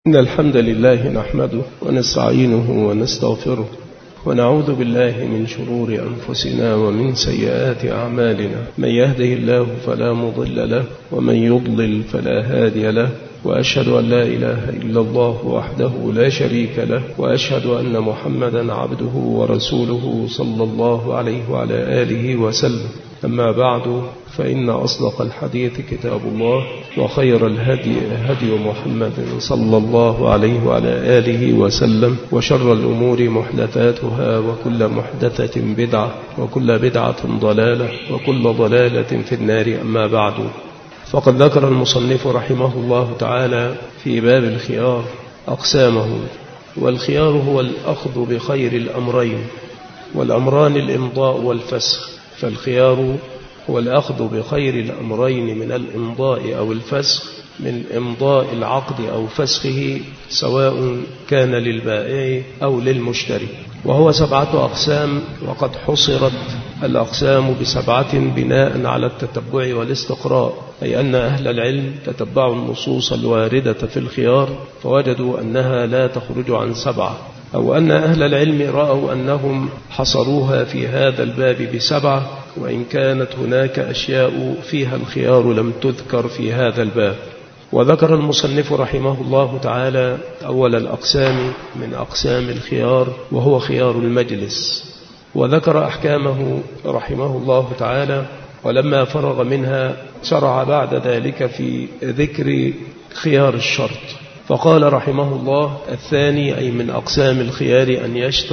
إن الحمد لله نحمده ونستعينه ونستغفره ونعوذ بالله من شرور أنفسنا ومن سيئات أعمالنا. من يهده الله فلا مضل له ومن يضلل فلا هادي له، وأشهد أن لا إله إلا الله وحده لا شريك له، وأشهد أن محمدا عبده ورسوله صلى الله عليه وعلى آله وسلم. أما بعد، فإن أصدق الحديث كتاب الله، وخير الهدي هدي محمد صلى الله عليه وعلى آله وسلم، وشر الأمور محدثاتها، وكل محدثة بدعة، وكل بدعة ضلالة، وكل ضلالة في النار. أما بعد، فقد ذكر المصنف رحمه الله تعالى في باب الخيار أقسامه، والخيار هو الأخذ بخير الأمرين، والأمران الإمضاء والفسخ. فالخيار هو الأخذ بخير الأمرين من الإمضاء أو الفسخ، من إمضاء العقد أو فسخه، سواء كان للبائع أو للمشتري. وهو 7 أقسام، وقد حصرت الأقسام ب7 بناء على التتبع والاستقراء، أي أن أهل العلم تتبعوا النصوص الواردة في الخيار فوجدوا أنها لا تخرج عن 7، أو أن أهل العلم رأوا أنهم حصروها في هذا الباب ب7، وإن كانت هناك أشياء فيها الخيار لم تذكر في هذا الباب. وذكر المصنف رحمه الله تعالى أول الأقسام من أقسام الخيار، وهو خيار المجلس، وذكر أحكامه رحمه الله تعالى. ولما فرغ منها شرع بعد ذلك في ذكر خيار الشرط، فقال رحمه الله: الثاني أي من أقسام الخيار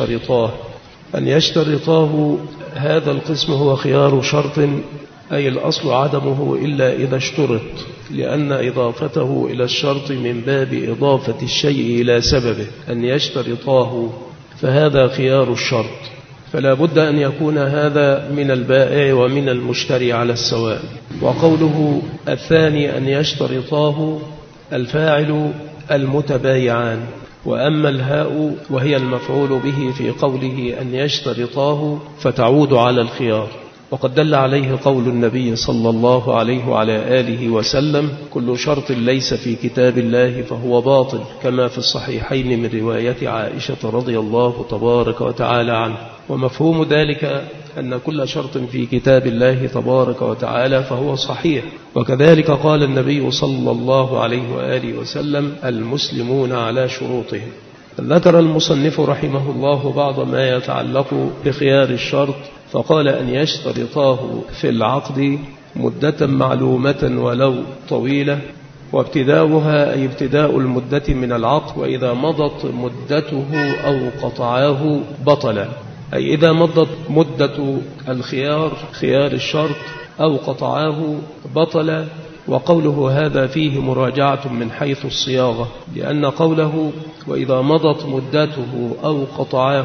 أن يشترطاه. هذا القسم هو خيار شرط، أي الأصل عدمه إلا إذا اشترط، لأن إضافته إلى الشرط من باب إضافة الشيء إلى سببه. أن يشترطاه فهذا خيار الشرط، فلا بد أن يكون هذا من البائع ومن المشتري على السواء. وقوله الثاني أن يشترطاه، الفاعل المتبايعان، وأما الهاء وهي المفعول به في قوله أن يشترطاه فتعود على الخيار. وقد دل عليه قول النبي صلى الله عليه وعلى آله وسلم: كل شرط ليس في كتاب الله فهو باطل، كما في الصحيحين من رواية عائشة رضي الله تبارك وتعالى عنه. ومفهوم ذلك أن كل شرط في كتاب الله تبارك وتعالى فهو صحيح. وكذلك قال النبي صلى الله عليه وآله وسلم: المسلمون على شروطهم. ذكر المصنف رحمه الله بعض ما يتعلق بخيار الشرط، فقال: أن يشترطاه في العقد مدة معلومة ولو طويلة، وابتداؤها أي ابتداء المدة من العقد، وإذا مضت مدته أو قطعاه بطل، أي إذا مضت مدة الخيار خيار الشرط أو قطعاه بطل. وقوله هذا فيه مراجعة من حيث الصياغة، لأن قوله وإذا مضت مدته أو قطعاه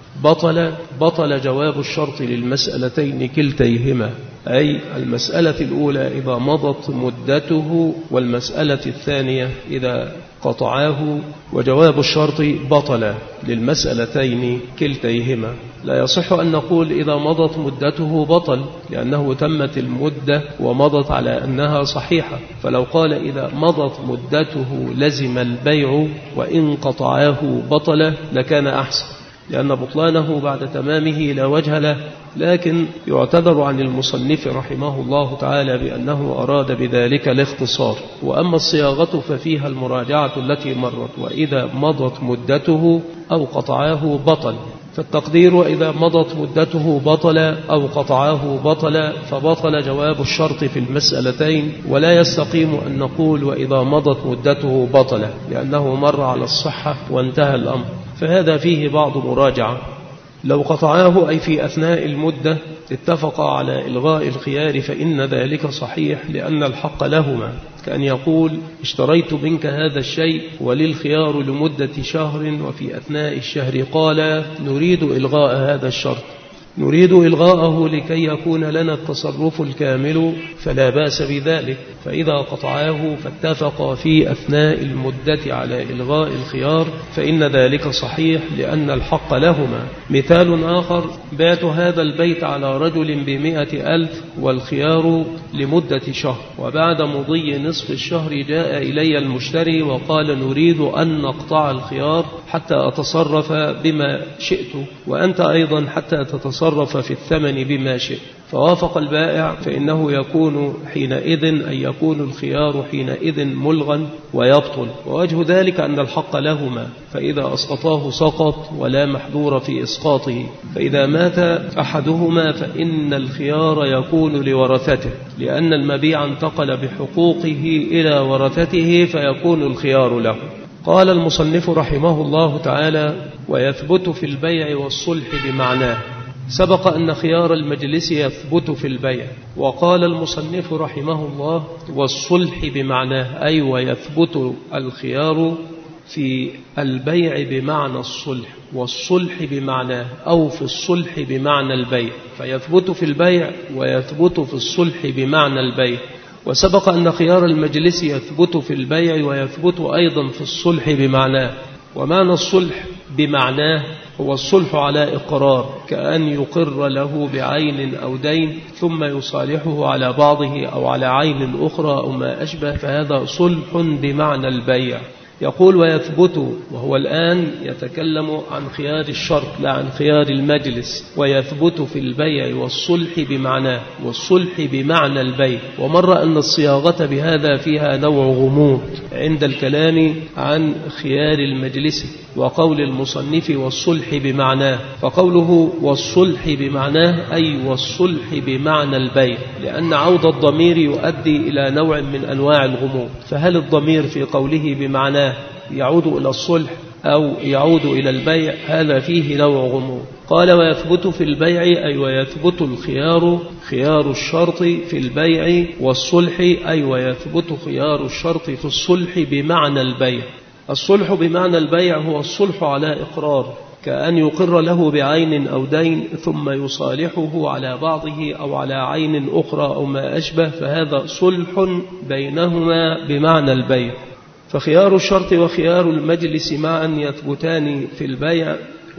بطل جواب الشرط للمسألتين كلتيهما، أي المسألة الأولى إذا مضت مدته، والمسألة الثانية إذا قطعاه، وجواب الشرط بطل للمسألتين كلتيهما. لا يصح أن نقول إذا مضت مدته بطل، لأنه تمت المدة ومضت على أنها صحيحة. فلو قال إذا مضت مدته لزم البيع، وإن قطعاه بطل لكان أحسن، لأن بطلانه بعد تمامه لا وجه له. لكن يعتذر عن المصنف رحمه الله تعالى بأنه أراد بذلك الاختصار. وأما الصياغة ففيها المراجعة التي مرت: وإذا مضت مدته أو قطعاه بطل. فالتقدير وإذا مضت مدته بطل أو قطعاه بطل، فبطل جواب الشرط في المسألتين. ولا يستقيم أن نقول وإذا مضت مدته بطل، لأنه مر على الصحة وانتهى الأمر، فهذا فيه بعض مراجعة. لو قطعاه أي في أثناء المدة اتفقا على إلغاء الخيار فإن ذلك صحيح، لأن الحق لهما، كأن يقول: اشتريت منك هذا الشيء وللخيار لمدة شهر، وفي أثناء الشهر قال نريد إلغاء هذا الشرط، نريد إلغاءه لكي يكون لنا التصرف الكامل فلا بأس بذلك، فإذا قطعاه فاتفقا في أثناء المدة على إلغاء الخيار فإن ذلك صحيح لأن الحق لهما. مثال آخر: بعت هذا البيت على رجل ب100,000 والخيار لمدة شهر، وبعد مضي نصف الشهر جاء إلي المشتري وقال نريد أن نقطع الخيار حتى أتصرف بما شئت وأنت أيضا حتى تتصرف في الثمن بما شئت، فوافق البائع فإنه يكون حينئذ يكون الخيار حينئذ ملغا ويبطل، ووجه ذلك أن الحق لهما، فإذا أسقطاه سقط ولا محذور في إسقاطه، فإذا مات أحدهما فإن الخيار يكون لورثته لأن المبيع انتقل بحقوقه إلى ورثته فيكون الخيار له. قال المصنف رحمه الله تعالى: ويثبت في البيع والصلح بمعناه. سبق أن خيار المجلس يثبت في البيع، وقال المصنف رحمه الله: والصلح بمعناه، أي ويثبت الخيار في البيع بمعنى الصلح، والصلح بمعناه أو في الصلح بمعنى البيع، فيثبت في البيع ويثبت في الصلح بمعنى البيع. وسبق أن خيار المجلس يثبت في البيع ويثبت أيضا في الصلح بمعناه. ومعنى الصلح بمعناه هو الصلح على إقرار، كأن يقر له بعين أو دين ثم يصالحه على بعضه أو على عين أخرى أو ما أشبه، فهذا صلح بمعنى البيع. يقول ويثبت، وهو الآن يتكلم عن خيار الشرط لا عن خيار المجلس. ويثبت في البيع والصلح بمعناه، والصلح بمعنى البيع. ومر أن الصياغة بهذا فيها نوع غموض عند الكلام عن خيار المجلس وقول المصنف والصلح بمعناه، فقوله والصلح بمعناه أي والصلح بمعنى البيع، لأن عود الضمير يؤدي إلى نوع من أنواع الغموض. فهل الضمير في قوله بمعناه يعود إلى الصلح أو يعود إلى البيع؟ هذا فيه نوع غموض. قال ويثبت في البيع أي ويثبت الخيار، خيار الشرط في البيع، والصلح أي ويثبت خيار الشرط في الصلح بمعنى البيع. الصلح بمعنى البيع هو الصلح على إقرار، كأن يقر له بعين أو دين ثم يصالحه على بعضه أو على عين أخرى أو ما أشبه، فهذا صلح بينهما بمعنى البيع. فخيار الشرط وخيار المجلس معا يثبتان في البيع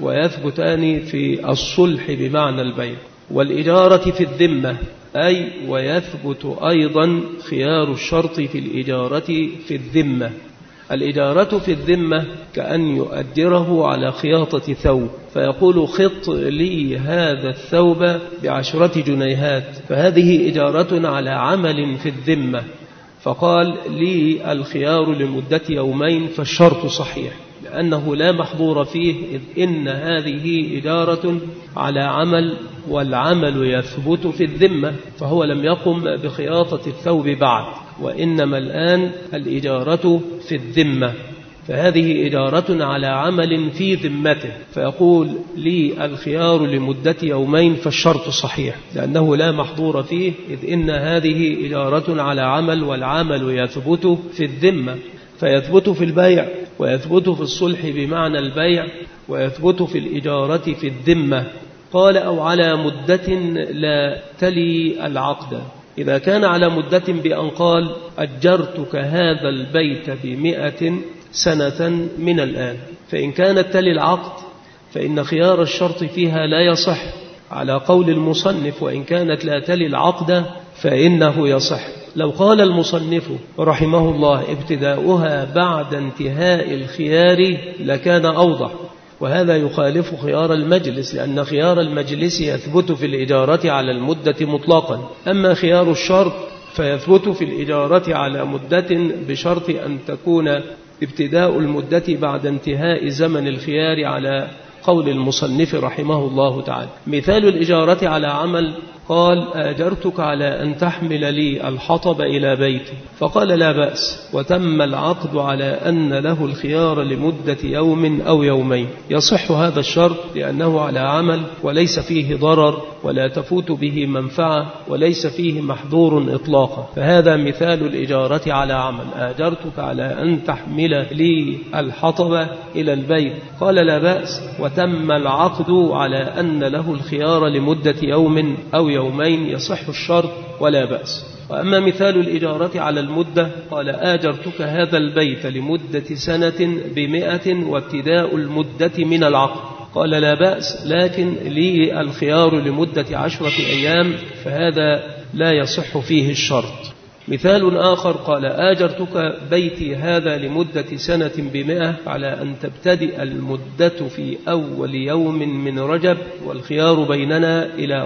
ويثبتان في الصلح بمعنى البيع. والإجارة في الذمة أي ويثبت أيضا خيار الشرط في الإجارة في الذمة. الإجارة في الذمة كأن يؤجره على خياطة ثوب، فيقول خط لي هذا الثوب ب10 جنيهات، فهذه إجارة على عمل في الذمة، فقال لي الخيار لمدة يومين، فالشرط صحيح لأنه لا محظور فيه، إذ إن هذه إجارة على عمل، والعمل يثبت في الذمة، فهو لم يقم بخياطة الثوب بعد، وإنما الآن الإجارة في الذمة، فهذه إجارة على عمل في ذمته، فيقول لي الخيار لمدة يومين، فالشرط صحيح لأنه لا محظور فيه، إذ إن هذه إجارة على عمل، والعمل يثبت في الذمة، فيثبت في البيع ويثبت في الصلح بمعنى البيع ويثبت في الإجارة في الذمة. قال أو على مدة لا تلي العقد، إذا كان على مدة بأن قال أجرتك هذا البيت ب100 سنة من الآن، فإن كانت تلي العقد فإن خيار الشرط فيها لا يصح على قول المصنف، وإن كانت لا تلي العقد فإنه يصح. لو قال المصنف رحمه الله ابتداؤها بعد انتهاء الخيار لكان أوضح، وهذا يخالف خيار المجلس، لأن خيار المجلس يثبت في الإجارة على المدة مطلقا، أما خيار الشرط فيثبت في الإجارة على مدة بشرط أن تكون ابتداء المدة بعد انتهاء زمن الخيار على قول المصنف رحمه الله تعالى. مثال الإجارة على عمل قال: آجرتك على أن تحمل لي الحطب إلى بيتي، فقال: لا بأس، وتم العقد على أن له الخيار لمدة يوم أو يومين. يصح هذا الشرط لأنه على عمل وليس فيه ضرر ولا تفوت به منفعة وليس فيه محظور إطلاقا، فهذا مثال الإجارة على عمل. آجرتك على أن تحمل لي الحطب إلى البيت، قال: لا بأس، وتم العقد على أن له الخيار لمدة يوم أو يومين. يصح الشرط ولا بأس. وأما مثال الإجارة على المدة، قال: آجرتك هذا البيت لمدة سنة ب100 وابتداء المدة من العقد، قال: لا بأس، لكن لي الخيار لمدة 10 أيام، فهذا لا يصح فيه الشرط. مثال آخر، قال: آجرتك بيتي هذا لمدة سنة ب100 على أن تبتدئ المدة في أول يوم من رجب، والخيار بيننا إلى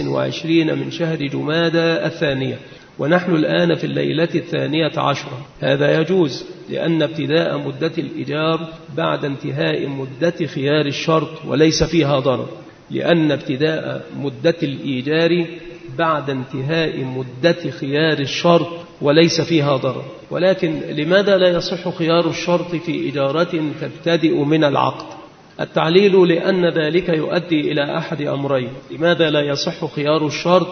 25 من شهر جمادى الثانية، ونحن الآن في الليلة 12. هذا يجوز لأن ابتداء مدة الإيجار بعد انتهاء مدة خيار الشرط وليس فيها ضرر، لأن ابتداء مدة الإيجار بعد انتهاء مدة خيار الشرط وليس فيها ضرر. ولكن لماذا لا يصح خيار الشرط في إجارة تبتدئ من العقد؟ التعليل لأن ذلك يؤدي إلى أحد أمرين. لماذا لا يصح خيار الشرط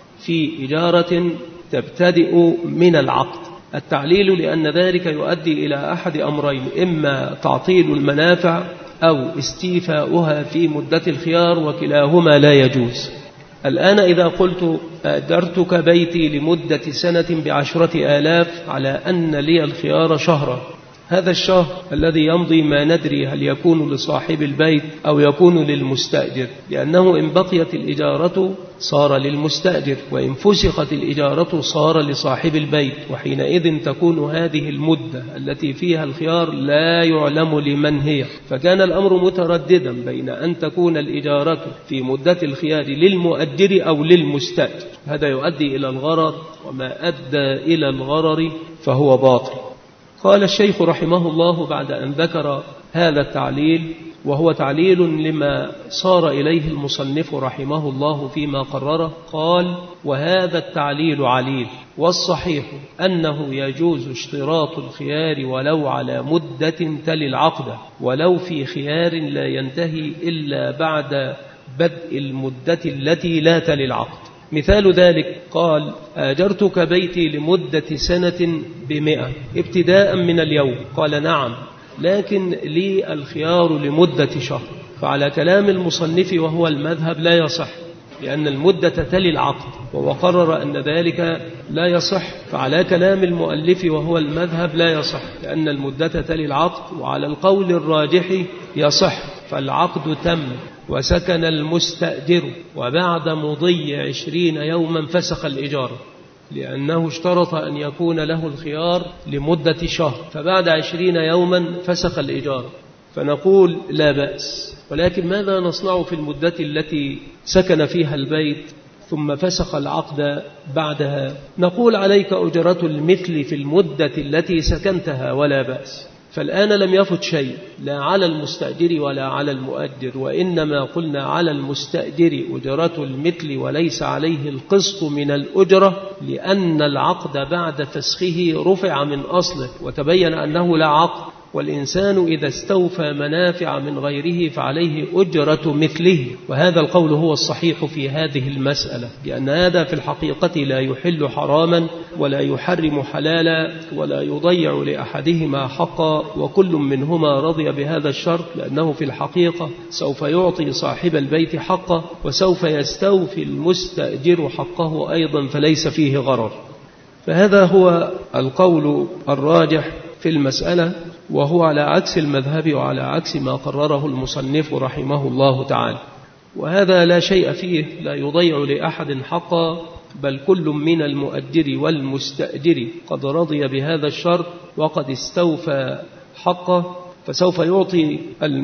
في إجارة تبتدئ من العقد؟ التعليل لأن ذلك يؤدي إلى أحد أمرين: إما تعطيل المنافع أو استيفاؤها في مدة الخيار، وكلاهما لا يجوز. الآن إذا قلت: آجرتك بيتي لمدة سنة ب10,000 على أن لي الخيار شهرا، هذا الشهر الذي يمضي ما ندري هل يكون لصاحب البيت أو يكون للمستأجر، لأنه إن بقيت الإجارة صار للمستأجر، وإن فسخت الإجارة صار لصاحب البيت، وحينئذ تكون هذه المدة التي فيها الخيار لا يعلم لمن هي. فكان الأمر مترددا بين أن تكون الإجارة في مدة الخيار للمؤجر أو للمستأجر، هذا يؤدي إلى الغرر، وما أدى إلى الغرر فهو باطل. قال الشيخ رحمه الله بعد أن ذكر هذا التعليل، وهو تعليل لما صار إليه المصنف رحمه الله فيما قرره، قال: وهذا التعليل عليل، والصحيح أنه يجوز اشتراط الخيار ولو على مدة تلي العقد، ولو في خيار لا ينتهي إلا بعد بدء المدة التي لا تلي العقد. مثال ذلك، قال: آجرتك بيتي لمدة سنة ب100 ابتداء من اليوم، قال: نعم، لكن لي الخيار لمدة شهر. فعلى كلام المصنف وهو المذهب لا يصح، لأن المدة تلي العقد، وهو قرر أن ذلك لا يصح. فعلى كلام المؤلف وهو المذهب لا يصح، لأن المدة تلي العقد، وعلى القول الراجح يصح، فالعقد تم وسكن المستأجر، وبعد مضي 20 يوما فسخ الإجارة، لأنه اشترط أن يكون له الخيار لمدة شهر، فبعد 20 يوما فسخ الإجارة، فنقول لا بأس. ولكن ماذا نصنع في المدة التي سكن فيها البيت ثم فسخ العقد بعدها؟ نقول: عليك أجرة المثل في المدة التي سكنتها ولا بأس. فالآن لم يفت شيء لا على المستأجر ولا على المؤجر، وإنما قلنا على المستأجر أجرة المثل وليس عليه القسط من الأجرة، لأن العقد بعد فسخه رفع من أصله وتبين أنه لا عقد، والإنسان إذا استوفى منافع من غيره فعليه أجرة مثله. وهذا القول هو الصحيح في هذه المسألة، لأن هذا في الحقيقة لا يحل حراما ولا يحرم حلالا ولا يضيع لأحدهما حقا، وكل منهما رضي بهذا الشرط، لأنه في الحقيقة سوف يعطي صاحب البيت حقه، وسوف يستوفي المستأجر حقه أيضا، فليس فيه غرر. فهذا هو القول الراجح في المسألة، وهو على عكس المذهب وعلى عكس ما قرره المصنف رحمه الله تعالى. وهذا لا شيء فيه، لا يضيع لأحد حقا، بل كل من المؤجر والمستأجر قد رضي بهذا الشرط وقد استوفى حقه، فسوف يعطي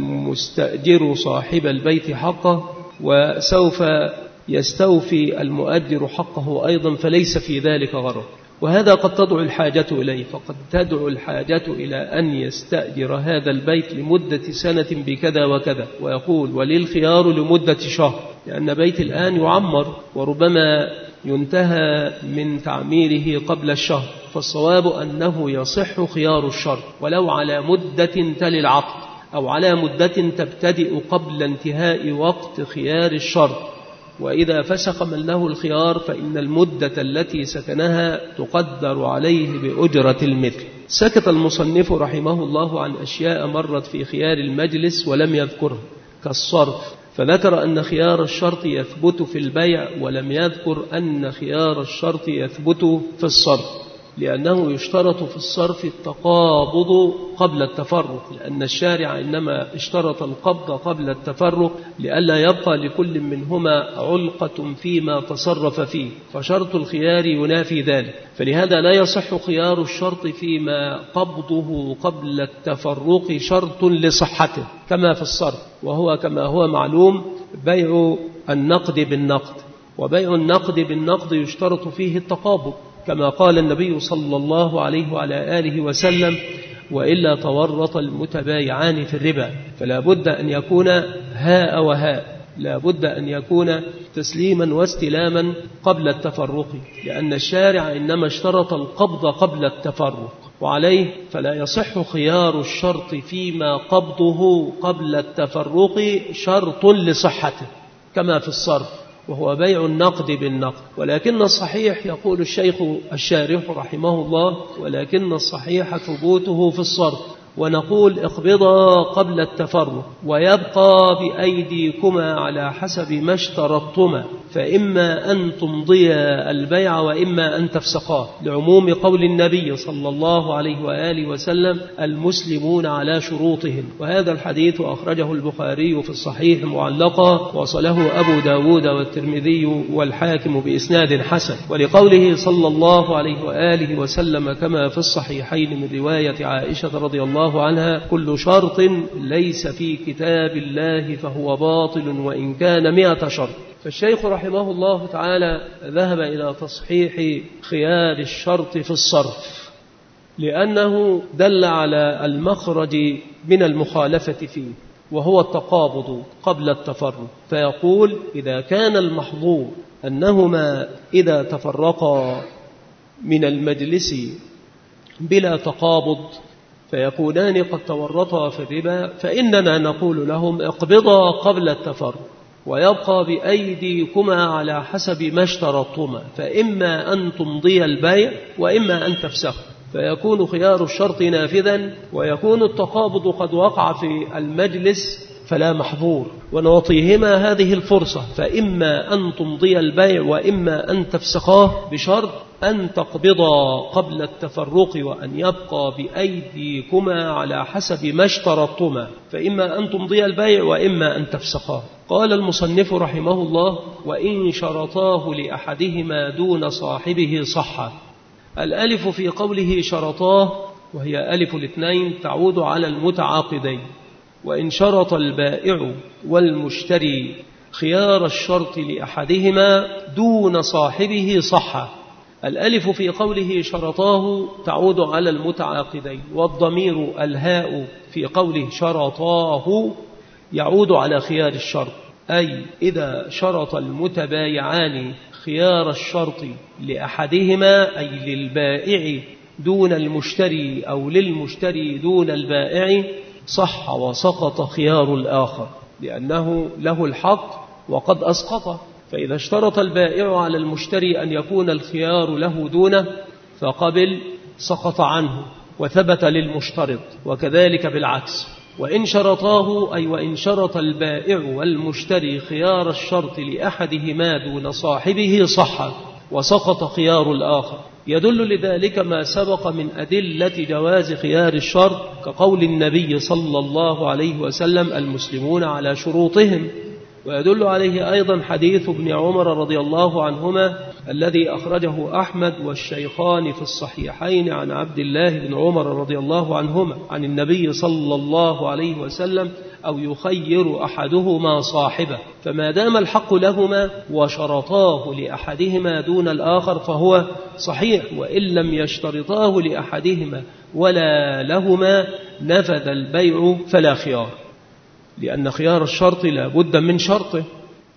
المستأجر صاحب البيت حقه، وسوف يستوفي المؤجر حقه أيضا، فليس في ذلك غرر. وهذا قد تدعو الحاجة إليه، فقد تدعو الحاجة إلى أن يستأجر هذا البيت لمدة سنة بكذا وكذا، ويقول: وللخيار لمدة شهر، لأن بيت الآن يعمر وربما ينتهى من تعميره قبل الشهر، فالصواب أنه يصح خيار الشرط ولو على مدة تلي العقد أو على مدة تبتدئ قبل انتهاء وقت خيار الشرط. وإذا فسخ من له الخيار فإن المدة التي سكنها تقدر عليه بأجرة المثل. سكت المصنف رحمه الله عن أشياء مرت في خيار المجلس ولم يذكرها كالصرف، فذكر أن خيار الشرط يثبت في البيع ولم يذكر أن خيار الشرط يثبت في الصرف، لأنه يشترط في الصرف التقابض قبل التفرق، لأن الشارع إنما اشترط القبض قبل التفرق لئلا يبقى لكل منهما علقة فيما تصرف فيه، فشرط الخيار ينافي ذلك، فلهذا لا يصح خيار الشرط فيما قبضه قبل التفرق شرط لصحته كما في الصرف، وهو كما هو معلوم بيع النقد بالنقد، وبيع النقد بالنقد يشترط فيه التقابض كما قال النبي صلى الله عليه وعلى آله وسلم: وإلا تورط المتبايعان في الربا. فلا بد أن يكون هاء وهاء، لا بد أن يكون تسليما واستلاما قبل التفرق، لأن الشارع إنما اشترط القبض قبل التفرق، وعليه فلا يصح خيار الشرط فيما قبضه قبل التفرق شرط لصحته كما في الصرف، وهو بيع النقد بالنقد. ولكن الصحيح، يقول الشيخ الشارح رحمه الله، ولكن الصحيح ثبوته في الصرف، ونقول اقبضا قبل التفرق ويبقى بأيديكما على حسب ما اشترطتما، فإما أن تمضيا البيع وإما أن تفسقاه، لعموم قول النبي صلى الله عليه وآله وسلم: المسلمون على شروطهم. وهذا الحديث أخرجه البخاري في الصحيح معلقا، وصله أبو داود والترمذي والحاكم بإسناد حسن، ولقوله صلى الله عليه وآله وسلم كما في الصحيحين من رواية عائشة رضي الله عنها: كل شرط ليس في كتاب الله فهو باطل وإن كان 100 شرط. فالشيخ رحمه الله تعالى ذهب إلى تصحيح خيار الشرط في الصرف لأنه دل على المخرج من المخالفة فيه، وهو التقابض قبل التفرق، فيقول: إذا كان المحظور أنهما إذا تفرقا من المجلس بلا تقابض فيكونان قد تورطا في الربا، فإننا نقول لهم: اقبضا قبل التفرق ويبقى بأيديكما على حسب ما اشترطتما، فإما أن تمضي البيع وإما أن تفسخ، فيكون خيار الشرط نافذا، ويكون التقابض قد وقع في المجلس فلا محظور، ونعطيهما هذه الفرصة، فإما أن تمضي البيع وإما أن تفسخاه، بشرط أن تقبضا قبل التفرق وأن يبقى بأيديكما على حسب ما اشترطتما، فإما أن تمضي البيع وإما أن تفسخاه. قال المصنف رحمه الله: وإن شرطاه لأحدهما دون صاحبه صح. الألف في قوله شرطاه، وهي ألف الاثنين، تعود على المتعاقدين. وإن شرط البائع والمشتري خيار الشرط لأحدهما دون صاحبه صح. الألف في قوله شرطاه تعود على المتعاقدين، والضمير الهاء في قوله شرطاه يعود على خيار الشرط، أي إذا شرط المتبايعان خيار الشرط لأحدهما، أي للبائع دون المشتري أو للمشتري دون البائع، صح وسقط خيار الآخر، لأنه له الحق وقد أسقطه. فإذا اشترط البائع على المشتري أن يكون الخيار له دونه فقبل، سقط عنه وثبت للمشترط، وكذلك بالعكس. وإن شرطاه، أي وإن شرط البائع والمشتري خيار الشرط لأحدهما دون صاحبه صح وسقط خيار الآخر. يدل لذلك ما سبق من أدلة جواز خيار الشرط، كقول النبي صلى الله عليه وسلم: المسلمون على شروطهم. ويدل عليه أيضا حديث ابن عمر رضي الله عنهما الذي أخرجه أحمد والشيخان في الصحيحين عن عبد الله بن عمر رضي الله عنهما عن النبي صلى الله عليه وسلم: أو يخير أحدهما صاحبه، فما دام الحق لهما وشرطاه لأحدهما دون الآخر فهو صحيح، وإن لم يشترطاه لأحدهما ولا لهما نفذ البيع فلا خيار، لأن خيار الشرط لا بد من شرطه،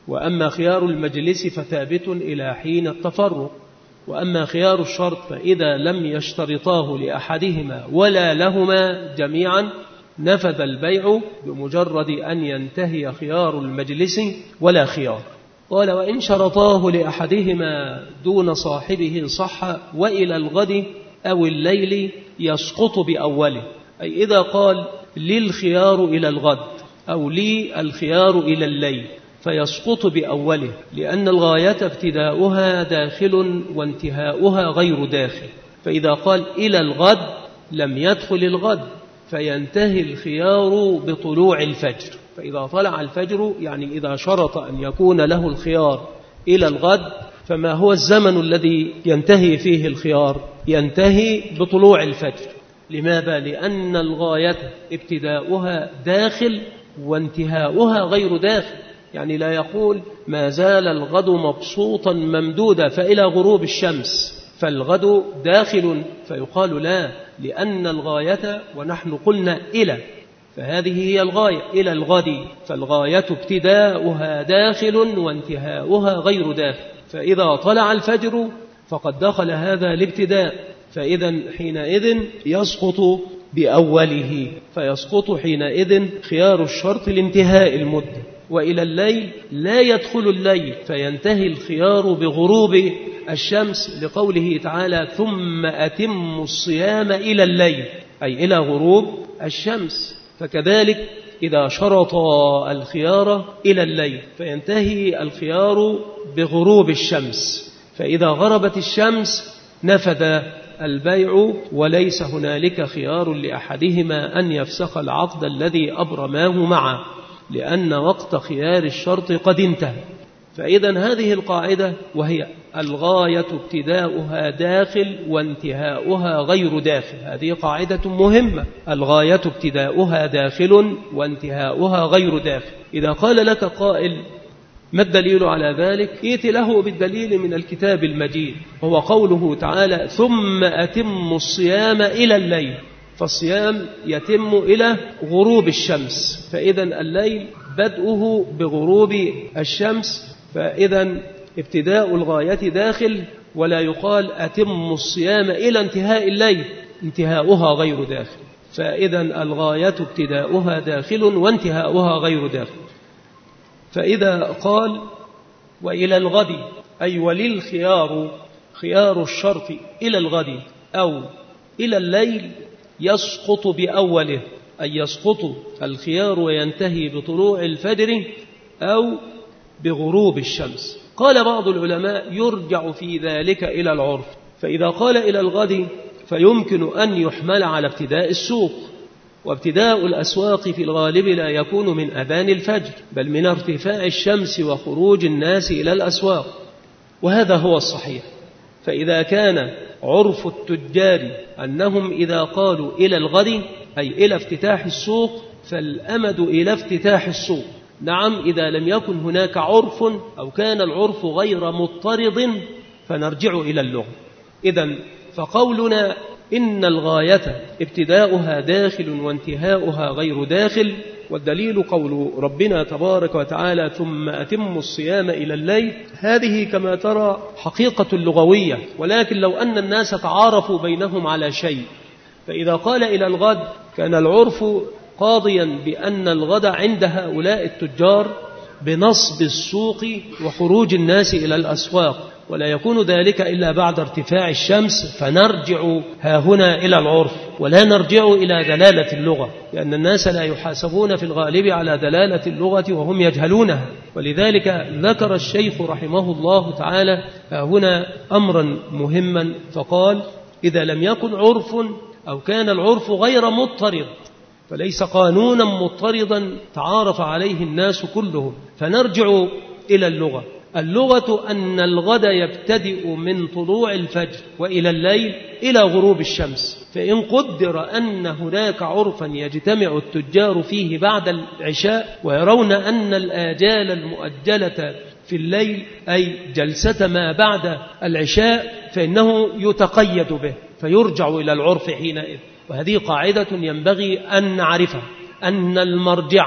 وأما خيار المجلس فثابت إلى حين التفرق، وأما خيار الشرط فإذا لم يشترطاه لأحدهما ولا لهما جميعا نفذ البيع بمجرد أن ينتهي خيار المجلس ولا خيار. قال وإن شرطاه لأحدهما دون صاحبه صح وإلى الغد أو الليل يسقط بأوله، أي إذا قال لي الخيار إلى الغد أو لي الخيار إلى الليل فيسقط بأوله، لأن الغاية ابتداؤها داخل وانتهاؤها غير داخل. فإذا قال إلى الغد لم يدخل الغد، فينتهي الخيار بطلوع الفجر. فإذا طلع الفجر يعني إذا شرط أن يكون له الخيار إلى الغد، فما هو الزمن الذي ينتهي فيه الخيار؟ ينتهي بطلوع الفجر. لماذا؟ لأن الغاية ابتداؤها داخل وانتهاؤها غير داخل. يعني لا يقول ما زال الغد مبسوطا ممدودا فإلى غروب الشمس فالغد داخل، فيقال لا، لأن الغاية ونحن قلنا إلى، فهذه هي الغاية إلى الغد، فالغاية ابتداؤها داخل وانتهاؤها غير داخل. فإذا طلع الفجر فقد دخل هذا الابتداء، فإذا حينئذ يسقط بأوله، فيسقط حينئذ خيار الشرط لانتهاء المدة. وإلى الليل لا يدخل الليل، فينتهي الخيار بغروب الشمس، لقوله تعالى ثم أتم الصيام إلى الليل، أي إلى غروب الشمس. فكذلك إذا شرط الخيار إلى الليل فينتهي الخيار بغروب الشمس، فإذا غربت الشمس نفذ البيع وليس هنالك خيار لأحدهما أن يفسخ العقد الذي أبرماه معه، لأن وقت خيار الشرط قد انتهى. فإذا هذه القاعدة وهي الغاية ابتداؤها داخل وانتهاؤها غير داخل، هذه قاعدة مهمة، الغاية ابتداؤها داخل وانتهاؤها غير داخل. إذا قال لك قائل ما الدليل على ذلك؟ ائت له بالدليل من الكتاب المجيد، هو قوله تعالى ثم أتم الصيام إلى الليل، فالصيام يتم إلى غروب الشمس، فإذا الليل بدءه بغروب الشمس، فإذا ابتداء الغاية داخل، ولا يقال أتم الصيام إلى انتهاء الليل، انتهاؤها غير داخل. فإذا الغاية ابتداؤها داخل وانتهاؤها غير داخل. فإذا قال وإلى الغد أي وللخيار خيار الشرط إلى الغد أو إلى الليل يسقط بأوله، أي يسقط الخيار وينتهي بطلوع الفجر أو بغروب الشمس. قال بعض العلماء يرجع في ذلك إلى العرف، فإذا قال إلى الغد فيمكن أن يحمل على ابتداء السوق، وابتداء الأسواق في الغالب لا يكون من أذان الفجر بل من ارتفاع الشمس وخروج الناس إلى الأسواق، وهذا هو الصحيح. فإذا كان عرف التجار أنهم إذا قالوا إلى الغد أي إلى افتتاح السوق فالأمد إلى افتتاح السوق. نعم، إذا لم يكن هناك عرف أو كان العرف غير مضطرد فنرجع إلى اللغة. إذن فقولنا إن الغاية ابتداؤها داخل وانتهاؤها غير داخل، والدليل قول ربنا تبارك وتعالى ثم أتم الصيام إلى الليل، هذه كما ترى حقيقة لغوية، ولكن لو أن الناس تعارفوا بينهم على شيء، فإذا قال إلى الغد كان العرف قاضيا بأن الغد عند هؤلاء التجار بنصب السوق وخروج الناس إلى الأسواق، ولا يكون ذلك إلا بعد ارتفاع الشمس، فنرجع هاهنا إلى العرف ولا نرجع إلى دلالة اللغة، لأن الناس لا يحاسبون في الغالب على دلالة اللغة وهم يجهلونها. ولذلك ذكر الشيخ رحمه الله تعالى هنا أمرا مهما، فقال إذا لم يكن عرف أو كان العرف غير مضطرد، فليس قانونا مضطردا تعارف عليه الناس كلهم، فنرجع إلى اللغة. اللغة أن الغد يبتدئ من طلوع الفجر وإلى الليل إلى غروب الشمس، فإن قدر أن هناك عرفا يجتمع التجار فيه بعد العشاء ويرون أن الآجال المؤجلة في الليل أي جلسة ما بعد العشاء فإنه يتقيد به فيرجع إلى العرف حينئذ. وهذه قاعدة ينبغي أن نعرفها، أن المرجع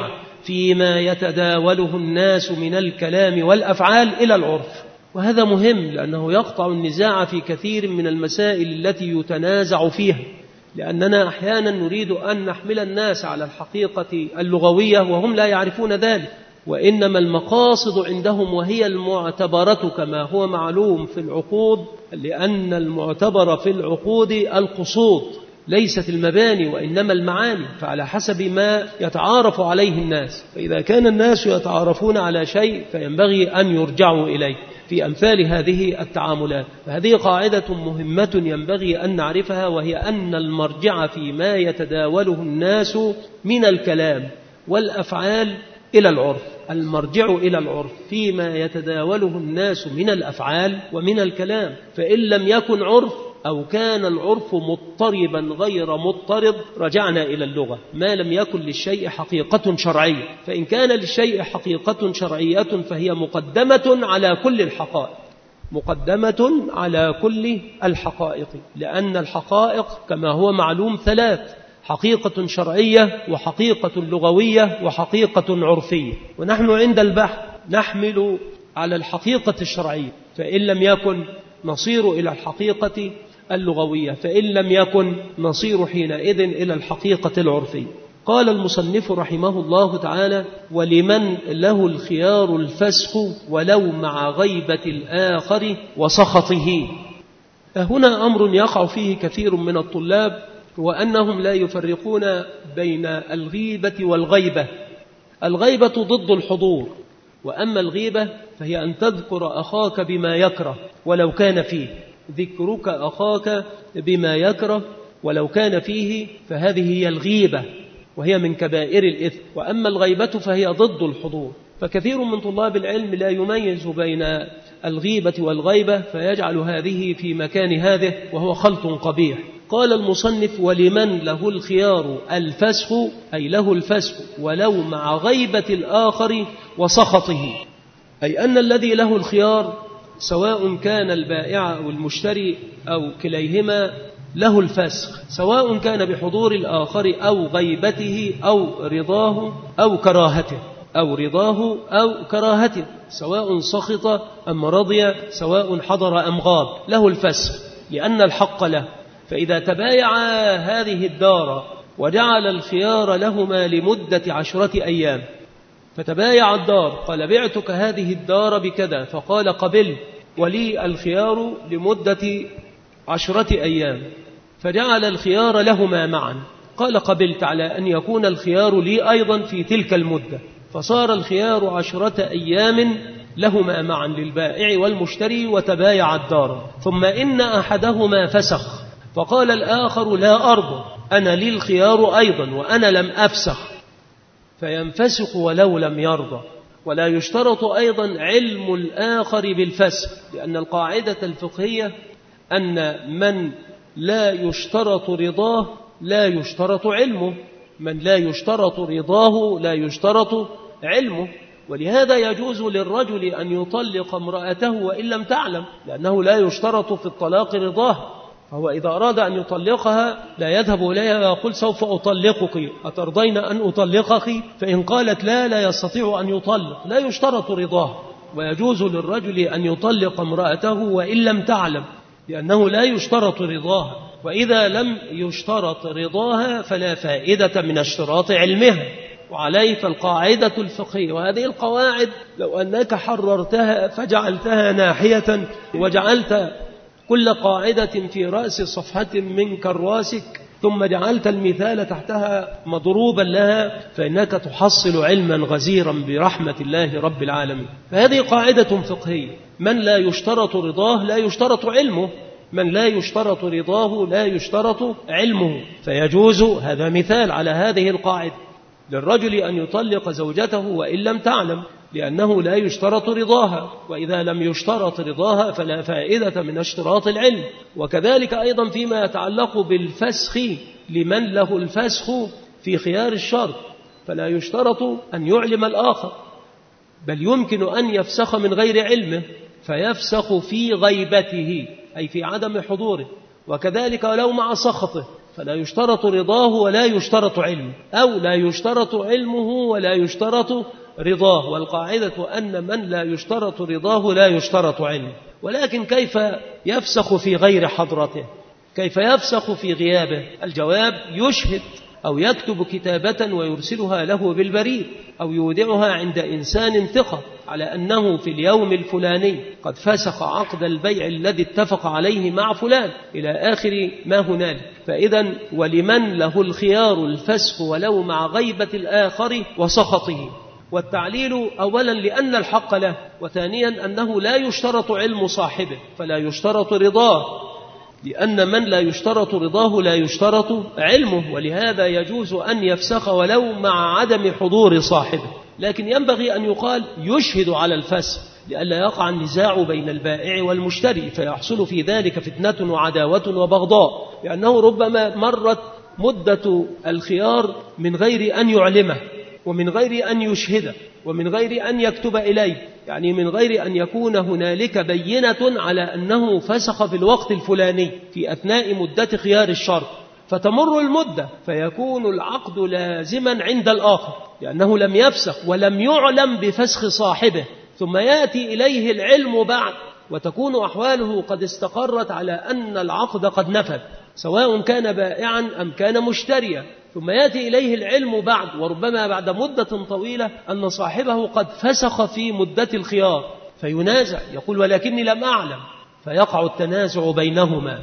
فيما يتداوله الناس من الكلام والأفعال إلى العرف. وهذا مهم لأنه يقطع النزاع في كثير من المسائل التي يتنازع فيها، لأننا أحيانا نريد أن نحمل الناس على الحقيقة اللغوية وهم لا يعرفون ذلك، وإنما المقاصد عندهم وهي المعتبرة كما هو معلوم في العقود، لأن المعتبر في العقود القصود ليست المباني وإنما المعاني، فعلى حسب ما يتعارف عليه الناس. فإذا كان الناس يتعارفون على شيء فينبغي أن يرجعوا إليه في أمثال هذه التعاملات. فهذه قاعدة مهمة ينبغي أن نعرفها، وهي أن المرجع فيما يتداوله الناس من الكلام والأفعال إلى العرف. المرجع إلى العرف فيما يتداوله الناس من الأفعال ومن الكلام، فإن لم يكن عرف أو كان العرف مضطربا غير مضطرب رجعنا إلى اللغة، ما لم يكن للشيء حقيقة شرعية. فإن كان للشيء حقيقة شرعية فهي مقدمة على كل الحقائق، مقدمة على كل الحقائق، لأن الحقائق كما هو معلوم ثلاث: حقيقة شرعية وحقيقة لغوية وحقيقة عرفية. ونحن عند البحث نحمل على الحقيقة الشرعية، فإن لم يكن نصير إلى الحقيقة اللغوية، فإن لم يكن نصير حينئذ إلى الحقيقة العرفية. قال المصنف رحمه الله تعالى: ولمن له الخيار الفسخ ولو مع غيبة الآخر وسخطه. هنا أمر يقع فيه كثير من الطلاب، وأنهم لا يفرقون بين الغيبة والغيبة. الغيبة ضد الحضور، وأما الغيبة فهي أن تذكر أخاك بما يكره ولو كان فيه. ذكرك أخاك بما يكره ولو كان فيه فهذه هي الغيبة، وهي من كبائر الإثم. وأما الغيبة فهي ضد الحضور. فكثير من طلاب العلم لا يميز بين الغيبة والغيبة، فيجعل هذه في مكان هذه، وهو خلط قبيح. قال المصنف: ولمن له الخيار الفسخ، أي له الفسخ ولو مع غيبة الآخر وسخطه، أي أن الذي له الخيار سواء كان البائع أو المشتري أو كليهما له الفسخ، سواء كان بحضور الآخر أو غيبته أو رضاه أو كراهته، سواء سخط أم رضي، سواء حضر أم غاب، له الفسخ لأن الحق له. فإذا تبايعا هذه الدار وجعل الخيار لهما لمدة 10 أيام، فتبايع الدار، قال: بعتك هذه الدار بكذا، فقال: قبل، ولي الخيار لمدة 10 أيام، فجعل الخيار لهما معا، قال: قبلت، على أن يكون الخيار لي أيضا في تلك المدة، فصار الخيار 10 أيام لهما معا للبائع والمشتري، وتبايع الدار. ثم إن أحدهما فسخ، فقال الآخر: لا أرضى، أنا لي الخيار أيضا وأنا لم أفسخ، فينفسخ ولو لم يرضى. ولا يشترط أيضا علم الآخر بالفسخ، لأن القاعدة الفقهية أن من لا يشترط رضاه لا يشترط علمه، من لا يشترط رضاه لا يشترط علمه. ولهذا يجوز للرجل أن يطلق امرأته وإن لم تعلم، لأنه لا يشترط في الطلاق رضاه. فهو إذا أراد أن يطلقها لا يذهب إليها ويقول: سوف أطلقك، أترضين أن أطلقك؟ فإن قالت لا، لا يستطيع أن يطلق، لا يشترط رضاه. ويجوز للرجل أن يطلق امرأته وإن لم تعلم، لأنه لا يشترط رضاها. وإذا لم يشترط رضاها فلا فائدة من اشتراط علمها. وعليه فالقاعدة الفقهية، وهذه القواعد لو أنك حررتها فجعلتها ناحية وجعلت كل قاعدة في رأس صفحة من كراسك ثم جعلت المثال تحتها مضروبا لها، فإنك تحصل علما غزيرا برحمة الله رب العالمين. فهذه قاعدة فقهية: من لا يشترط رضاه لا يشترط علمه، من لا يشترط رضاه لا يشترط علمه. فيجوز، هذا مثال على هذه القاعدة، للرجل أن يطلق زوجته وإن لم تعلم، لأنه لا يشترط رضاها، وإذا لم يشترط رضاها فلا فائدة من اشتراط العلم. وكذلك أيضا فيما يتعلق بالفسخ، لمن له الفسخ في خيار الشرط فلا يشترط أن يعلم الآخر، بل يمكن أن يفسخ من غير علمه، فيفسخ في غيبته أي في عدم حضوره. وكذلك لو مع سخطه، فلا يشترط رضاه ولا يشترط علمه، أو لا يشترط علمه ولا يشترط رضاه. والقاعدة أن من لا يشترط رضاه لا يشترط علمه. ولكن كيف يفسخ في غير حضرته؟ كيف يفسخ في غيابه؟ الجواب: يشهد أو يكتب كتابة ويرسلها له بالبريد، أو يودعها عند إنسان ثقة على أنه في اليوم الفلاني قد فسخ عقد البيع الذي اتفق عليه مع فلان إلى آخر ما هنالك. فإذا ولمن له الخيار الفسخ ولو مع غيبة الآخر وسخطه. والتعليل أولا لأن الحق له، وثانيا أنه لا يشترط علم صاحبه فلا يشترط رضاه، لأن من لا يشترط رضاه لا يشترط علمه، ولهذا يجوز أن يفسخ ولو مع عدم حضور صاحبه. لكن ينبغي أن يقال يشهد على الفسخ لئلا يقع النزاع بين البائع والمشتري فيحصل في ذلك فتنة وعداوة وبغضاء، لأنه ربما مرت مدة الخيار من غير أن يعلمه ومن غير أن يشهده ومن غير أن يكتب إليه، يعني من غير أن يكون هنالك بينة على أنه فسخ في الوقت الفلاني في أثناء مدة خيار الشرط، فتمر المدة فيكون العقد لازما عند الآخر لأنه لم يفسخ ولم يعلم بفسخ صاحبه، ثم يأتي إليه العلم بعد وتكون أحواله قد استقرت على أن العقد قد نفذ سواء كان بائعا أم كان مشتريا، ثم يأتي إليه العلم بعد وربما بعد مدة طويلة أن صاحبه قد فسخ في مدة الخيار، فينازع يقول ولكني لم أعلم، فيقع التنازع بينهما.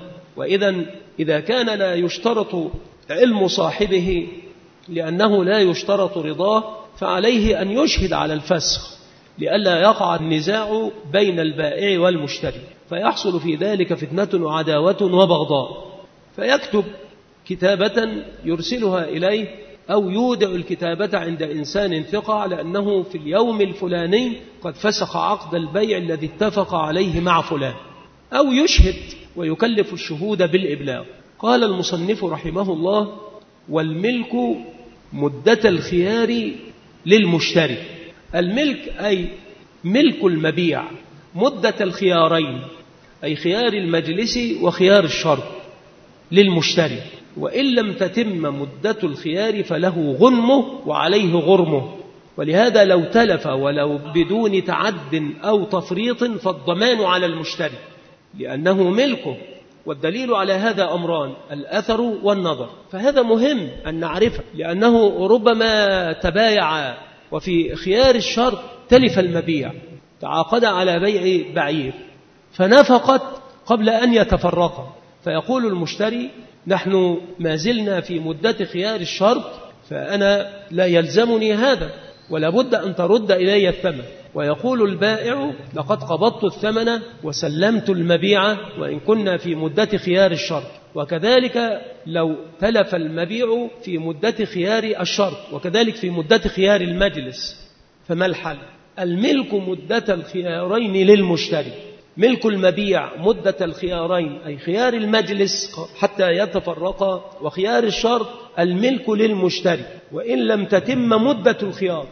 إذا كان لا يشترط علم صاحبه لأنه لا يشترط رضاه فعليه أن يشهد على الفسخ لئلا يقع النزاع بين البائع والمشتري فيحصل في ذلك فتنة وعداوة وبغضاء. فيكتب كتابة يرسلها إليه أو يودع الكتابة عند إنسان ثقة على أنه في اليوم الفلاني قد فسخ عقد البيع الذي اتفق عليه مع فلان، أو يشهد ويكلف الشهود بالإبلاغ. قال المصنف رحمه الله: والملك مدة الخيار للمشتري. الملك أي ملك المبيع مدة الخيارين، أي خيار المجلس وخيار الشرط للمشتري، وإن لم تتم مدة الخيار فله غنمه وعليه غرمه. ولهذا لو تلف ولو بدون تعد أو تفريط فالضمان على المشتري لأنه ملكه. والدليل على هذا أمران: الأثر والنظر. فهذا مهم أن نعرفه، لأنه ربما تبايع وفي خيار الشرط تلف المبيع، تعاقد على بيع بعير فنفقت قبل أن يتفرقا، فيقول المشتري: نحن ما زلنا في مدة خيار الشرط فأنا لا يلزمني هذا ولا بد أن ترد إلي الثمن. ويقول البائع: لقد قبضت الثمن وسلمت المبيع وإن كنا في مدة خيار الشرط. وكذلك لو تلف المبيع في مدة خيار الشرط وكذلك في مدة خيار المجلس، فما الحل؟ الملك مدة الخيارين للمشتري، ملك المبيع مدة الخيارين أي خيار المجلس حتى يتفرقا، وخيار الشرط الملك للمشتري، وإن لم تتم مدة الخيار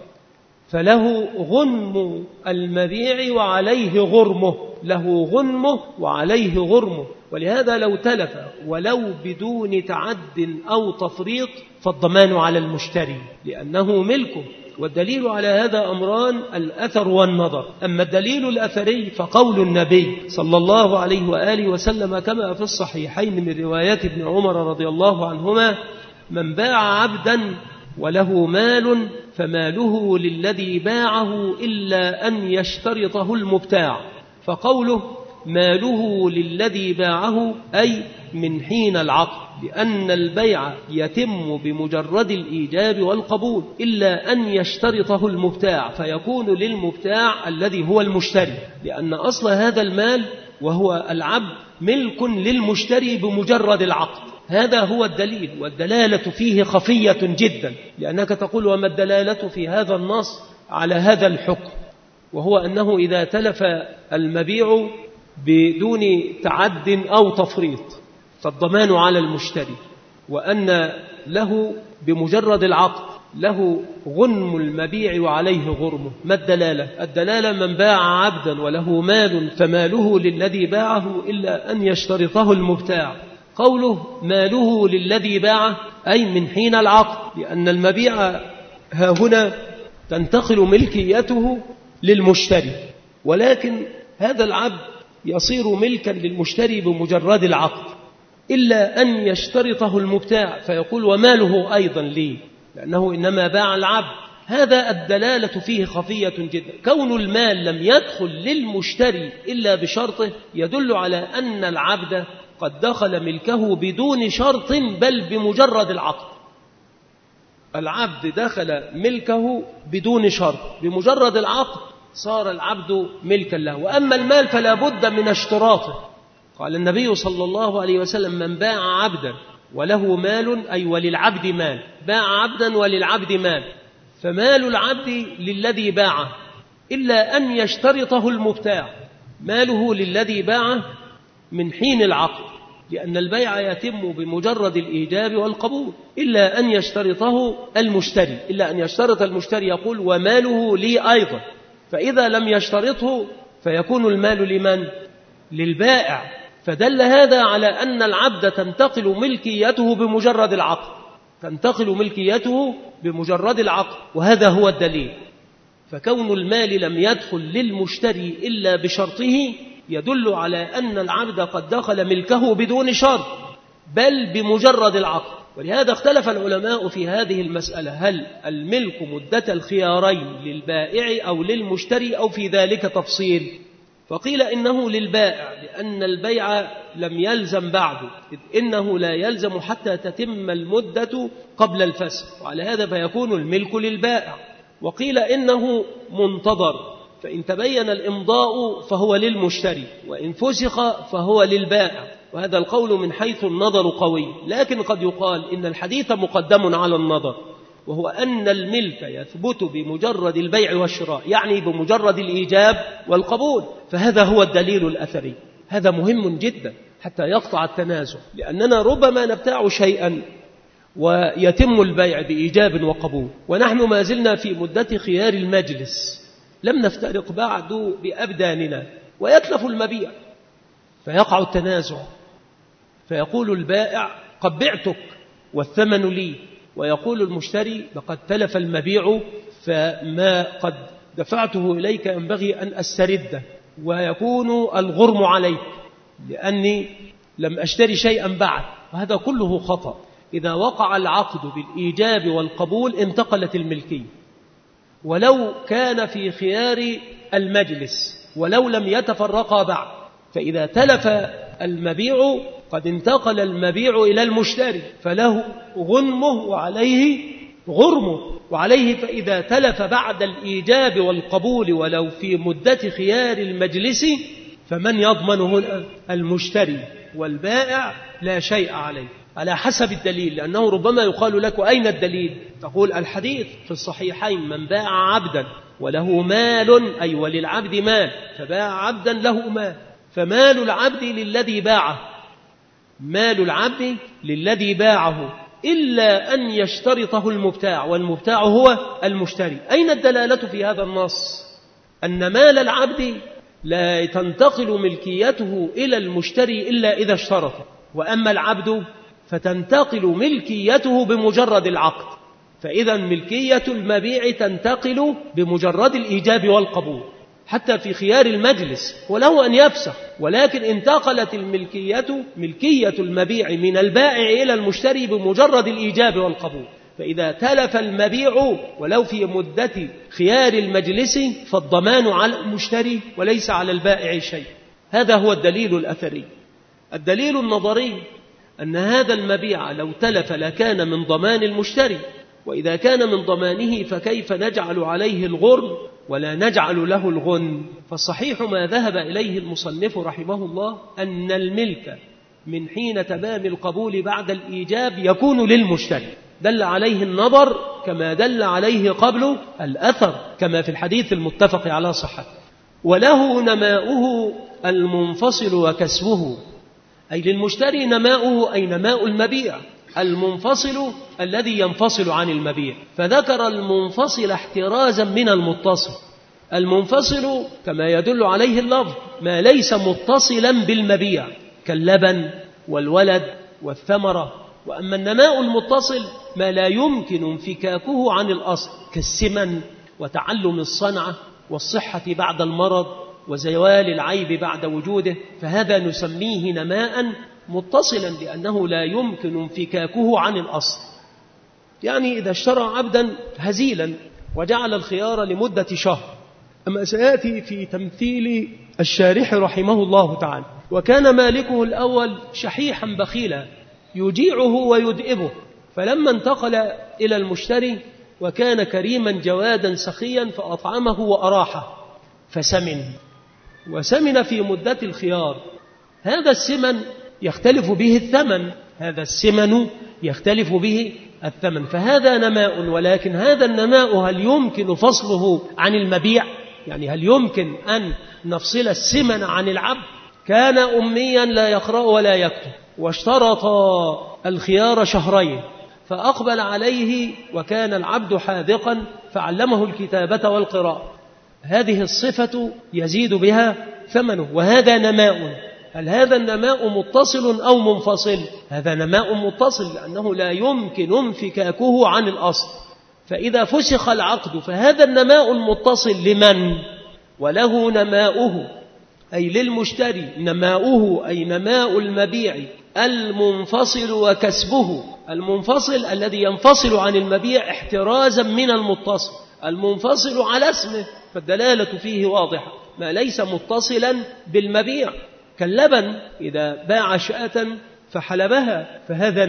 فله غنم المبيع وعليه غرمه، له غنمه وعليه غرمه. ولهذا لو تلف ولو بدون تعد أو تفريط فالضمان على المشتري لأنه ملكه. والدليل على هذا أمران: الأثر والنظر. أما الدليل الأثري فقول النبي صلى الله عليه وآله وسلم كما في الصحيحين من روايات ابن عمر رضي الله عنهما: من باع عبدا وله مال فماله للذي باعه إلا أن يشترطه المبتاع. فقوله ماله للذي باعه أي من حين العقد، لأن البيع يتم بمجرد الإيجاب والقبول إلا أن يشترطه المبتاع، فيكون للمبتاع الذي هو المشتري، لأن أصل هذا المال وهو العبد ملك للمشتري بمجرد العقد. هذا هو الدليل، والدلالة فيه خفية جدا، لأنك تقول: وما الدلالة في هذا النص على هذا الحكم؟ وهو أنه إذا تلف المبيع بدون تعد أو تفريط فالضمان على المشتري، وأن له بمجرد العقد له غنم المبيع وعليه غرمه. ما الدلالة؟ الدلالة: من باع عبدا وله مال فماله للذي باعه إلا أن يشترطه المبتاع. قوله ماله للذي باعه أي من حين العقد، لأن المبيع ها هنا تنتقل ملكيته للمشتري، ولكن هذا العبد يصير ملكا للمشتري بمجرد العقد، إلا أن يشترطه المبتاع فيقول وماله أيضا لي، لأنه إنما باع العبد. هذا الدلالة فيه خفية جدا. كون المال لم يدخل للمشتري إلا بشرطه يدل على أن العبد قد دخل ملكه بدون شرط بل بمجرد العقد. العبد دخل ملكه بدون شرط، بمجرد العقد صار العبد ملكا له. وأما المال فلا بد من اشتراطه. قال النبي صلى الله عليه وسلم من باع عبدا وله مال أي وللعبد مال، باع عبدا وللعبد مال، فمال العبد للذي باعه إلا أن يشترطه المبتاع، ماله للذي باعه من حين العقد، لأن البيع يتم بمجرد الإيجاب والقبول، إلا أن يشترطه المشتري، إلا أن يشترط المشتري يقول وماله لي أيضا، فإذا لم يشترطه فيكون المال لمن؟ للبائع. فدل هذا على أن العبد تنتقل ملكيته بمجرد العقد، تنتقل ملكيته بمجرد العقد، وهذا هو الدليل. فكون المال لم يدخل للمشتري إلا بشرطه يدل على أن العبد قد دخل ملكه بدون شرط بل بمجرد العقد. ولهذا اختلف العلماء في هذه المسألة، هل الملك مدة الخيارين للبائع أو للمشتري أو في ذلك تفصيل؟ فقيل إنه للبائع، لأن البيع لم يلزم بعده، إذ إنه لا يلزم حتى تتم المدة قبل الفسخ، وعلى هذا فيكون الملك للبائع. وقيل إنه منتظر، فإن تبين الإمضاء فهو للمشتري، وإن فسخ فهو للبائع، وهذا القول من حيث النظر قوي. لكن قد يقال إن الحديث مقدم على النظر، وهو أن الملك يثبت بمجرد البيع والشراء، يعني بمجرد الإيجاب والقبول، فهذا هو الدليل الأثري. هذا مهم جدا حتى يقطع التنازع، لأننا ربما نبتاع شيئا ويتم البيع بإيجاب وقبول ونحن ما زلنا في مدة خيار المجلس، لم نفترق بعد بأبداننا، ويتلف المبيع فيقع التنازع، فيقول البائع قد بعتك والثمن لي، ويقول المشتري لقد تلف المبيع فما قد دفعته إليك ينبغي أن أسترده، ويكون الغرم عليك لأني لم أشتري شيئا بعد. وهذا كله خطأ. إذا وقع العقد بالإيجاب والقبول انتقلت الملكية، ولو كان في خيار المجلس ولو لم يتفرقا بعد. فإذا تلف المبيع قد انتقل المبيع إلى المشتري، فله غنمه وعليه غرمه، وعليه فإذا تلف بعد الإيجاب والقبول ولو في مدة خيار المجلس فمن يضمن هنا؟ المشتري، والبائع لا شيء عليه على حسب الدليل، لأنه ربما يقال لك أين الدليل؟ تقول الحديث في الصحيحين من باع عبدا وله مال أي وللعبد مال، فباع عبدا له مال، فمال العبد للذي باعه، مال العبد للذي باعه إلا أن يشترطه المبتاع، والمبتاع هو المشتري. أين الدلالة في هذا النص؟ أن مال العبد لا تنتقل ملكيته إلى المشتري إلا إذا اشترط، وأما العبد فتنتقل ملكيته بمجرد العقد. فإذا ملكية المبيع تنتقل بمجرد الإيجاب والقبول حتى في خيار المجلس، وله أن يفسخ، ولكن انتقلت ملكية المبيع من البائع إلى المشتري بمجرد الإيجاب والقبول. فإذا تلف المبيع ولو في مدة خيار المجلس فالضمان على المشتري وليس على البائع شيء. هذا هو الدليل الأثري. الدليل النظري أن هذا المبيع لو تلف لكان من ضمان المشتري، وإذا كان من ضمانه فكيف نجعل عليه الغرم ولا نجعل له الغنم؟ فالصحيح ما ذهب إليه المصنف رحمه الله أن الملك من حين تمام القبول بعد الإيجاب يكون للمشتري، دل عليه النظر كما دل عليه قبل الأثر كما في الحديث المتفق على صحته. وله نماؤه المنفصل وكسبه، أي للمشتري نماؤه أي نماء المبيع، المنفصل الذي ينفصل عن المبيع، فذكر المنفصل احترازا من المتصل. المنفصل كما يدل عليه اللفظ ما ليس متصلا بالمبيع كاللبن والولد والثمرة. وأما النماء المتصل ما لا يمكن انفكاكه عن الأصل كالسمن وتعلم الصنعة والصحة بعد المرض وزوال العيب بعد وجوده، فهذا نسميه نماء متصلا لأنه لا يمكن انفكاكه عن الأصل. يعني إذا اشترى عبدا هزيلا وجعل الخيار لمدة شهر، أما سيأتي في تمثيل الشارح رحمه الله تعالى، وكان مالكه الأول شحيحا بخيلا يجيعه ويدئبه، فلما انتقل إلى المشتري وكان كريما جوادا سخيا فأطعمه وأراحه فسمن، وسمن في مدة الخيار. هذا السمن يختلف به الثمن، هذا السمن يختلف به الثمن، فهذا نماء. ولكن هذا النماء هل يمكن فصله عن المبيع؟ يعني هل يمكن أن نفصل السمن عن العبد؟ كان أميا لا يقرأ ولا يكتب، واشترط الخيار شهرين، فأقبل عليه وكان العبد حاذقا فعلمه الكتابة والقراءة. هذه الصفة يزيد بها ثمنه، وهذا نماء. هل هذا النماء متصل أو منفصل؟ هذا نماء متصل لأنه لا يمكن انفكاكه عن الأصل. فإذا فسخ العقد فهذا النماء المتصل لمن؟ وله نماؤه أي للمشتري، نماؤه أي نماء المبيع المنفصل وكسبه. المنفصل الذي ينفصل عن المبيع احترازا من المتصل، المنفصل على اسمه، فالدلالة فيه واضحة. ما ليس متصلا بالمبيع كاللبن إذا باع شاة فحلبها فهذا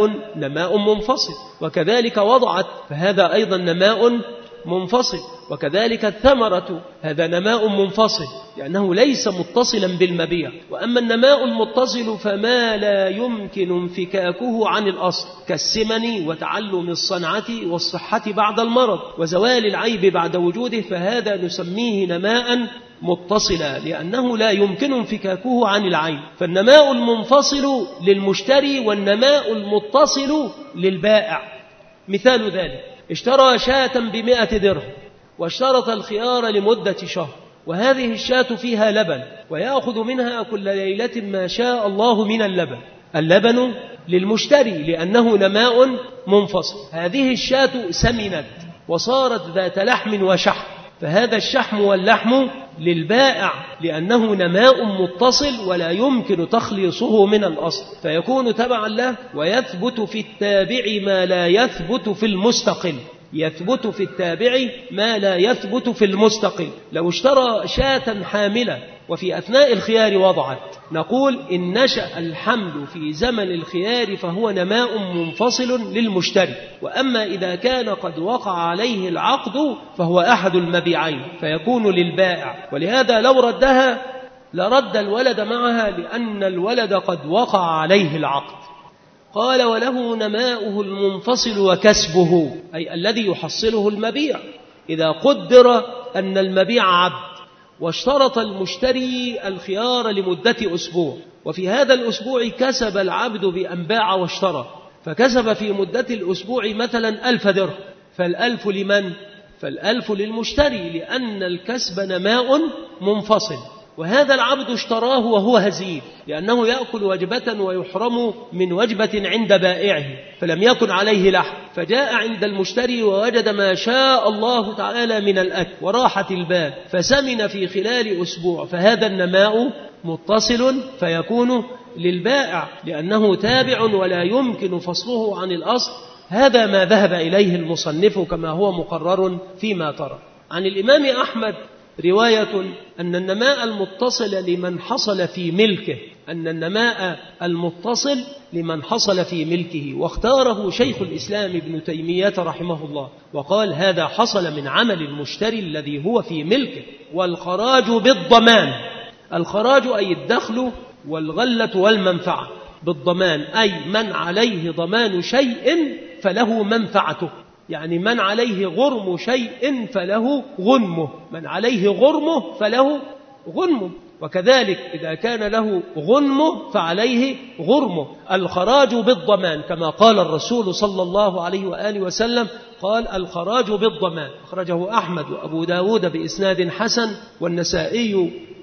نماء منفصل، وكذلك وضعت فهذا أيضا نماء منفصل، وكذلك الثمرة هذا نماء منفصل لأنه ليس متصلا بالمبيع. وأما النماء المتصل فما لا يمكن انفكاكه عن الأصل كالسمن وتعلم الصنعة والصحة بعد المرض وزوال العيب بعد وجوده، فهذا نسميه نماء متصلا لأنه لا يمكن انفكاكه عن العين. فالنماء المنفصل للمشتري والنماء المتصل للبائع. مثال ذلك: اشترى شاة ب100 درهم واشترط الخيار لمدة شهر، وهذه الشاة فيها لبن ويأخذ منها كل ليلة ما شاء الله من اللبن. اللبن للمشتري لأنه نماء منفصل. هذه الشاة سمنت وصارت ذات لحم وشحم، فهذا الشحم واللحم للبائع لأنه نماء متصل ولا يمكن تخليصه من الأصل، فيكون تبعا له. ويثبت في التابع ما لا يثبت في المستقل، يثبت في التابع ما لا يثبت في المستقل. لو اشترى شاة حاملة وفي أثناء الخيار وضعت، نقول إن نشأ الحمل في زمن الخيار فهو نماء منفصل للمشتري. وأما إذا كان قد وقع عليه العقد فهو أحد المبيعين فيكون للبائع. ولهذا لو ردها لرد الولد معها لأن الولد قد وقع عليه العقد. قال: وله نماؤه المنفصل وكسبه، أي الذي يحصله المبيع. إذا قدر أن المبيع عبد واشترط المشتري الخيار لمدة أسبوع، وفي هذا الأسبوع كسب العبد بأن باع واشترى، فكسب في مدة الأسبوع مثلا 1000 درهم، فال1000 لمن؟ فال1000 للمشتري لأن الكسب نماء منفصل. وهذا العبد اشتراه وهو هزيل لأنه يأكل وجبة ويحرم من وجبة عند بائعه فلم يكن عليه لحم، فجاء عند المشتري ووجد ما شاء الله تعالى من الأكل وراحة البال فسمن في خلال أسبوع، فهذا النماء متصل فيكون للبائع لأنه تابع ولا يمكن فصله عن الأصل. هذا ما ذهب إليه المصنف كما هو مقرر فيما ترى. عن الإمام أحمد رواية أن النماء المتصل لمن حصل في ملكه، أن النماء المتصل لمن حصل في ملكه، واختاره شيخ الإسلام ابن تيمية رحمه الله وقال: هذا حصل من عمل المشتري الذي هو في ملكه. والخراج بالضمان، الخراج أي الدخل والغلة والمنفعة، بالضمان أي من عليه ضمان شيء فله منفعته، يعني من عليه غرم شيء فله غنمه، من عليه غرمه فله غنمه، وكذلك إذا كان له غنمه فعليه غرمه. الخراج بالضمان كما قال الرسول صلى الله عليه وآله وسلم، قال: الخراج بالضمان. أخرجه أحمد وأبو داود بإسناد حسن والنسائي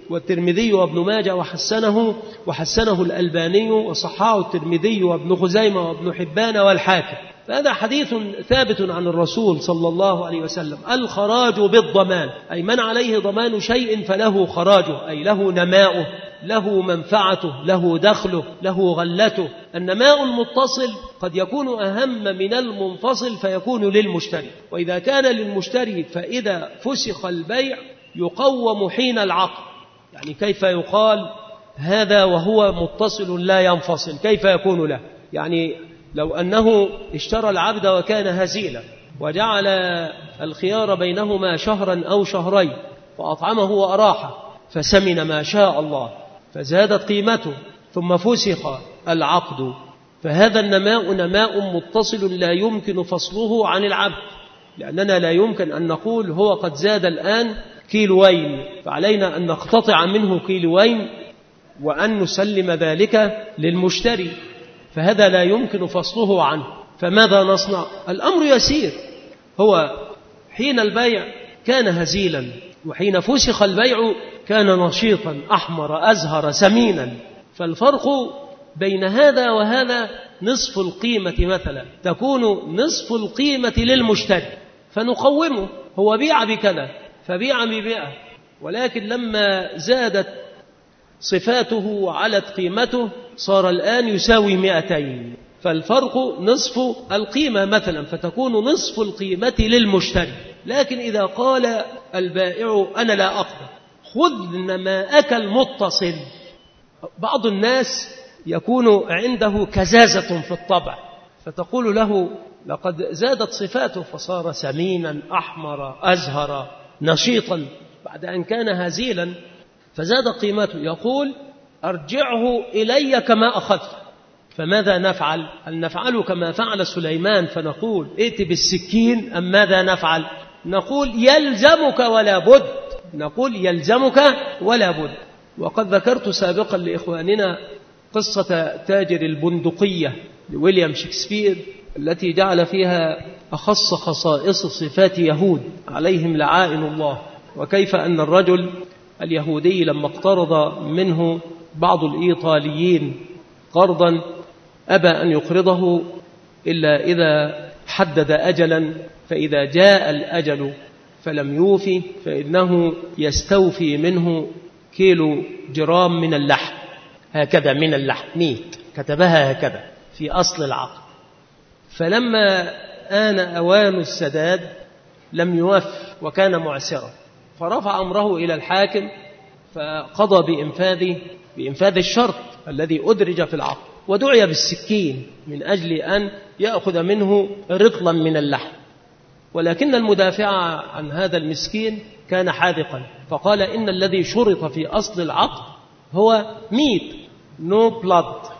والترمذي وابن ماجه وحسنه الألباني، وصححه الترمذي وابن خزيمة وابن حبان والحاكم. فهذا حديث ثابت عن الرسول صلى الله عليه وسلم. الخراج بالضمان، أي من عليه ضمان شيء فله خراجه، أي له نماؤه، له منفعته، له دخله، له غلته. النماء المتصل قد يكون أهم من المنفصل فيكون للمشتري، وإذا كان للمشتري فإذا فسخ البيع يقوم حين العقد. يعني كيف يقال هذا وهو متصل لا ينفصل؟ كيف يكون له؟ يعني لو أنه اشترى العبد وكان هزيلا وجعل الخيار بينهما شهرا أو شهرين فأطعمه وأراحه فسمن ما شاء الله فزادت قيمته ثم فسخ العقد، فهذا النماء نماء متصل لا يمكن فصله عن العبد، لأننا لا يمكن أن نقول هو قد زاد الآن كيلوين فعلينا أن نقتطع منه كيلوين وأن نسلم ذلك للمشتري، فهذا لا يمكن فصله عنه. فماذا نصنع؟ الأمر يسير. هو حين البيع كان هزيلا، وحين فسخ البيع كان نشيطا أحمر أزهر سمينا، فالفرق بين هذا وهذا نصف القيمة مثلا، تكون نصف القيمة للمشتري فنقومه، هو بيع بكذا فبيع ب100، ولكن لما زادت صفاته وعلت قيمته صار الآن يساوي 200، فالفرق نصف القيمة مثلا، فتكون نصف القيمة للمشتري. لكن إذا قال البائع أنا لا أقبل، خذ نماءك المتصل، بعض الناس يكون عنده كزازة في الطبع، فتقول له لقد زادت صفاته فصار سمينا أحمر أزهر نشيطا بعد أن كان هزيلا فزاد قيمته، يقول أرجعه إلي كما أخذت. فماذا نفعل؟ هل نفعل كما فعل سليمان فنقول ائت بالسكين أم ماذا نفعل؟ نقول يلزمك ولا بد، نقول يلزمك ولا بد. وقد ذكرت سابقا لإخواننا قصة تاجر البندقية لويليام شكسبير التي جعل فيها أخص خصائص صفات يهود عليهم لعائن الله، وكيف أن الرجل اليهودي لما اقترض منه بعض الإيطاليين قرضا أبى أن يقرضه إلا إذا حدد أجلا، فإذا جاء الأجل فلم يوفي فإنه يستوفي منه كيلو جرام من اللحم، هكذا من اللحم ميت، كتبها هكذا في أصل العقد. فلما آن أوان السداد لم يوف وكان معسرا، فرفع أمره إلى الحاكم فقضى بإنفاذ الشرط الذي أدرج في العقد، ودعي بالسكين من أجل أن يأخذ منه رطلا من اللحم. ولكن المدافع عن هذا المسكين كان حاذقا فقال إن الذي شرط في أصل العقد هو ميت نو بلاد،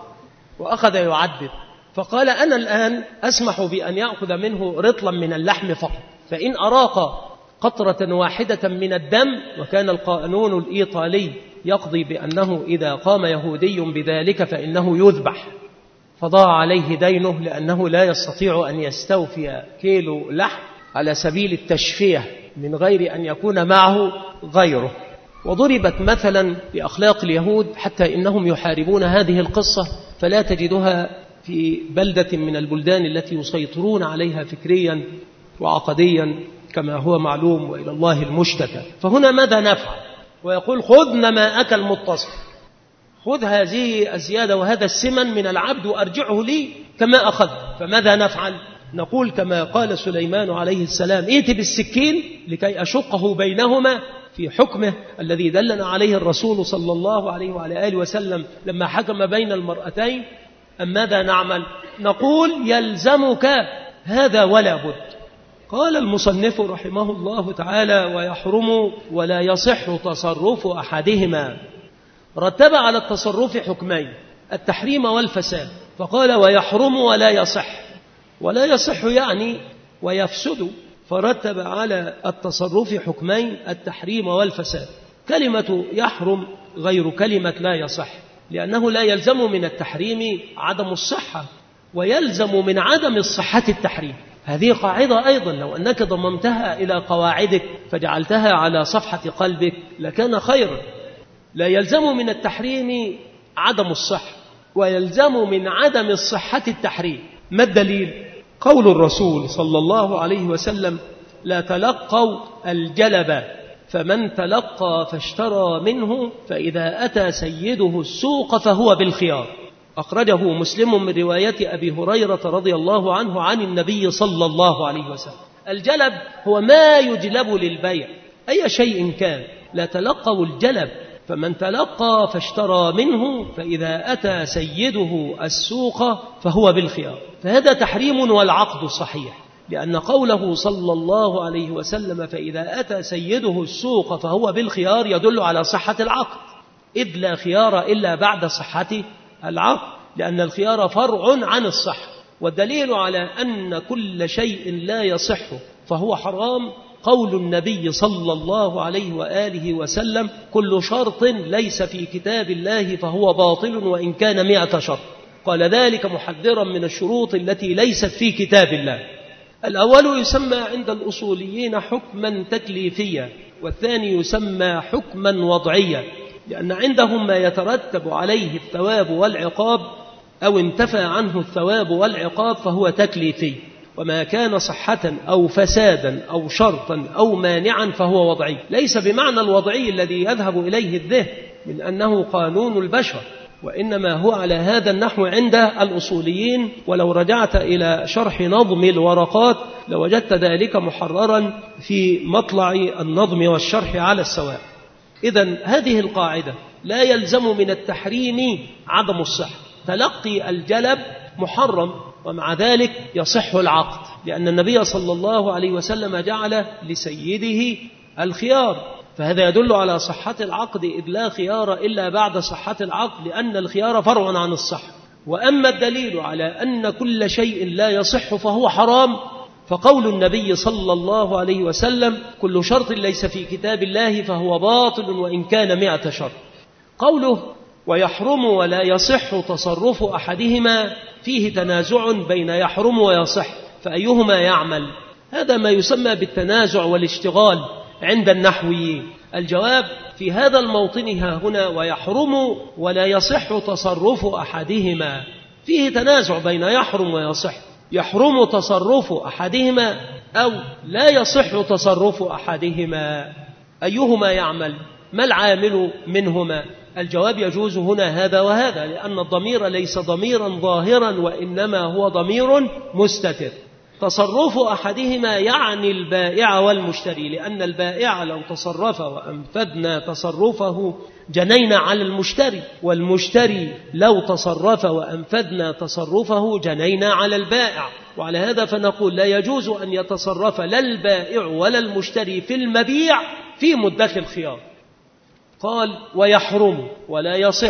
وأخذ يعدد فقال أنا الآن أسمح بأن يأخذ منه رطلا من اللحم فقط، فإن أراق قطرة واحدة من الدم، وكان القانون الإيطالي يقضي بأنه إذا قام يهودي بذلك فإنه يذبح، فضاع عليه دينه لأنه لا يستطيع أن يستوفي كيلو لحم على سبيل التشفيه من غير أن يكون معه غيره. وضربت مثلا بأخلاق اليهود حتى إنهم يحاربون هذه القصة، فلا تجدها في بلدة من البلدان التي يسيطرون عليها فكريا وعقديا كما هو معلوم، وإلى الله المشتكى. فهنا ماذا نفعل؟ ويقول خذ نماءك المتصل، خذ هذه الزيادة وهذا السمن من العبد وأرجعه لي كما أخذ. فماذا نفعل؟ نقول كما قال سليمان عليه السلام ائت بالسكين لكي أشقه بينهما في حكمه الذي دلنا عليه الرسول صلى الله عليه وعلى آله وسلم لما حكم بين المرأتين. أم ماذا نعمل؟ نقول يلزمك هذا ولا بد. قال المصنف رحمه الله تعالى ويحرم ولا يصح تصرف أحدهما، رتب على التصرف حكمين التحريم والفساد، فقال ويحرم ولا يصح، ولا يصح يعني ويفسد، فرتب على التصرف حكمين التحريم والفساد. كلمة يحرم غير كلمة لا يصح، لأنه لا يلزم من التحريم عدم الصحة، ويلزم من عدم الصحة التحريم. هذه قاعدة أيضا لو أنك ضممتها إلى قواعدك فجعلتها على صفحة قلبك لكان خيرا. لا يلزم من التحريم عدم الصحة، ويلزم من عدم الصحة التحريم. ما الدليل؟ قول الرسول صلى الله عليه وسلم: لا تلقوا الجلب، فمن تلقى فاشترى منه فإذا أتى سيده السوق فهو بالخيار. أخرجه مسلم من رواية أبي هريرة رضي الله عنه عن النبي صلى الله عليه وسلم. الجلب هو ما يجلب للبيع أي شيء كان. لا تلقوا الجلب، فمن تلقى فاشترى منه فإذا أتى سيده السوق فهو بالخيار. فهذا تحريم والعقد صحيح، لأن قوله صلى الله عليه وسلم فإذا أتى سيده السوق فهو بالخيار يدل على صحة العقد، إذ لا خيار إلا بعد صحة العقد، لأن الخيار فرع عن الصحة. والدليل على أن كل شيء لا يصح فهو حرام قول النبي صلى الله عليه وآله وسلم: كل شرط ليس في كتاب الله فهو باطل وإن كان 100 شرط. قال ذلك محذرا من الشروط التي ليست في كتاب الله. الأول يسمى عند الأصوليين حكما تكليفيا، والثاني يسمى حكما وضعيا، لأن عندهم ما يترتب عليه الثواب والعقاب أو انتفى عنه الثواب والعقاب فهو تكليفي، وما كان صحة أو فسادا أو شرطا أو مانعا فهو وضعي. ليس بمعنى الوضعي الذي يذهب إليه الذهن من أنه قانون البشر، وإنما هو على هذا النحو عند الأصوليين. ولو رجعت إلى شرح نظم الورقات لوجدت ذلك محررا في مطلع النظم والشرح على السواء. إذن هذه القاعدة: لا يلزم من التحريم عدم الصحة. تلقي الجلب محرم، ومع ذلك يصح العقد، لأن النبي صلى الله عليه وسلم جعل لسيده الخيار، فهذا يدل على صحة العقد، إذ لا خيار إلا بعد صحة العقد، لأن الخيار فرع عن الصحة. وأما الدليل على أن كل شيء لا يصح فهو حرام فقول النبي صلى الله عليه وسلم: كل شرط ليس في كتاب الله فهو باطل وإن كان 100 شرط. قوله: ويحرم ولا يصح تصرف أحدهما، فيه تنازع بين يحرم ويصح، فأيهما يعمل؟ هذا ما يسمى بالتنازع والاشتغال عند النحويين. الجواب في هذا الموطن ها هنا: ويحرم ولا يصح تصرف أحدهما، فيه تنازع بين يحرم ويصح. يحرم تصرف أحدهما أو لا يصح تصرف أحدهما، أيهما يعمل؟ ما العامل منهما؟ الجواب: يجوز هنا هذا وهذا، لأن الضمير ليس ضميرا ظاهرا وإنما هو ضمير مستتر. تصرف أحدهما يعني البائع والمشتري، لأن البائع لو تصرف وأنفذنا تصرفه جنينا على المشتري، والمشتري لو تصرف وأنفذنا تصرفه جنينا على البائع. وعلى هذا فنقول: لا يجوز أن يتصرف لا البائع ولا المشتري في المبيع في مدة الخيار. قال: ويحرم ولا يصح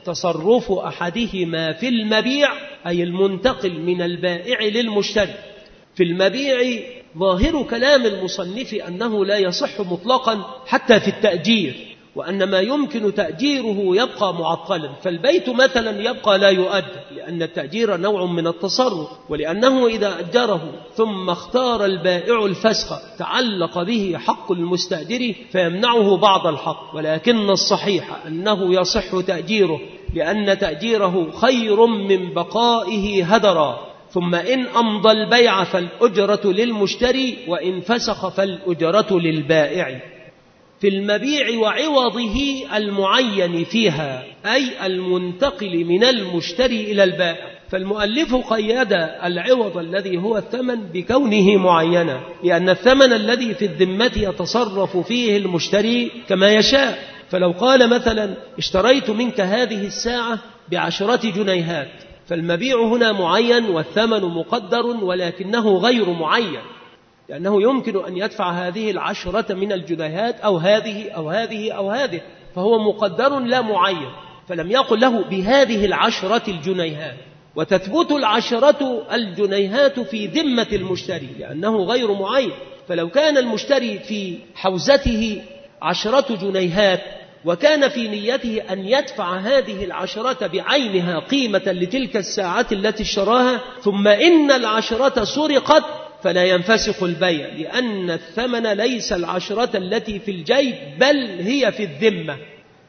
تصرف أحدهما في المبيع، أي المنتقل من البائع للمشتري. في المبيع ظاهر كلام المصنف أنه لا يصح مطلقا حتى في التأجير، وأن ما يمكن تأجيره يبقى معطلا. فالبيت مثلا يبقى لا يؤجر، لأن التأجير نوع من التصرف، ولأنه إذا أجره ثم اختار البائع الفسخ تعلق به حق المستأجر فيمنعه بعض الحق. ولكن الصحيح أنه يصح تأجيره، لأن تأجيره خير من بقائه هدرا. ثم إن أمضى البيع فالأجرة للمشتري، وإن فسخ فالأجرة للبائع. في المبيع وعوضه المعين فيها، أي المنتقل من المشتري إلى البائع. فالمؤلف قيد العوض الذي هو الثمن بكونه معينا، لأن الثمن الذي في الذمة يتصرف فيه المشتري كما يشاء. فلو قال مثلا: اشتريت منك هذه الساعة ب10 جنيهات، فالمبيع هنا معين والثمن مقدر، ولكنه غير معين، لأنه يمكن أن يدفع هذه 10 من الجنيهات أو هذه أو هذه أو هذه، فهو مقدر لا معين. فلم يقل له بهذه 10 الجنيهات، وتثبت 10 الجنيهات في ذمة المشتري لأنه غير معين. فلو كان المشتري في حوزته 10 جنيهات وكان في نيته أن يدفع هذه 10 بعينها قيمة لتلك الساعة التي اشتراها، ثم إن 10 سرقت، فلا ينفسخ البيع، لأن الثمن ليس 10 التي في الجيب بل هي في الذمة.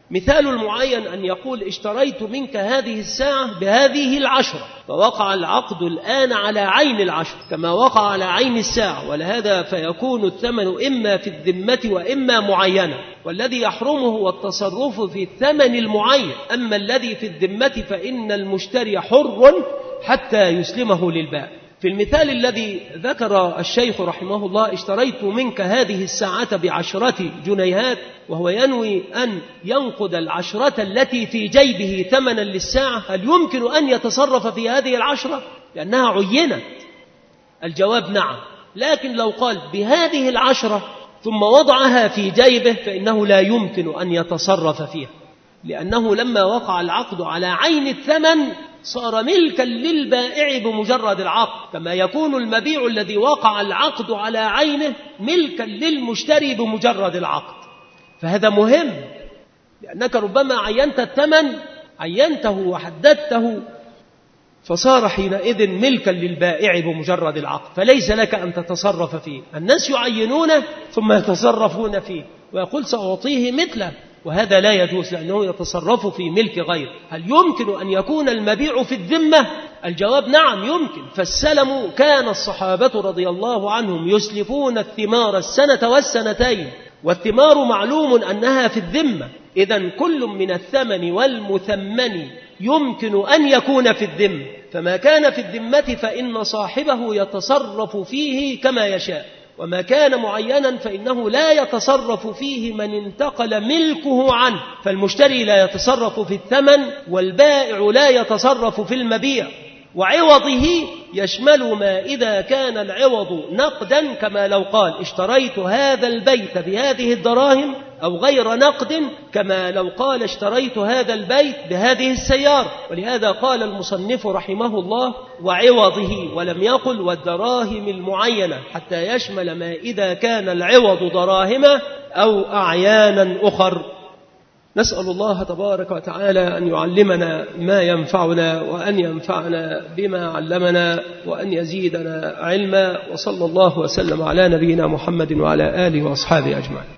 مثال المعين أن يقول اشتريت منك هذه الساعة بهذه 10، فوقع العقد الآن على عين 10 كما وقع على عين الساعة، ولهذا فيكون الثمن إما في الذمة وإما معينة، والذي يحرمه هو التصرف في الثمن المعين، أما الذي في الذمة فإن المشتري حر حتى يسلمه للبائع. في المثال الذي ذكر الشيخ رحمه الله اشتريت منك هذه الساعة ب10 جنيهات، وهو ينوي أن ينقد 10 التي في جيبه ثمنا للساعة، هل يمكن أن يتصرف في هذه 10؟ لأنها عينت. الجواب نعم، لكن لو قال بهذه 10 ثم وضعها في جيبه فإنه لا يمكن أن يتصرف فيها، لأنه لما وقع العقد على عين الثمن صار ملكا للبائع بمجرد العقد، كما يكون المبيع الذي وقع العقد على عينه ملكا للمشتري بمجرد العقد. فهذا مهم، لأنك ربما عينت الثمن، عينته وحددته، فصار حينئذ ملكا للبائع بمجرد العقد، فليس لك أن تتصرف فيه. الناس يعينونه ثم يتصرفون فيه ويقول سأعطيه مثله، وهذا لا يجوز لأنه يتصرف في ملك غير. هل يمكن أن يكون المبيع في الذمة؟ الجواب نعم يمكن. فالسلم كان الصحابة رضي الله عنهم يسلفون الثمار السنة والسنتين، والثمار معلوم أنها في الذمة، إذن كل من الثمن والمثمن يمكن أن يكون في الذمة، فما كان في الذمة فإن صاحبه يتصرف فيه كما يشاء، وما كان معينا فإنه لا يتصرف فيه من انتقل ملكه عنه، فالمشتري لا يتصرف في الثمن والبائع لا يتصرف في المبيع. وعوضه يشمل ما إذا كان العوض نقدا، كما لو قال اشتريت هذا البيت بهذه الدراهم، أو غير نقد كما لو قال اشتريت هذا البيت بهذه السيارة. ولهذا قال المصنف رحمه الله وعوضه، ولم يقل والدراهم المعينة، حتى يشمل ما إذا كان العوض دراهم أو أعيانا أخر. نسأل الله تبارك وتعالى أن يعلمنا ما ينفعنا، وأن ينفعنا بما علمنا، وأن يزيدنا علما. وصلى الله وسلم على نبينا محمد وعلى آله وأصحابه أجمعين.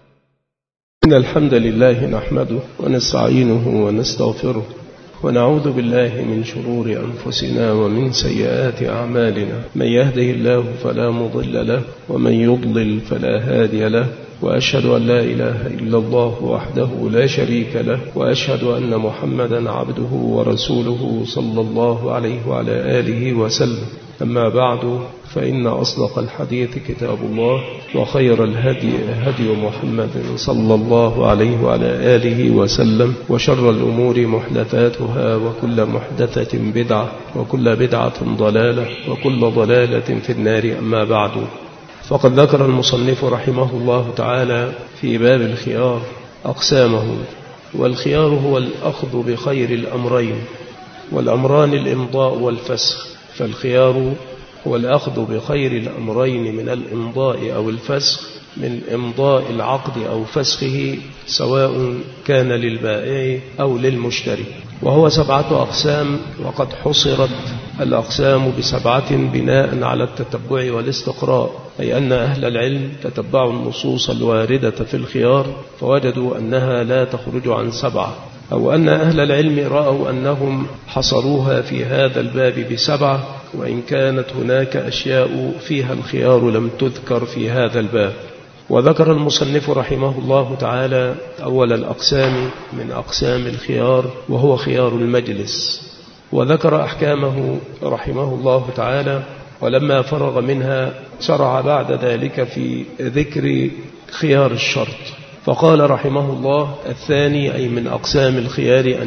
إن الحمد لله نحمده ونستعينه ونستغفره، ونعوذ بالله من شرور أنفسنا ومن سيئات أعمالنا، من يهده الله فلا مضل له، ومن يضلل فلا هادي له، وأشهد أن لا إله إلا الله وحده لا شريك له، وأشهد أن محمدا عبده ورسوله صلى الله عليه وعلى آله وسلم. أما بعد، فإن أصدق الحديث كتاب الله، وخير الهدي هدي محمد صلى الله عليه وعلى آله وسلم، وشر الأمور محدثاتها، وكل محدثة بدعة، وكل بدعة ضلالة، وكل ضلالة في النار. أما بعد، فقد ذكر المصنف رحمه الله تعالى في باب الخيار أقسامه، والخيار هو الأخذ بخير الأمرين، والأمران الإمضاء والفسخ. فالخيار هو الأخذ بخير الأمرين من الإمضاء أو الفسخ، من إمضاء العقد أو فسخه، سواء كان للبائع أو للمشتري. وهو 7 أقسام، وقد حصرت الأقسام ب7 بناء على التتبع والاستقراء، أي أن أهل العلم تتبعوا النصوص الواردة في الخيار فوجدوا أنها لا تخرج عن 7، أو أن أهل العلم رأوا أنهم حصروها في هذا الباب ب7، وإن كانت هناك أشياء فيها الخيار لم تذكر في هذا الباب. وذكر المصنف رحمه الله تعالى أول الأقسام من أقسام الخيار، وهو خيار المجلس، وذكر أحكامه رحمه الله تعالى. ولما فرغ منها شرع بعد ذلك في ذكر خيار الشرط، فقال رحمه الله الثاني أي من أقسام الخيار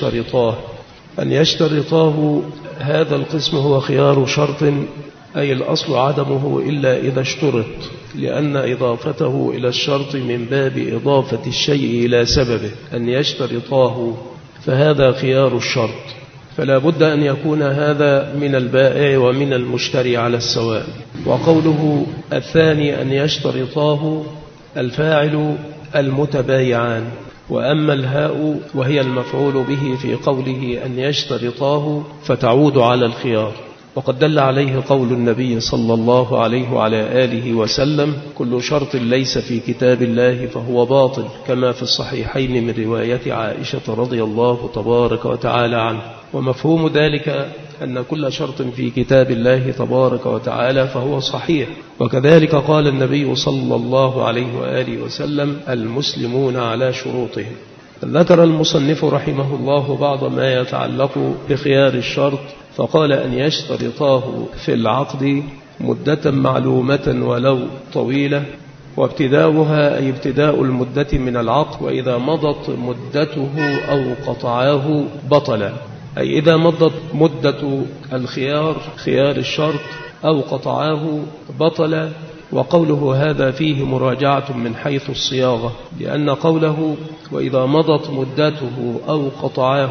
أن يشترطاه. هذا القسم هو خيار شرط، أي الأصل عدمه إلا إذا اشترط، لأن إضافته إلى الشرط من باب إضافة الشيء إلى سببه. أن يشترطاه فهذا خيار الشرط، فلا بد أن يكون هذا من البائع ومن المشتري على السواء. وقوله الثاني أن يشترطاه، الفاعل المتبايعان، وأما الهاء وهي المفعول به في قوله أن يشترطاه فتعود على الخيار. وقد دل عليه قول النبي صلى الله عليه وعلى آله وسلم: كل شرط ليس في كتاب الله فهو باطل، كما في الصحيحين من رواية عائشة رضي الله تبارك وتعالى عنه. ومفهوم ذلك أن كل شرط في كتاب الله تبارك وتعالى فهو صحيح. وكذلك قال النبي صلى الله عليه وآله وسلم: المسلمون على شروطهم. ذكر المصنف رحمه الله بعض ما يتعلق بخيار الشرط، فقال: أن يشترطاه في العقد مدة معلومة ولو طويلة، وابتداؤها أي ابتداء المدة من العقد، وإذا مضت مدته أو قطعاه بطل، أي إذا مضت مدة الخيار خيار الشرط أو قطعاه بطل. وقوله هذا فيه مراجعة من حيث الصياغة، لأن قوله وإذا مضت مدته أو قطعاه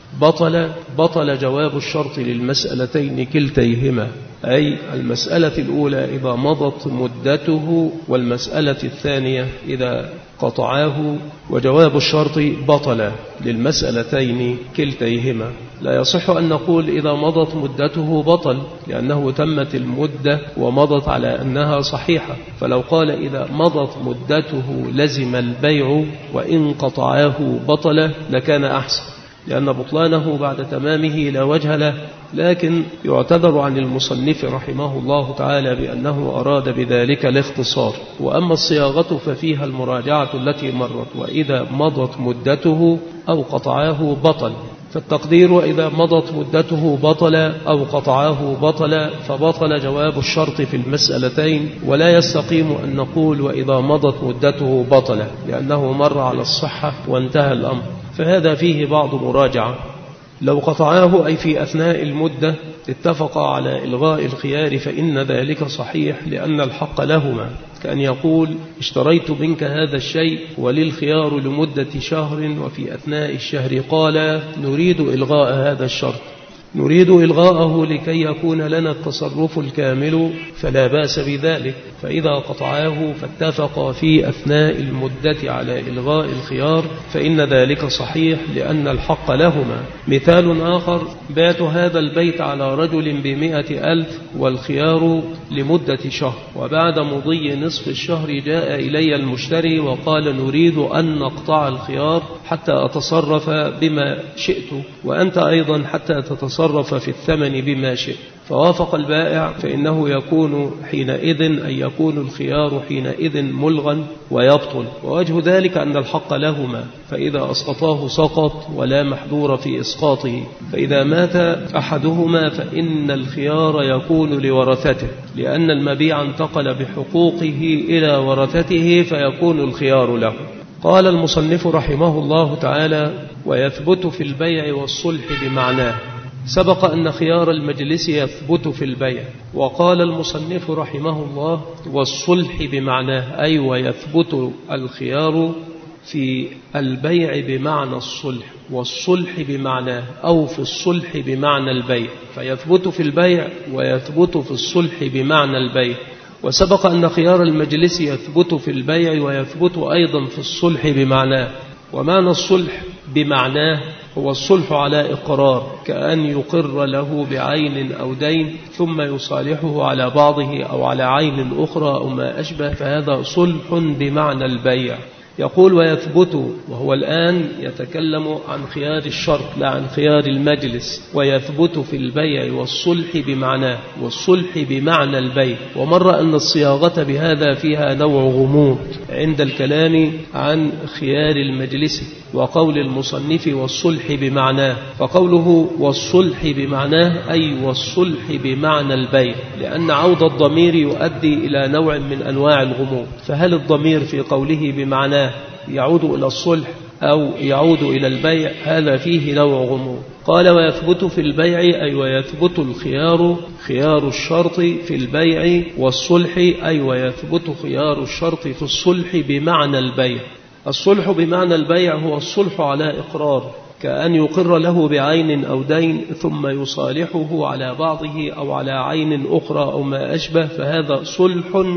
بطل جواب الشرط للمسألتين كلتيهما، أي المسألة الأولى إذا مضت مدته، والمسألة الثانية إذا قطعاه، وجواب الشرط بطل للمسألتين كلتيهما. لا يصح أن نقول إذا مضت مدته بطل، لأنه تمت المدة ومضت على أنها صحيحة. فلو قال إذا مضت مدته لزم البيع وإن قطعاه بطل لكان أحسن، لأن بطلانه بعد تمامه لا وجه له. لكن يعتذر عن المصنف رحمه الله تعالى بأنه أراد بذلك الاختصار. وأما الصياغة ففيها المراجعة التي مرت: وإذا مضت مدته أو قطعاه بطل. فالتقدير وإذا مضت مدته بطل أو قطعاه بطل، فبطل جواب الشرط في المسألتين. ولا يستقيم أن نقول وإذا مضت مدته بطل، لأنه مر على الصحة وانتهى الأمر، فهذا فيه بعض مراجعة. لو قطعاه أي في أثناء المدة اتفقا على إلغاء الخيار فإن ذلك صحيح، لأن الحق لهما، كأن يقول: اشتريت منك هذا الشيء وللخيار لمدة شهر، وفي أثناء الشهر قال: نريد إلغاء هذا الشرط، نريد إلغاءه لكي يكون لنا التصرف الكامل، فلا بأس بذلك. فإذا قطعاه فاتفق في أثناء المدة على إلغاء الخيار فإن ذلك صحيح، لأن الحق لهما. مثال آخر: بعت هذا البيت على رجل ب100,000 والخيار لمدة شهر، وبعد مضي نصف الشهر جاء إلي المشتري وقال: نريد أن نقطع الخيار حتى أتصرف بما شئت، وأنت أيضا حتى تتصرف في الثمن بما شئت. فوافق البائع، فإنه يكون حينئذ أن يكون الخيار حينئذ ملغا ويبطل. ووجه ذلك أن الحق لهما، فإذا أسقطاه سقط ولا محذور في إسقاطه. فإذا مات أحدهما فإن الخيار يكون لورثته، لأن المبيع انتقل بحقوقه إلى ورثته فيكون الخيار له. قال المصنف رحمه الله تعالى: ويثبت في البيع والصلح بمعناه. سبق أن خيار المجلس يثبت في البيع، وقال المصنف رحمه الله: والصلح بمعناه، أي ويثبت الخيار في البيع بمعنى الصلح، والصلح بمعناه، أو في الصلح بمعنى البيع، فيثبت في البيع ويثبت في الصلح بمعنى البيع. وسبق أن خيار المجلس يثبت في البيع ويثبت أيضا في الصلح بمعناه. ومعنى الصلح بمعناه هو الصلح على إقرار، كأن يقر له بعين أو دين ثم يصالحه على بعضه أو على عين أخرى أو ما أشبه، فهذا صلح بمعنى البيع. يقول ويثبت، وهو الآن يتكلم عن خيار الشرط لا عن خيار المجلس. ويثبت في البيع والصلح بمعناه، والصلح بمعنى البيع. ومر أن الصياغة بهذا فيها نوع غموض عند الكلام عن خيار المجلس وقول المصنف والصلح بمعناه. فقوله والصلح بمعناه أي والصلح بمعنى البيع، لأن عود الضمير يؤدي إلى نوع من أنواع الغموض. فهل الضمير في قوله بمعناه يعود إلى الصلح أو يعود إلى البيع؟ هذا فيه نوع غموض. قال ويثبت في البيع أي ويثبت الخيار خيار الشرط في البيع، والصلح أي ويثبت خيار الشرط في الصلح بمعنى البيع. الصلح بمعنى البيع هو الصلح على إقرار، كأن يقر له بعين أو دين ثم يصالحه على بعضه أو على عين أخرى أو ما أشبه، فهذا صلح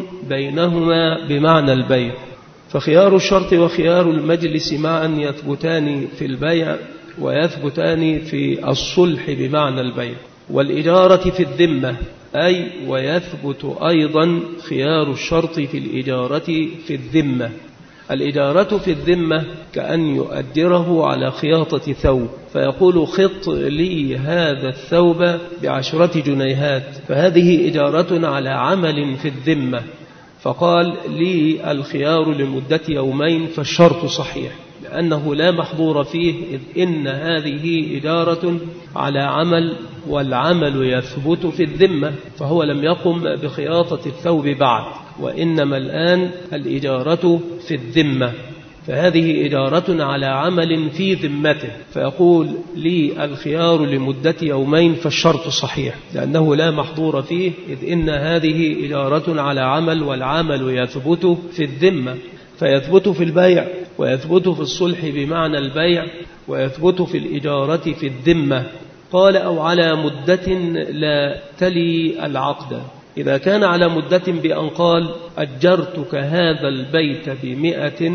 بينهما بمعنى البيع. فخيار الشرط وخيار المجلس معا يثبتان في البيع ويثبتان في الصلح بمعنى البيع. والإجارة في الذمة، أي ويثبت أيضا خيار الشرط في الإجارة في الذمة. الإجارة في الذمة كأن يؤجره على خياطة ثوب، فيقول خط لي هذا الثوب ب10 جنيهات، فهذه إجارة على عمل في الذمة، فقال لي الخيار لمدة يومين، فالشرط صحيح لأنه لا محظور فيه، إذ إن هذه إجارة على عمل، والعمل يثبت في الذمة، فهو لم يقم بخياطة الثوب بعد، وإنما الآن الإجارة في الذمة، فهذه إجارة على عمل في ذمته، فيقول لي الخيار لمدة يومين، فالشرط صحيح لأنه لا محظور فيه، إذ إن هذه إجارة على عمل، والعمل يثبت في الذمة، فيثبت في البيع، ويثبت في الصلح بمعنى البيع، ويثبت في الإجارة في الذمة. قال أو على مدة لا تلي العقد. إذا كان على مدة بأن قال أجرتك هذا البيت ب100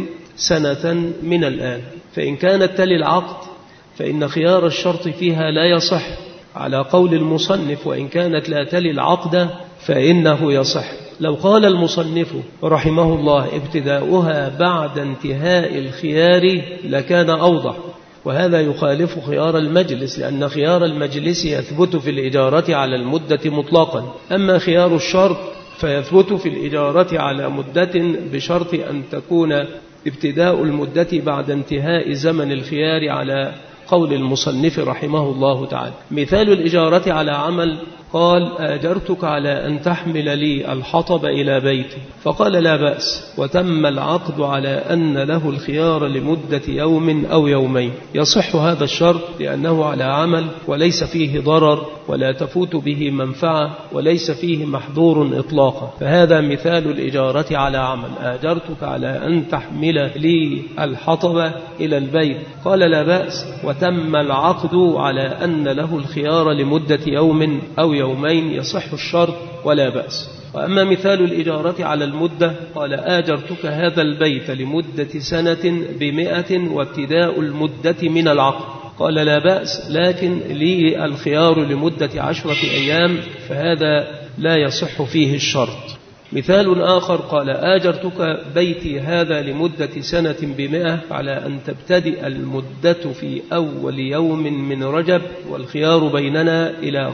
سنة من الآن، فإن كانت تلي العقد فإن خيار الشرط فيها لا يصح على قول المصنف، وإن كانت لا تلي العقد فإنه يصح. لو قال المصنف رحمه الله ابتداؤها بعد انتهاء الخيار لكان أوضح، وهذا يخالف خيار المجلس، لأن خيار المجلس يثبت في الإجارة على المدة مطلقا، أما خيار الشرط فيثبت في الإجارة على مدة بشرط أن تكون ابتداء المدة بعد انتهاء زمن الخيار على قول المصنف رحمه الله تعالى. مثال الإجارة على عمل، قال آجرتك على أن تحمل لي الحطب إلى بيتي، فقال لا بأس، وتم العقد على أن له الخيار لمدة يوم أو يومين، يصح هذا الشرط لأنه على عمل وليس فيه ضرر ولا تفوت به منفعة وليس فيه محظور إطلاقا، فهذا مثال الإجارة على عمل. آجرتك على أن تحمل لي الحطب إلى البيت، قال لا بأس، وتم العقد على أن له الخيار لمدة يوم أو يومين، يصح الشرط ولا بأس. وأما مثال الإجارة على المدة، قال آجرتك هذا البيت لمدة سنة ب100 وابتداء المدة من العقد، قال لا بأس، لكن لي الخيار لمدة 10 أيام، فهذا لا يصح فيه الشرط. مثال آخر، قال آجرتك بيتي هذا لمدة سنة ب100 على أن تبتدئ المدة في أول يوم من رجب، والخيار بيننا إلى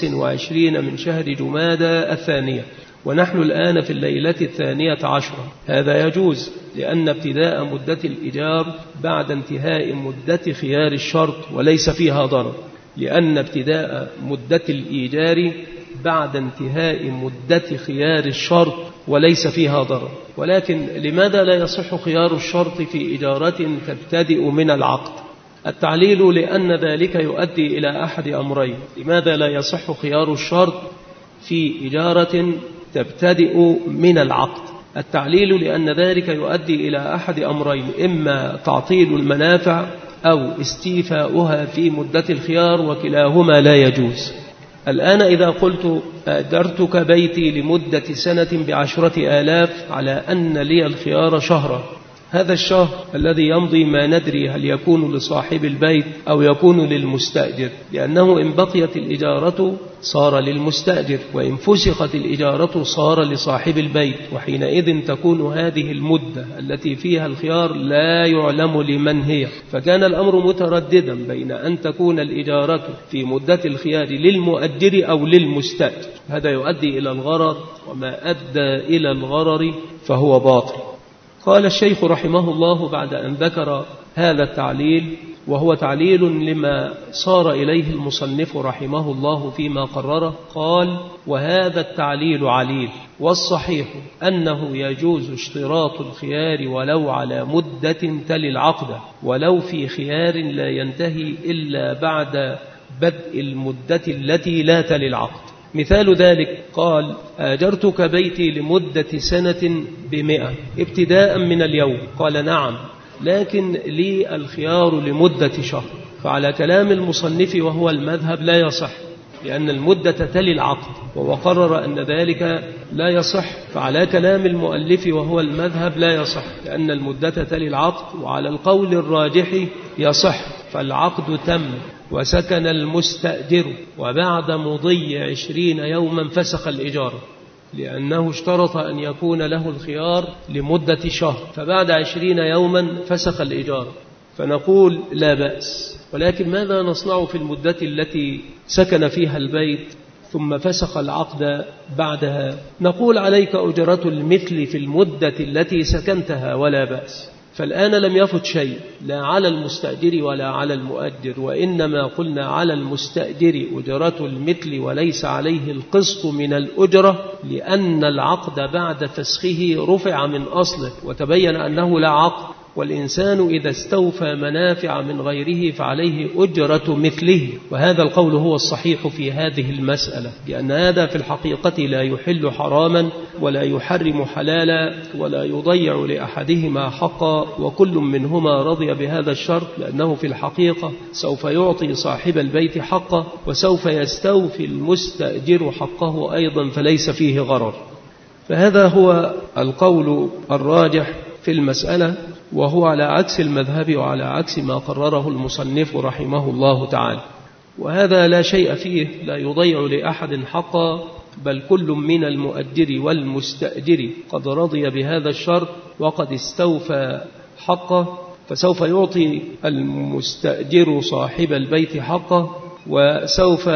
25 من شهر جمادى الثانية، ونحن الآن في الليلة 12، هذا يجوز لأن ابتداء مدة الإيجار بعد انتهاء مدة خيار الشرط وليس فيها ضرر، لأن ابتداء مدة الإيجار بعد انتهاء مدة خيار الشرط وليس فيها ضرر. ولكن لماذا لا يصح خيار الشرط في إجارة تبتدئ من العقد؟ التعليل لأن ذلك يؤدي إلى أحد أمرين. لماذا لا يصح خيار الشرط في إجارة تبتدئ من العقد؟ التعليل لأن ذلك يؤدي إلى أحد أمرين، إما تعطيل المنافع أو استيفاؤها في مدة الخيار، وكلاهما لا يجوز. الآن إذا قلت أجرتك بيتي لمدة سنة ب10,000 على أن لي الخيار شهرا، هذا الشهر الذي يمضي ما ندري هل يكون لصاحب البيت أو يكون للمستأجر، لأنه إن بقيت الإجارة صار للمستأجر، وإن فسخت الإجارة صار لصاحب البيت، وحينئذ تكون هذه المدة التي فيها الخيار لا يعلم لمن هي، فكان الأمر مترددا بين أن تكون الإجارة في مدة الخيار للمؤجر أو للمستأجر، هذا يؤدي إلى الغرر، وما أدى إلى الغرر فهو باطل. قال الشيخ رحمه الله بعد أن ذكر هذا التعليل، وهو تعليل لما صار إليه المصنف رحمه الله فيما قرره، قال وهذا التعليل عليل، والصحيح أنه يجوز اشتراط الخيار ولو على مدة تلي العقد، ولو في خيار لا ينتهي إلا بعد بدء المدة التي لا تلي العقد. مثال ذلك، قال آجرتك بيتي لمدة سنة ب100 ابتداء من اليوم، قال نعم، لكن لي الخيار لمدة شهر، فعلى كلام المصنف وهو المذهب لا يصح، لأن المدة تلي العقد، وهو قرر أن ذلك لا يصح، فعلى كلام المؤلف وهو المذهب لا يصح، لأن المدة تلي العقد، وعلى القول الراجح يصح، فالعقد تم وسكن المستأجر، وبعد مضي 20 يوما فسخ الإجارة، لأنه اشترط أن يكون له الخيار لمدة شهر، فبعد 20 يوما فسخ الإجارة، فنقول لا بأس. ولكن ماذا نصنع في المدة التي سكن فيها البيت ثم فسخ العقد بعدها؟ نقول عليك أجرة المثل في المدة التي سكنتها ولا بأس. فالآن لم يفت شيء لا على المستأجر ولا على المؤجر، وإنما قلنا على المستأجر أجرة المثل وليس عليه القسط من الأجرة، لأن العقد بعد فسخه رفع من أصله وتبين أنه لا عقد، والإنسان إذا استوفى منافع من غيره فعليه أجرة مثله. وهذا القول هو الصحيح في هذه المسألة، لأن هذا في الحقيقة لا يحل حراما ولا يحرم حلالا ولا يضيع لأحدهما حقا، وكل منهما رضي بهذا الشرط، لأنه في الحقيقة سوف يعطي صاحب البيت حقه وسوف يستوفي المستأجر حقه أيضا، فليس فيه غرر. فهذا هو القول الراجح في المسألة، وهو على عكس المذهب وعلى عكس ما قرره المصنف رحمه الله تعالى. وهذا لا شيء فيه، لا يضيع لأحد حقا، بل كل من المؤجر والمستأجر قد رضي بهذا الشرط وقد استوفى حقه، فسوف يعطي المستأجر صاحب البيت حقه وسوف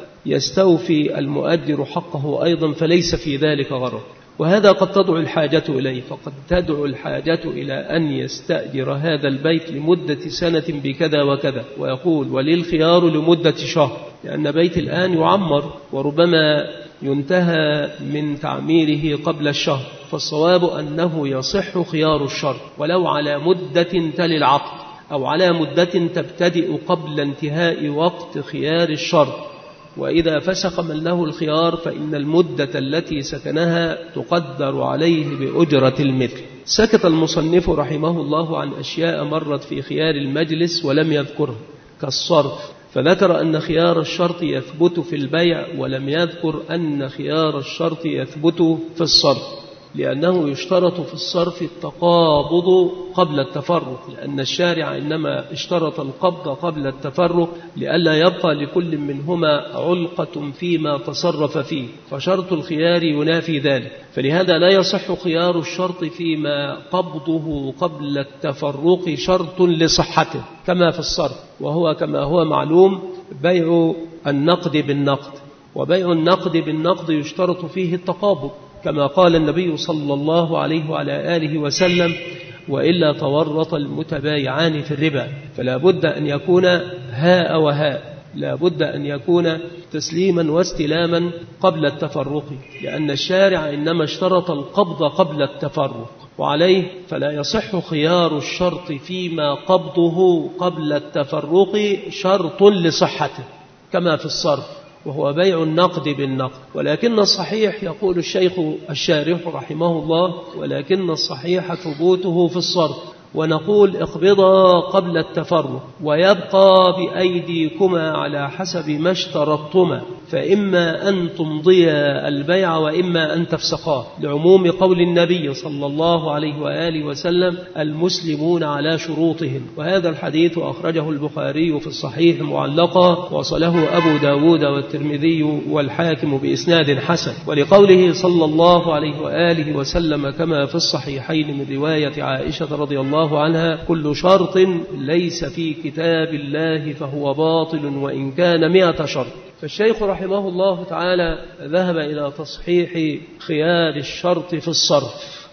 يستوفي المؤجر حقه أيضا، فليس في ذلك غرض. وهذا قد تدعو الحاجة إليه، فقد تدعو الحاجة إلى أن يستأجر هذا البيت لمدة سنة بكذا وكذا، ويقول وللخيار لمدة شهر، لأن بيت الآن يعمر وربما ينتهى من تعميره قبل الشهر، فالصواب أنه يصح خيار الشرط ولو على مدة تلي العقد، أو على مدة تبتدئ قبل انتهاء وقت خيار الشرط. وإذا فسخ من له الخيار فإن المدة التي سكنها تقدر عليه بأجرة المثل. سكت المصنف رحمه الله عن أشياء مرت في خيار المجلس ولم يذكرها كالصرف، فذكر أن خيار الشرط يثبت في البيع ولم يذكر أن خيار الشرط يثبت في الصرف، لأنه يشترط في الصرف التقابض قبل التفرق، لأن الشارع إنما اشترط القبض قبل التفرق لئلا يبقى لكل منهما علقة فيما تصرف فيه، فشرط الخيار ينافي ذلك، فلهذا لا يصح خيار الشرط فيما قبضه قبل التفرق شرط لصحته كما في الصرف، وهو كما هو معلوم بيع النقد بالنقد، وبيع النقد بالنقد يشترط فيه التقابض كما قال النبي صلى الله عليه وعلى آله وسلم وإلا تورط المتبايعان في الربا، فلا بد أن يكون هاء وهاء، لا بد أن يكون تسليما واستلاما قبل التفرق، لأن الشارع إنما اشترط القبض قبل التفرق، وعليه فلا يصح خيار الشرط فيما قبضه قبل التفرق شرط لصحته كما في الصرف، وهو بيع النقد بالنقد. ولكن الصحيح يقول الشيخ الشارح رحمه الله ولكن الصحيح ثبوته في الصرف، ونقول اقبضا قبل التفرق ويبقى بأيديكما على حسب ما اشترطتما، فإما أن تمضيا البيع وإما أن تفسقاه، لعموم قول النبي صلى الله عليه وآله وسلم المسلمون على شروطهم. وهذا الحديث أخرجه البخاري في الصحيح معلقا، وصله أبو داود والترمذي والحاكم بإسناد حسن، ولقوله صلى الله عليه وآله وسلم كما في الصحيحين من رواية عائشة رضي الله عنها كل شرط ليس في كتاب الله فهو باطل وإن كان 100 شرط. فالشيخ رحمه الله تعالى ذهب إلى تصحيح خيار الشرط في الصرف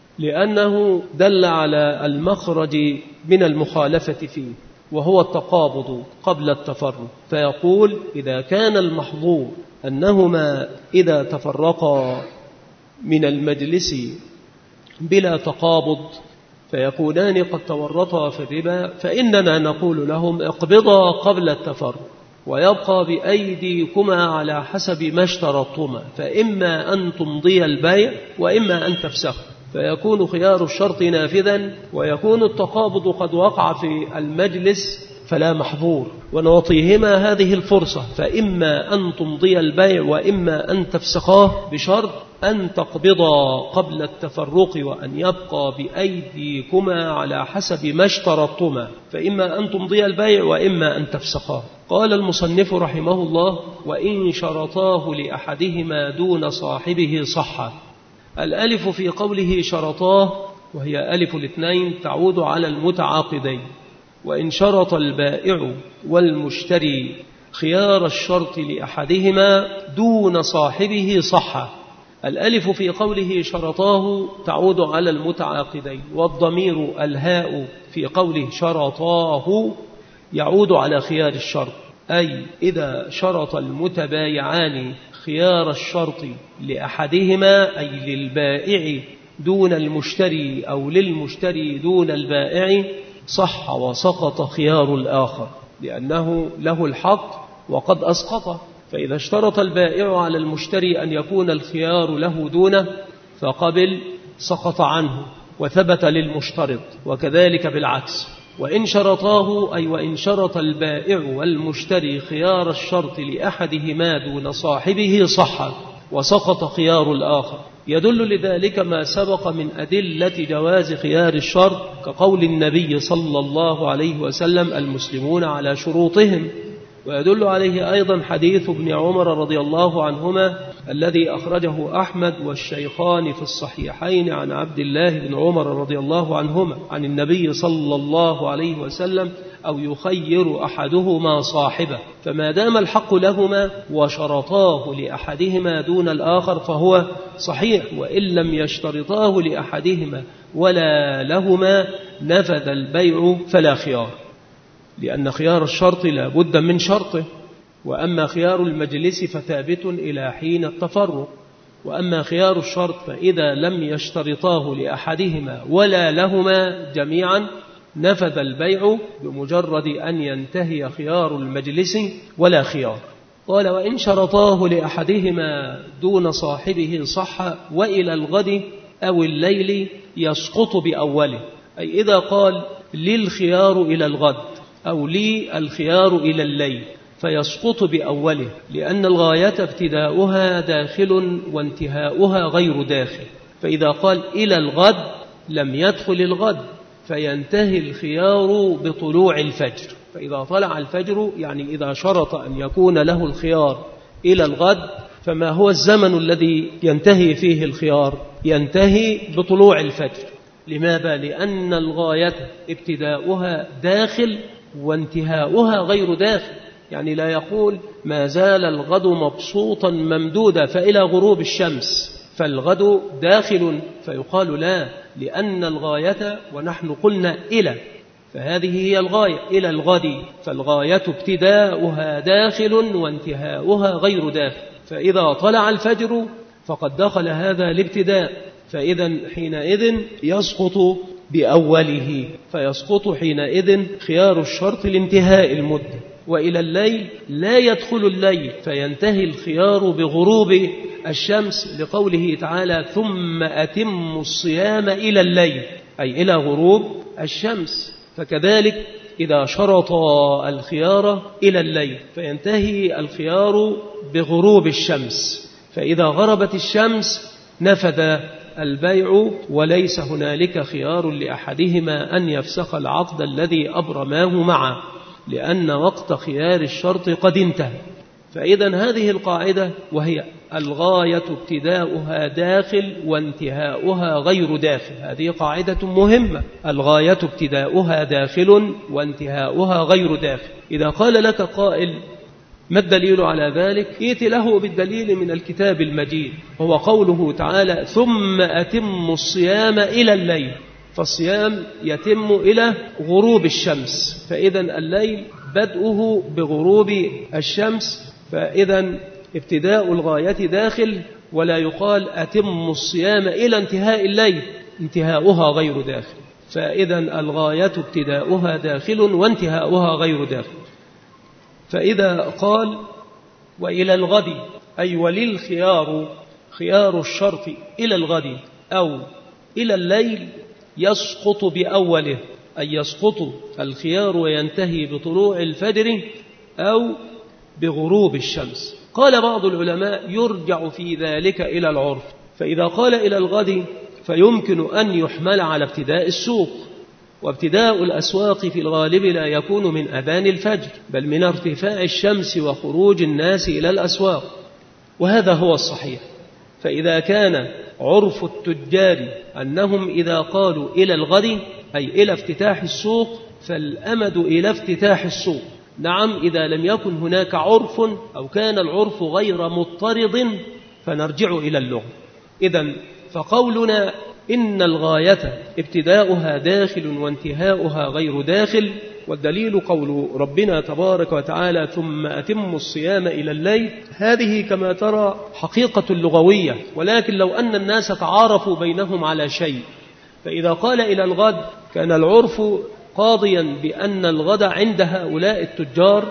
لأنه دل على المخرج من المخالفة فيه، وهو التقابض قبل التفرق، فيقول إذا كان المحظور أنهما إذا تفرقا من المجلس بلا تقابض فيكونان قد تورطا في الربا، فإننا نقول لهم اقبضا قبل التفرق ويبقى بأيديكما على حسب ما اشترطتما، فإما أن تمضي البيع وإما أن تفسخ، فيكون خيار الشرط نافذا ويكون التقابض قد وقع في المجلس فلا محظور، ونعطيهما هذه الفرصة، فإما أن تمضي البيع وإما أن تفسخاه بشرط أن تقبضا قبل التفرق وأن يبقى بأيديكما على حسب ما اشترطتما، فإما أن تمضي البيع وإما أن تفسخاه. قال المصنف رحمه الله: وإن شرطاه لأحدهما دون صاحبه صح. الألف في قوله شرطاه وهي ألف الاثنين تعود على المتعاقدين. وإن شرط البائع والمشتري خيار الشرط لأحدهما دون صاحبه صح. الألف في قوله شرطاه تعود على المتعاقدين، والضمير الهاء في قوله شرطاه يعود على خيار الشرط، أي إذا شرط المتبايعان خيار الشرط لأحدهما، أي للبائع دون المشتري أو للمشتري دون البائع، صح وسقط خيار الآخر لأنه له الحق وقد أسقطه. فإذا اشترط البائع على المشتري أن يكون الخيار له دونه فقبل سقط عنه وثبت للمشترط، وكذلك بالعكس. وإن شرطاه أي وإن شرط البائع والمشتري خيار الشرط لأحدهما دون صاحبه صح وسقط خيار الآخر. يدل لذلك ما سبق من أدلة جواز خيار الشرط، كقول النبي صلى الله عليه وسلم: المسلمون على شروطهم. ويدل عليه أيضا حديث ابن عمر رضي الله عنهما الذي أخرجه أحمد والشيخان في الصحيحين عن عبد الله بن عمر رضي الله عنهما عن النبي صلى الله عليه وسلم: أو يخير أحدهما صاحبه، فما دام الحق لهما وشرطاه لأحدهما دون الآخر فهو صحيح، وإن لم يشترطاه لأحدهما ولا لهما نفذ البيع فلا خيار، لأن خيار الشرط لا بد من شرطه، وأما خيار المجلس فثابت إلى حين التفرق، وأما خيار الشرط فإذا لم يشترطاه لأحدهما ولا لهما جميعا نفذ البيع بمجرد أن ينتهي خيار المجلس ولا خيار. قال: وإن شرطاه لأحدهما دون صاحبه صح، وإلى الغد أو الليل يسقط بأوله، أي إذا قال للخيار إلى الغد أو لي الخيار إلى الليل فيسقط بأوله، لأن الغاية ابتداؤها داخل وانتهاؤها غير داخل. فإذا قال إلى الغد لم يدخل الغد، فينتهي الخيار بطلوع الفجر. فإذا طلع الفجر يعني إذا شرط أن يكون له الخيار إلى الغد، فما هو الزمن الذي ينتهي فيه الخيار؟ ينتهي بطلوع الفجر. لماذا؟ لأن الغاية ابتداؤها داخل وانتهاؤها غير داخل، يعني لا يقول ما زال الغد مبسوطا ممدودا فإلى غروب الشمس فالغد داخل، فيقال لا، لأن الغاية ونحن قلنا إلى، فهذه هي الغاية إلى الغد، فالغاية ابتداؤها داخل وانتهاؤها غير داخل. فإذا طلع الفجر فقد دخل هذا الابتداء، فإذا حينئذ يسقط بأوله، فيسقط حينئذ خيار الشرط لانتهاء المدة. وإلى الليل لا يدخل الليل، فينتهي الخيار بغروب الشمس، لقوله تعالى: ثم أتموا الصيام إلى الليل، أي إلى غروب الشمس. فكذلك إذا شرط الخيار إلى الليل فينتهي الخيار بغروب الشمس، فإذا غربت الشمس نفذ البيع، وليس هنالك خيار لأحدهما أن يفسخ العقد الذي أبرماه معه، لأن وقت خيار الشرط قد انتهى. فإذا هذه القاعدة وهي الغاية ابتداؤها داخل وانتهاؤها غير داخل، هذه قاعدة مهمة، الغاية ابتداؤها داخل وانتهاؤها غير داخل. إذا قال لك قائل ما الدليل على ذلك؟ ائت له بالدليل من الكتاب المجيد، هو قوله تعالى: ثم أتموا الصيام إلى الليل، فالصيام يتم إلى غروب الشمس، فإذا الليل بدءه بغروب الشمس، فإذا ابتداء الغاية داخل، ولا يقال أتموا الصيام إلى انتهاء الليل، انتهاؤها غير داخل. فإذا الغاية ابتداؤها داخل وانتهاؤها غير داخل. فإذا قال وإلى الغد أي وللخيار خيار الشرط إلى الغد أو إلى الليل يسقط بأوله، أن يسقط الخيار وينتهي بطلوع الفجر أو بغروب الشمس. قال بعض العلماء يرجع في ذلك إلى العرف، فإذا قال إلى الغد فيمكن أن يحمل على ابتداء السوق، وابتداء الأسواق في الغالب لا يكون من أذان الفجر بل من ارتفاع الشمس وخروج الناس إلى الأسواق، وهذا هو الصحيح. فإذا كان عرف التجار أنهم إذا قالوا إلى الغد أي إلى افتتاح السوق فالأمد إلى افتتاح السوق. نعم، إذا لم يكن هناك عرف أو كان العرف غير مضطرد فنرجع إلى اللغة. إذن فقولنا إن الغاية ابتداؤها داخل وانتهاؤها غير داخل، والدليل قول ربنا تبارك وتعالى ثم أتموا الصيام إلى الليل، هذه كما ترى حقيقة لغوية، ولكن لو أن الناس تعارفوا بينهم على شيء فإذا قال إلى الغد كان العرف قاضيا بأن الغد عند هؤلاء التجار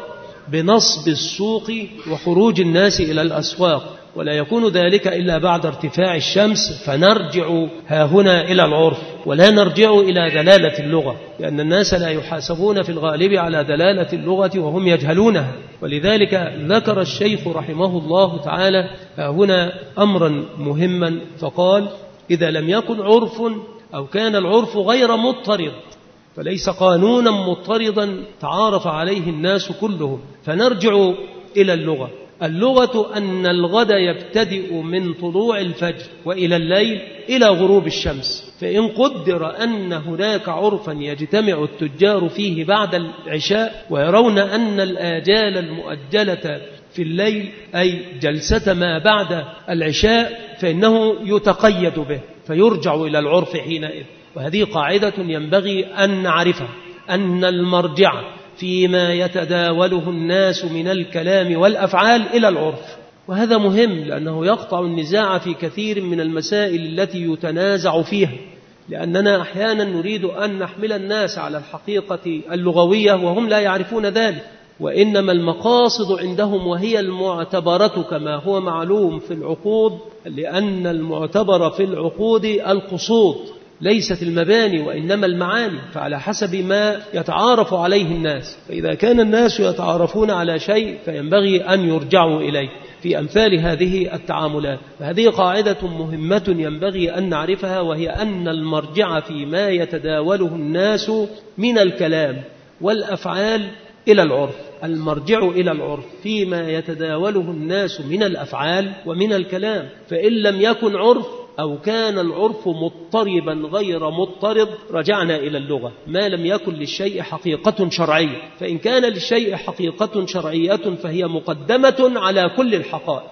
بنصب السوق وخروج الناس إلى الأسواق، ولا يكون ذلك إلا بعد ارتفاع الشمس، فنرجع هاهنا إلى العرف ولا نرجع إلى دلالة اللغة، لأن الناس لا يحاسبون في الغالب على دلالة اللغة وهم يجهلونها. ولذلك ذكر الشيخ رحمه الله تعالى هنا أمرا مهما، فقال إذا لم يكن عرف أو كان العرف غير مضطرد فليس قانونا مضطردا تعارف عليه الناس كلهم، فنرجع إلى اللغة. اللغة أن الغد يبتدئ من طلوع الفجر وإلى الليل إلى غروب الشمس، فإن قدر أن هناك عرفا يجتمع التجار فيه بعد العشاء ويرون أن الآجال المؤجلة في الليل أي جلسة ما بعد العشاء فإنه يتقيد به فيرجع إلى العرف حينئذ. وهذه قاعدة ينبغي أن نعرفها، أن المرجع فيما يتداوله الناس من الكلام والأفعال إلى العرف، وهذا مهم لأنه يقطع النزاع في كثير من المسائل التي يتنازع فيها، لأننا أحيانا نريد أن نحمل الناس على الحقيقة اللغوية وهم لا يعرفون ذلك، وإنما المقاصد عندهم وهي المعتبرة كما هو معلوم في العقود، لأن المعتبر في العقود القصود ليست المباني وإنما المعاني، فعلى حسب ما يتعارف عليه الناس، فإذا كان الناس يتعارفون على شيء فينبغي أن يرجعوا إليه في أمثال هذه التعاملات. فهذه قاعدة مهمة ينبغي أن نعرفها، وهي أن المرجع فيما يتداوله الناس من الكلام والأفعال إلى العرف، المرجع إلى العرف فيما يتداوله الناس من الأفعال ومن الكلام. فإن لم يكن عرف أو كان العرف مضطربا غير مضطرب رجعنا إلى اللغة، ما لم يكن للشيء حقيقة شرعية، فإن كان للشيء حقيقة شرعية فهي مقدمة على كل الحقائق،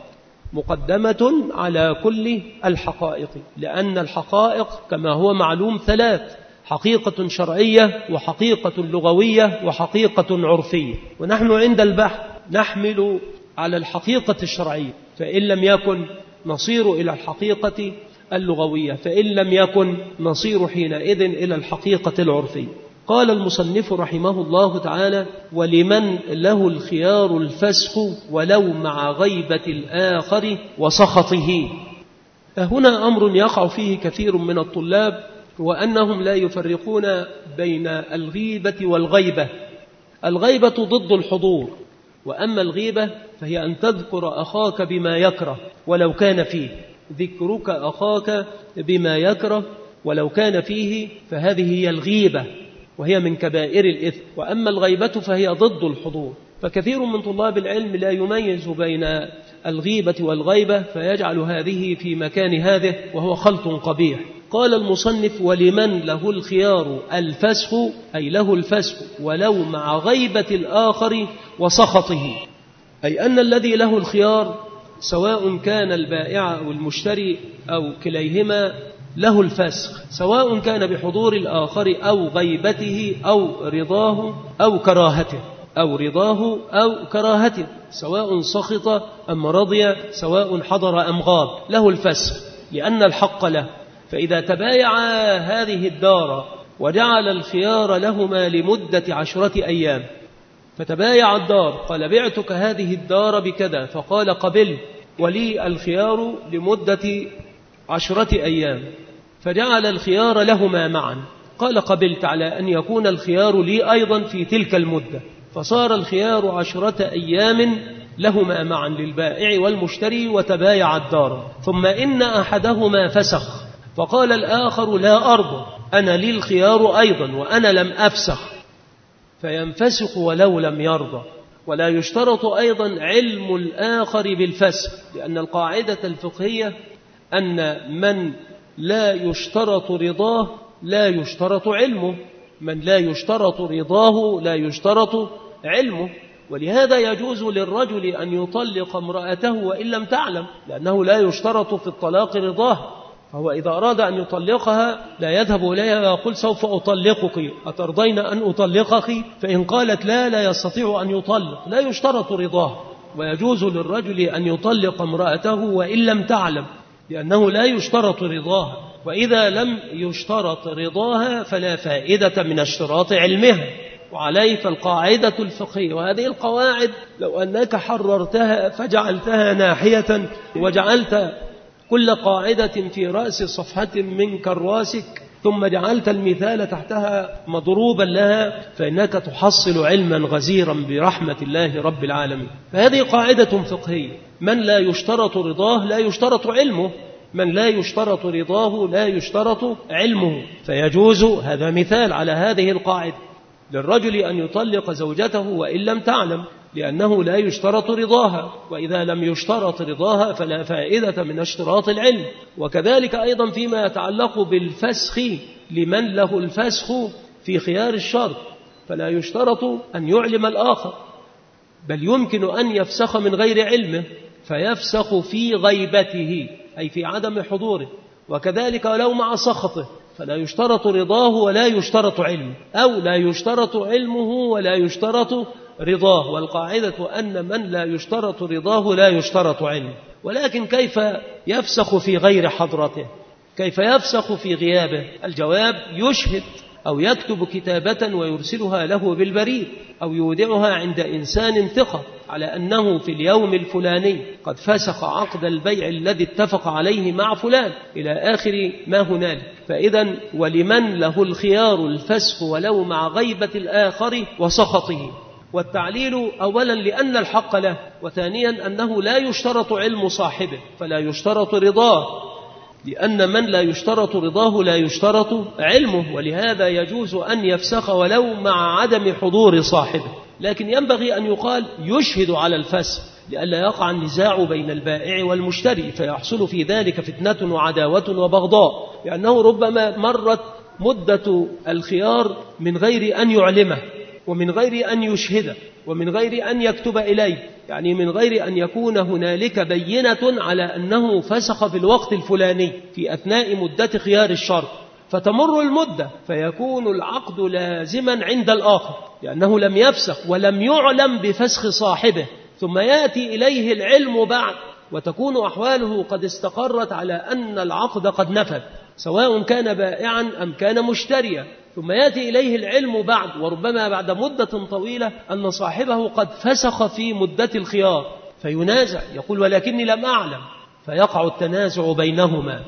مقدمة على كل الحقائق، لأن الحقائق كما هو معلوم ثلاث: حقيقة شرعية وحقيقة لغوية وحقيقة عرفية، ونحن عند البحث نحمل على الحقيقة الشرعية، فإن لم يكن نصير إلى الحقيقة اللغوية، فإن لم يكن نصير حينئذ إلى الحقيقة العرفية. قال المصنف رحمه الله تعالى: ولمن له الخيار الفسخ ولو مع غيبة الآخر وسخطه. هنا أمر يقع فيه كثير من الطلاب، وأنهم لا يفرقون بين الغيبة والغيبة. الغيبة ضد الحضور، وأما الغيبة فهي أن تذكر أخاك بما يكره ولو كان فيه، ذكرك أخاك بما يكره ولو كان فيه، فهذه هي الغيبة وهي من كبائر الإثم. وأما الغيبة فهي ضد الحضور، فكثير من طلاب العلم لا يميز بين الغيبة والغيبة فيجعل هذه في مكان هذه، وهو خلط قبيح. قال المصنف: ولمن له الخيار الفسخ، أي له الفسخ ولو مع غيبة الآخر وسخطه، أي أن الذي له الخيار سواء كان البائع أو المشتري أو كليهما له الفسخ، سواء كان بحضور الآخر أو غيبته أو رضاه أو كراهته، سواء سخط أم رضي، سواء حضر أم غاب، له الفسخ لأن الحق له. فإذا تبايعا هذه الدار وجعل الخيار لهما لمدة 10 أيام، فتبايع الدار، قال: بعتك هذه الدار بكذا، فقال: قبل، ولي الخيار لمدة 10 أيام، فجعل الخيار لهما معا، قال قبلت على أن يكون الخيار لي أيضا في تلك المدة، فصار الخيار 10 أيام لهما معا للبائع والمشتري وتبايع الدار. ثم إن أحدهما فسخ فقال الآخر لا أرضى، أنا لي الخيار أيضا وأنا لم أفسخ، فينفسخ ولو لم يرضى. ولا يشترط أيضا علم الآخر بالفسخ، لأن القاعدة الفقهية أن من لا يشترط رضاه لا يشترط علمه، من لا يشترط رضاه لا يشترط علمه. ولهذا يجوز للرجل أن يطلق امرأته وإن لم تعلم، لأنه لا يشترط في الطلاق رضاه. فهو إذا أراد أن يطلقها لا يذهب إليها ويقول سوف أطلقك، أترضين أن أطلقك؟ فإن قالت لا يستطيع أن يطلق، لا يشترط رضاه. ويجوز للرجل أن يطلق امرأته وإن لم تعلم، لأنه لا يشترط رضاها. وإذا لم يشترط رضاها فلا فائدة من اشتراط علمها. وعليه فالقاعدة الفقهية، وهذه القواعد لو أنك حررتها فجعلتها ناحية وجعلت كل قاعدة في رأس صفحة من كراسك ثم جعلت المثال تحتها مضروبا لها، فإنك تحصل علما غزيرا برحمة الله رب العالمين. فهذه قاعدة فقهية، من لا يشترط رضاه لا يشترط علمه، من لا يشترط رضاه لا يشترط علمه. فيجوز، هذا مثال على هذه القاعدة، للرجل أن يطلق زوجته وإن لم تعلم، لأنه لا يشترط رضاها، وإذا لم يشترط رضاها فلا فائدة من اشتراط العلم. وكذلك أيضا فيما يتعلق بالفسخ، لمن له الفسخ في خيار الشرط فلا يشترط أن يعلم الآخر، بل يمكن أن يفسخ من غير علمه، فيفسخ في غيبته أي في عدم حضوره. وكذلك ولو مع سخطه فلا يشترط رضاه ولا يشترط علمه، أو لا يشترط علمه ولا يشترط رضاه. والقاعدة أن من لا يشترط رضاه لا يشترط علمه. ولكن كيف يفسخ في غير حضرته؟ كيف يفسخ في غيابه؟ الجواب: يشهد أو يكتب كتابة ويرسلها له بالبريد، أو يودعها عند إنسان ثقة على أنه في اليوم الفلاني قد فسخ عقد البيع الذي اتفق عليه مع فلان إلى آخر ما هنالك. فإذا ولمن له الخيار الفسخ ولو مع غيبة الآخر وسخطه. والتعليل أولا لأن الحق له، وثانيا أنه لا يشترط علم صاحبه فلا يشترط رضاه، لأن من لا يشترط رضاه لا يشترط علمه. ولهذا يجوز أن يفسخ ولو مع عدم حضور صاحبه، لكن ينبغي أن يقال يشهد على الفسخ لئلا يقع النزاع بين البائع والمشتري فيحصل في ذلك فتنة وعداوة وبغضاء، لأنه ربما مرت مدة الخيار من غير أن يعلمه ومن غير أن يشهده ومن غير أن يكتب إليه، يعني من غير أن يكون هنالك بينة على أنه فسخ في الوقت الفلاني في أثناء مدة خيار الشرط، فتمر المدة فيكون العقد لازما عند الآخر لأنه لم يفسخ ولم يعلم بفسخ صاحبه، ثم يأتي إليه العلم بعد وتكون أحواله قد استقرت على أن العقد قد نفذ سواء كان بائعا أم كان مشتريا، ثم يأتي إليه العلم بعد وربما بعد مدة طويلة أن صاحبه قد فسخ في مدة الخيار، فينازع يقول ولكني لم أعلم، فيقع التنازع بينهما.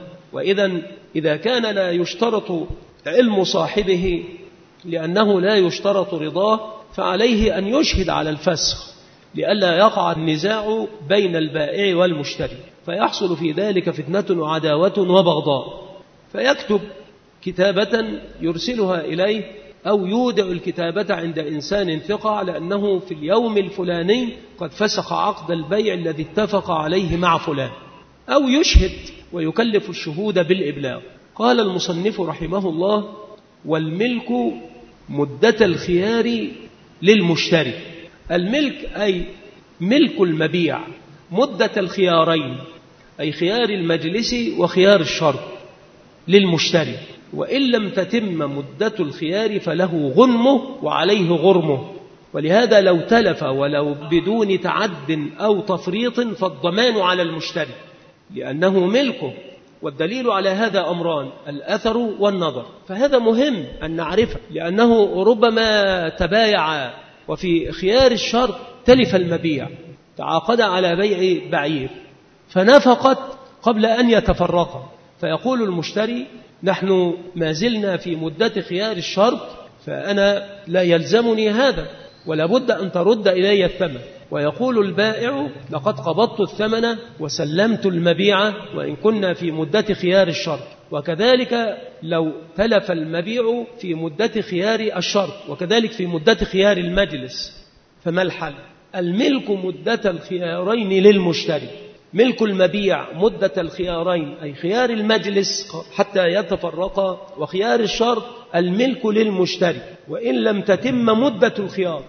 إذا كان لا يشترط علم صاحبه لأنه لا يشترط رضاه فعليه أن يشهد على الفسخ لئلا يقع النزاع بين البائع والمشتري فيحصل في ذلك فتنة وعداوة وبغضاء. فيكتب كتابة يرسلها إليه أو يودع الكتابة عند إنسان ثقة على أنه في اليوم الفلاني قد فسخ عقد البيع الذي اتفق عليه مع فلان، أو يشهد ويكلف الشهود بالإبلاغ. قال المصنف رحمه الله: والملك مدة الخيار للمشتري. الملك أي ملك المبيع، مدة الخيارين أي خيار المجلس وخيار الشرط للمشتري، وإن لم تتم مدة الخيار فله غنمه وعليه غرمه. ولهذا لو تلف ولو بدون تعد أو تفريط فالضمان على المشتري لأنه ملكه. والدليل على هذا أمران: الأثر والنظر. فهذا مهم أن نعرفه، لأنه ربما تبايع وفي خيار الشرط تلف المبيع، تعاقد على بيع بعير فنفقت قبل أن يتفرقا، فيقول المشتري نحن ما زلنا في مدة خيار الشرط، فأنا لا يلزمني هذا ولا بد أن ترد إلي الثمن. ويقول البائع لقد قبضت الثمن وسلمت المبيع وإن كنا في مدة خيار الشرط. وكذلك لو تلف المبيع في مدة خيار الشرط وكذلك في مدة خيار المجلس، فما الحل؟ الملك مدة الخيارين للمشتري، ملك المبيع مدة الخيارين أي خيار المجلس حتى يتفرقا، وخيار الشرط الملك للمشتري، وإن لم تتم مدة الخيار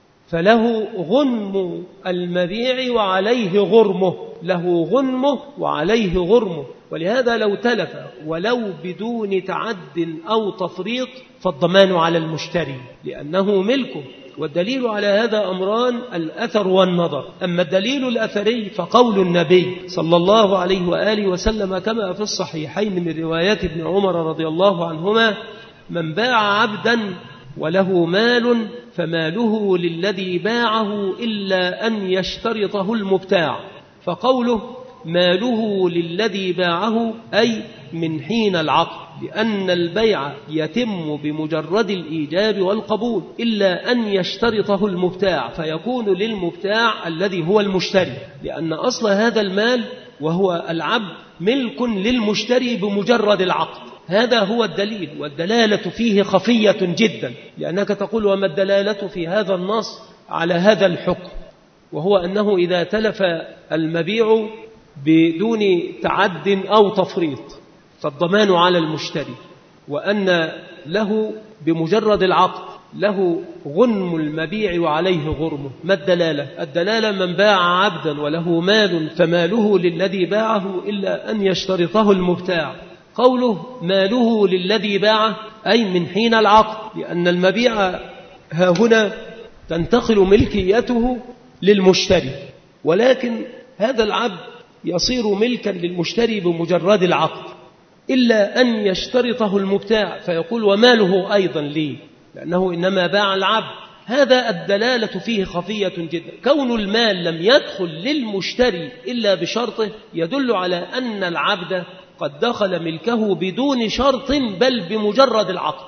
فله غنم المبيع وعليه غرمه، له غنمه وعليه غرمه. ولهذا لو تلف ولو بدون تعد أو تفريط فالضمان على المشتري لأنه ملكه. والدليل على هذا أمران: الأثر والنظر. أما الدليل الأثري فقول النبي صلى الله عليه وآله وسلم كما في الصحيحين من روايات ابن عمر رضي الله عنهما: من باع عبدا وله مال فماله للذي باعه إلا أن يشترطه المبتاع. فقوله ماله للذي باعه أي من حين العقد، لأن البيع يتم بمجرد الإيجاب والقبول إلا أن يشترطه المبتاع، فيكون للمبتاع الذي هو المشتري، لأن أصل هذا المال وهو العبد ملك للمشتري بمجرد العقد. هذا هو الدليل، والدلالة فيه خفية جدا، لأنك تقول وما الدلالة في هذا النص على هذا الحكم؟ وهو أنه إذا تلف المبيع بدون تعد أو تفريط فالضمان على المشتري، وأن له بمجرد العقد له غنم المبيع وعليه غرمه. ما الدلالة؟ الدلالة من باع عبدا وله مال فماله للذي باعه إلا أن يشترطه المبتاع. قوله ماله للذي باعه أي من حين العقد، لأن المبيع ها هنا تنتقل ملكيته للمشتري، ولكن هذا العبد يصير ملكا للمشتري بمجرد العقد إلا أن يشترطه المبتاع، فيقول وماله أيضا لي، لأنه إنما باع العبد. هذا الدلالة فيه خفية جدا. كون المال لم يدخل للمشتري إلا بشرطه يدل على أن العبد قد دخل ملكه بدون شرط بل بمجرد العقد.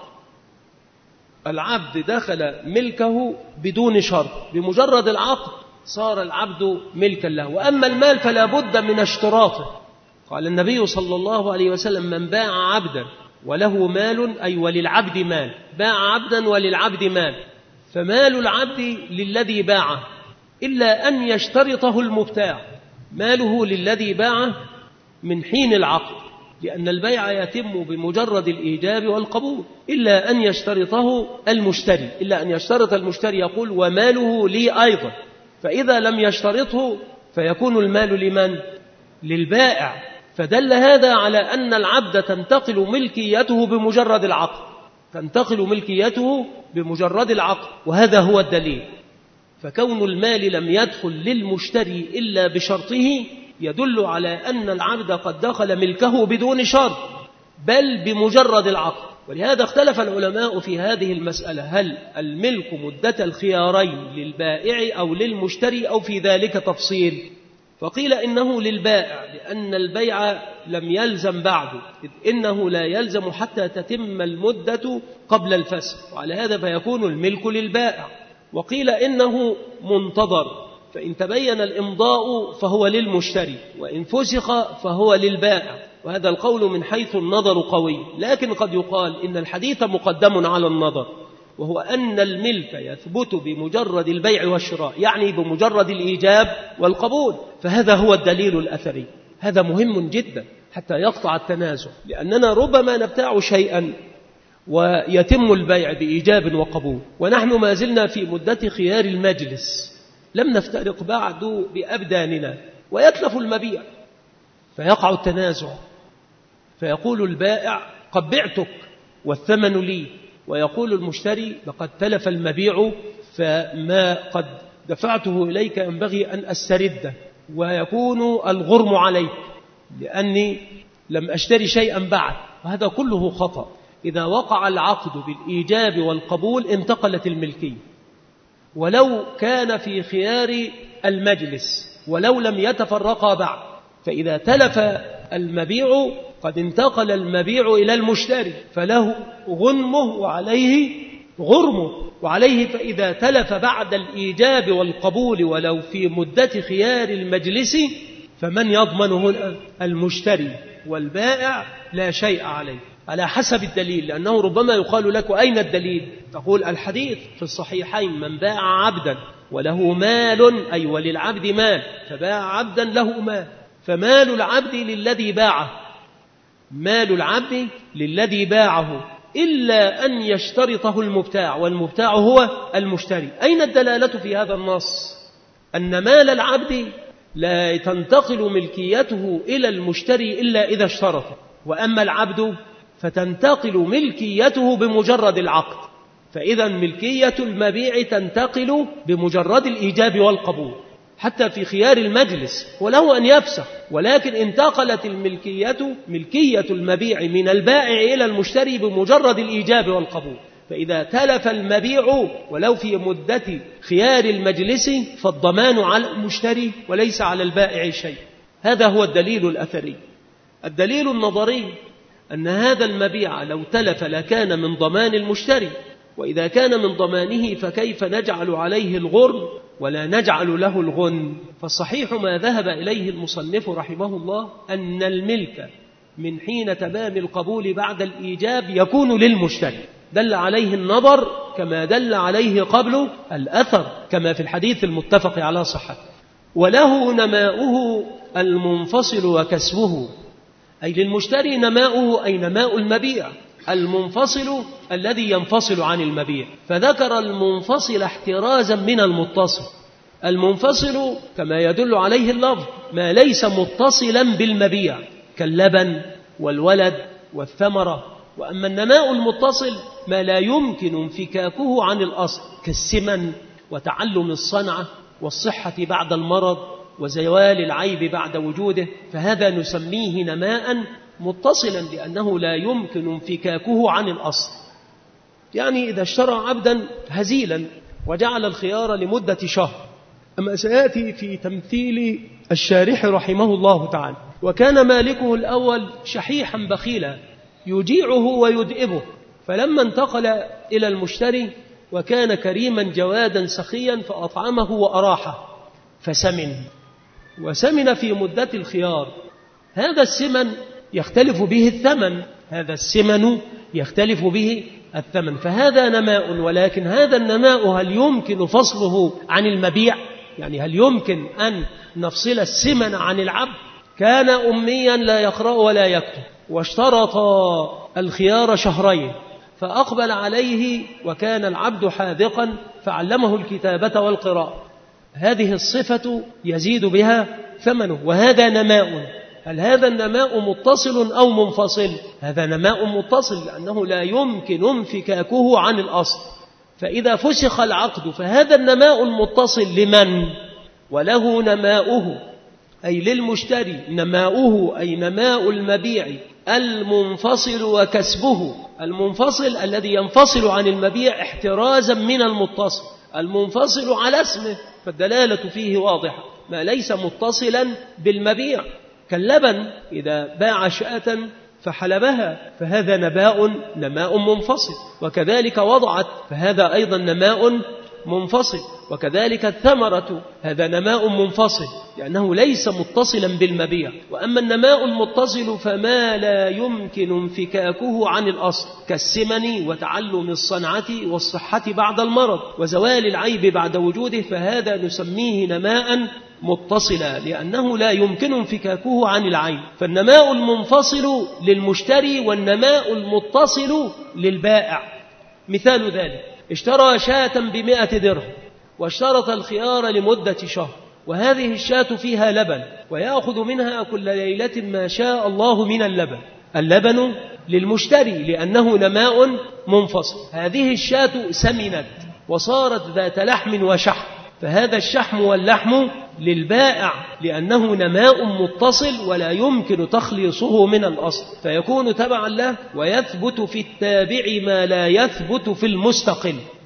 العبد دخل ملكه بدون شرط، بمجرد العقد صار العبد ملكا له. وأما المال فلا بد من اشتراطه. قال النبي صلى الله عليه وسلم من باع عبدا وله مال أي وللعبد مال، باع عبدا وللعبد مال، فمال العبد للذي باعه إلا أن يشترطه المبتاع، ماله للذي باعه من حين العقد، لأن البيع يتم بمجرد الإيجاب والقبول إلا أن يشترطه المشتري، إلا أن يشترط المشتري يقول وماله لي أيضا. فإذا لم يشترطه فيكون المال لمن؟ للبائع. فدل هذا على أن العبد تنتقل ملكيته بمجرد العقد، تنتقل ملكيته بمجرد العقد، وهذا هو الدليل. فكون المال لم يدخل للمشتري إلا بشرطه يدل على أن العبد قد دخل ملكه بدون شرط بل بمجرد العقد. ولهذا اختلف العلماء في هذه المسألة: هل الملك مدة الخيارين للبائع أو للمشتري أو في ذلك تفصيل؟ فقيل إنه للبائع، لأن البيع لم يلزم بعده، إذ إنه لا يلزم حتى تتم المدة قبل الفسخ، وعلى هذا فيكون الملك للبائع. وقيل إنه منتظر، فإن تبين الإمضاء فهو للمشتري، وإن فسخ فهو للبائع. وهذا القول من حيث النظر قوي، لكن قد يقال إن الحديث مقدم على النظر، وهو أن الملك يثبت بمجرد البيع والشراء، يعني بمجرد الإيجاب والقبول. فهذا هو الدليل الأثري. هذا مهم جدا حتى يقطع التنازع، لأننا ربما نبتاع شيئا ويتم البيع بإيجاب وقبول ونحن ما زلنا في مدة خيار المجلس، لم نفترق بعد بأبداننا، ويتلف المبيع فيقع التنازع، فيقول البائع قد بعتك والثمن لي، ويقول المشتري لقد تلف المبيع فما قد دفعته إليك ينبغي أن أسترده، ويكون الغرم عليك لأني لم أشتري شيئا بعد. وهذا كله خطأ. إذا وقع العقد بالإيجاب والقبول انتقلت الملكية، ولو كان في خيار المجلس ولو لم يتفرقا بعد. فإذا تلف المبيع قد انتقل المبيع إلى المشتري فله غنمه وعليه غرمه، وعليه فإذا تلف بعد الإيجاب والقبول ولو في مدة خيار المجلس فمن يضمنه؟ المشتري، والبائع لا شيء عليه على حسب الدليل، لأنه ربما يقال لك أين الدليل؟ تقول الحديث في الصحيحين: من باع عبدا وله مال، أي وللعبد مال، فباع عبدا له مال، فمال العبد للذي باعه، مال العبد للذي باعه إلا أن يشترطه المبتاع، والمبتاع هو المشتري. أين الدلالة في هذا النص؟ أن مال العبد لا تنتقل ملكيته إلى المشتري إلا إذا اشترط، وأما العبد فتنتقل ملكيته بمجرد العقد، فإذا ملكية المبيع تنتقل بمجرد الإيجاب والقبول، حتى في خيار المجلس وله أن يفسخ، ولكن انتقلت ملكية المبيع من البائع إلى المشتري بمجرد الإيجاب والقبول. فإذا تلف المبيع ولو في مدة خيار المجلس فالضمان على المشتري وليس على البائع شيء. هذا هو الدليل الأثري. الدليل النظري أن هذا المبيع لو تلف لكان من ضمان المشتري، وإذا كان من ضمانه فكيف نجعل عليه الغرم ولا نجعل له الغنم؟ فالصحيح ما ذهب إليه المصنف رحمه الله أن الملك من حين تمام القبول بعد الإيجاب يكون للمشتري، دل عليه النظر كما دل عليه قبل الأثر كما في الحديث المتفق على صحته. وله نماؤه المنفصل وكسبه، أي للمشتري نماؤه أي نماء المبيع، المنفصل الذي ينفصل عن المبيع، فذكر المنفصل احترازا من المتصل. المنفصل كما يدل عليه اللفظ ما ليس متصلا بالمبيع كاللبن والولد والثمرة، وأما النماء المتصل ما لا يمكن انفكاكه عن الأصل كالسمن وتعلم الصنعة والصحة بعد المرض وزوال العيب بعد وجوده، فهذا نسميه نماء متصلا لأنه لا يمكن انفكاكه عن الأصل. يعني إذا اشترى عبدا هزيلا وجعل الخيار لمدة شهر، أما سيأتي في تمثيل الشارح رحمه الله تعالى، وكان مالكه الأول شحيحا بخيلا يجيعه ويدئبه، فلما انتقل إلى المشتري وكان كريما جوادا سخيا فأطعمه وأراحه فسمن، وسمن في مدة الخيار. هذا السمن يختلف به الثمن، هذا السمن يختلف به الثمن، فهذا نماء، ولكن هذا النماء هل يمكن فصله عن المبيع؟ يعني هل يمكن أن نفصل السمن عن العبد؟ كان أميا لا يقرأ ولا يكتب، واشترط الخيار شهرين، فأقبل عليه وكان العبد حاذقا فعلمه الكتابة والقراءة، هذه الصفة يزيد بها ثمنه، وهذا نماء. هل هذا النماء متصل أو منفصل؟ هذا نماء متصل لأنه لا يمكن انفكاكه عن الأصل، فإذا فسخ العقد فهذا النماء المتصل لمن؟ وله نماؤه أي للمشتري، نماؤه أي نماء المبيع المنفصل وكسبه، المنفصل الذي ينفصل عن المبيع احترازا من المتصل، المنفصل على اسمه فالدلالة فيه واضحة، ما ليس متصلا بالمبيع كاللبن إذا باع شاة فحلبها فهذا نماء منفصل، وكذلك وضعت فهذا أيضا نماء منفصل، وكذلك الثمرة هذا نماء منفصل لأنه ليس متصلا بالمبيع. وأما النماء المتصل فما لا يمكن انفكاكه عن الأصل كالسمن وتعلم الصنعة والصحة بعد المرض وزوال العيب بعد وجوده، فهذا نسميه نماء متصلا لأنه لا يمكن انفكاكه عن العين. فالنماء المنفصل للمشتري والنماء المتصل للبائع. مثال ذلك: اشترى شاة ب100 درهم واشترط الخيار لمدة شهر، وهذه الشاة فيها لبن ويأخذ منها كل ليلة ما شاء الله من اللبن. اللبن للمشتري لأنه نماء منفصل. هذه الشاة سمنت وصارت ذات لحم وشحم، فهذا الشحم واللحم للبائع لأنه نماء متصل ولا يمكن تخليصه من الأصل، فيكون تبعا له، ويثبت في التابع ما لا يثبت في المستقل.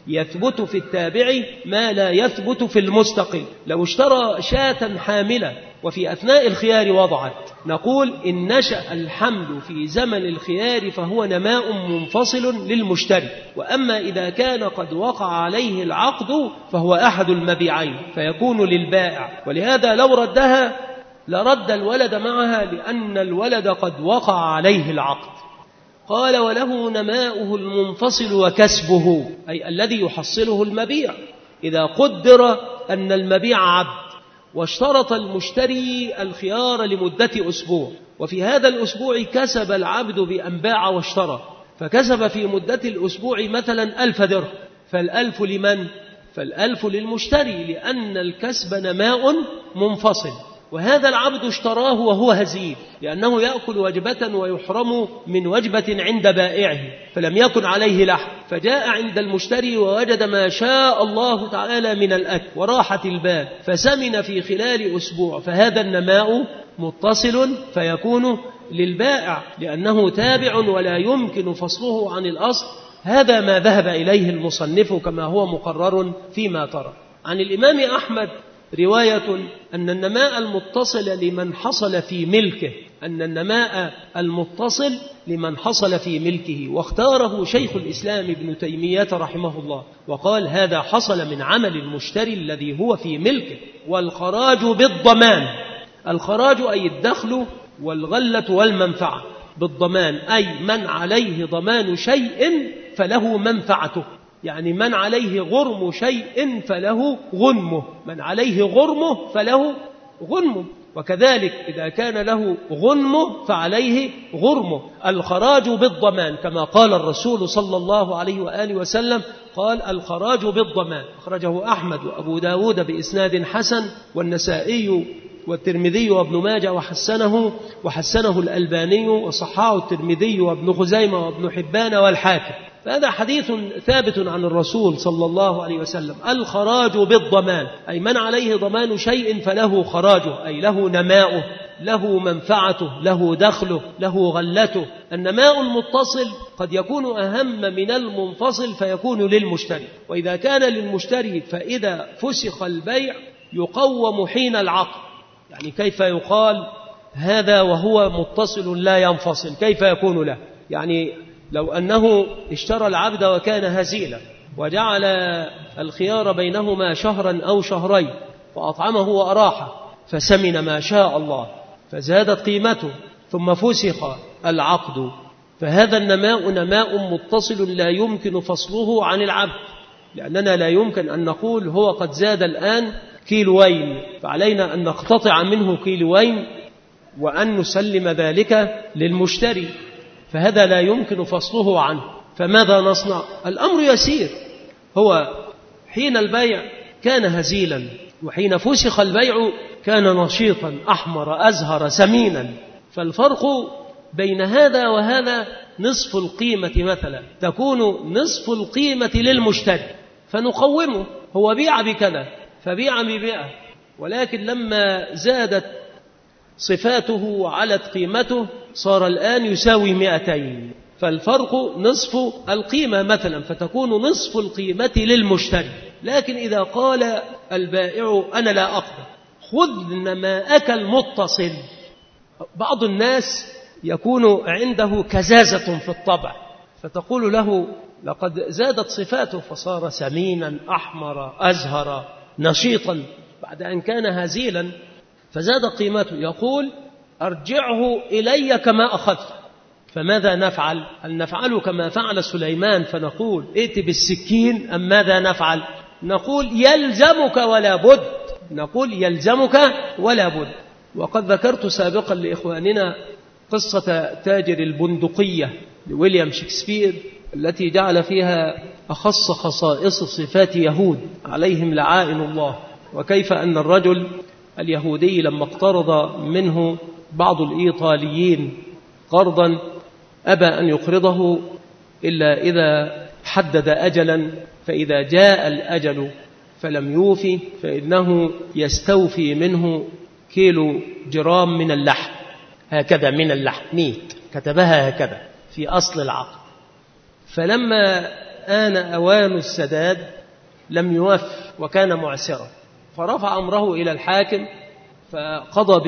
يثبت في التابع ما لا يثبت في المستقل. لو اشترى شاة حاملة وفي أثناء الخيار وضعت، نقول إن نشأ الحمل في زمن الخيار فهو نماء منفصل للمشتري. وأما إذا كان قد وقع عليه العقد فهو أحد المبيعين فيكون للبائع، ولهذا لو ردها لرد الولد معها لأن الولد قد وقع عليه العقد. قال وله نماؤه المنفصل وكسبه، أي الذي يحصله المبيع. إذا قدر أن المبيع عبد واشترط المشتري الخيار لمدة أسبوع، وفي هذا الأسبوع كسب العبد بأن باع واشترى، فكسب في مدة الأسبوع مثلا 1000 درهم، فالألف لمن؟ فالألف للمشتري، لأن الكسب نماء منفصل. وهذا العبد اشتراه وهو هزيل، لأنه يأكل وجبة ويحرم من وجبة عند بائعه، فلم يكن عليه لحم، فجاء عند المشتري ووجد ما شاء الله تعالى من الأكل وراحة البال، فسمن في خلال أسبوع، فهذا النماء متصل فيكون للبائع لأنه تابع ولا يمكن فصله عن الأصل. هذا ما ذهب إليه المصنف كما هو مقرر فيما ترى. عن الإمام أحمد رواية أن النماء المتصل لمن حصل في ملكه، أن النماء المتصل لمن حصل في ملكه، واختاره شيخ الإسلام ابن تيمية رحمه الله، وقال هذا حصل من عمل المشتري الذي هو في ملكه. والخراج بالضمان، الخراج أي الدخل والغلة والمنفعة، بالضمان أي من عليه ضمان شيء فله منفعته، يعني من عليه غرم شيء فله غنمه، من عليه غرمه فله غنمه، وكذلك إذا كان له غنمه فعليه غرمه. الخراج بالضمان كما قال الرسول صلى الله عليه وآله وسلم، قال الخراج بالضمان. أخرجه أحمد وأبو داود بإسناد حسن، والنسائي والترمذي وابن ماجه وحسنه الألباني، وصححه الترمذي وابن خزيمة وابن حبان والحاكم. فهذا حديث ثابت عن الرسول صلى الله عليه وسلم. الخراج بالضمان أي من عليه ضمان شيء فله خراجه، أي له نماؤه، له منفعته، له دخله، له غلته. النماء المتصل قد يكون أهم من المنفصل فيكون للمشتري، وإذا كان للمشتري فإذا فسخ البيع يقوم حين العقد. يعني كيف يقال هذا وهو متصل لا ينفصل؟ كيف يكون له؟ يعني لو أنه اشترى العبد وكان هزيلا وجعل الخيار بينهما شهرا أو شهرين، فأطعمه وأراحه فسمن ما شاء الله فزادت قيمته، ثم فسخ العقد، فهذا النماء نماء متصل لا يمكن فصله عن العبد، لأننا لا يمكن أن نقول هو قد زاد الآن كيلوين فعلينا أن نقتطع منه كيلوين وأن نسلم ذلك للمشتري، فهذا لا يمكن فصله عنه. فماذا نصنع؟ الأمر يسير. هو حين البيع كان هزيلا، وحين فسخ البيع كان نشيطا أحمر أزهر سمينا، فالفرق بين هذا وهذا نصف القيمة مثلا، تكون نصف القيمة للمشتري فنقومه، هو بيع بكذا فبيع ب100، ولكن لما زادت صفاته وعلت قيمته صار الآن يساوي 200، فالفرق نصف القيمة مثلا، فتكون نصف القيمة للمشتري. لكن إذا قال البائع أنا لا أقبل، خذ نماءك المتصل. بعض الناس يكون عنده كزازة في الطبع، فتقول له لقد زادت صفاته فصار سمينا أحمر أزهر نشيطا بعد أن كان هزيلا فزاد قيمته، يقول أرجعه إلي كما أخذت. فماذا نفعل؟ هل نفعل كما فعل سليمان فنقول ائت بالسكين أم ماذا نفعل؟ نقول يلزمك ولا بد، نقول يلزمك ولا بد. وقد ذكرت سابقا لإخواننا قصة تاجر البندقية لويليام شكسبير التي جعل فيها أخص خصائص صفات يهود عليهم لعائن الله، وكيف أن الرجل اليهودي لما اقترض منه بعض الإيطاليين قرضا أبى أن يقرضه إلا إذا حدد أجلا، فإذا جاء الأجل فلم يوفي فإنه يستوفي منه كيلو جرام من اللحم، هكذا من اللحم ميت، كتبها هكذا في أصل العقد. فلما آن أوان السداد لم يوف وكان معسرا، فرفع أمره إلى الحاكم فقضى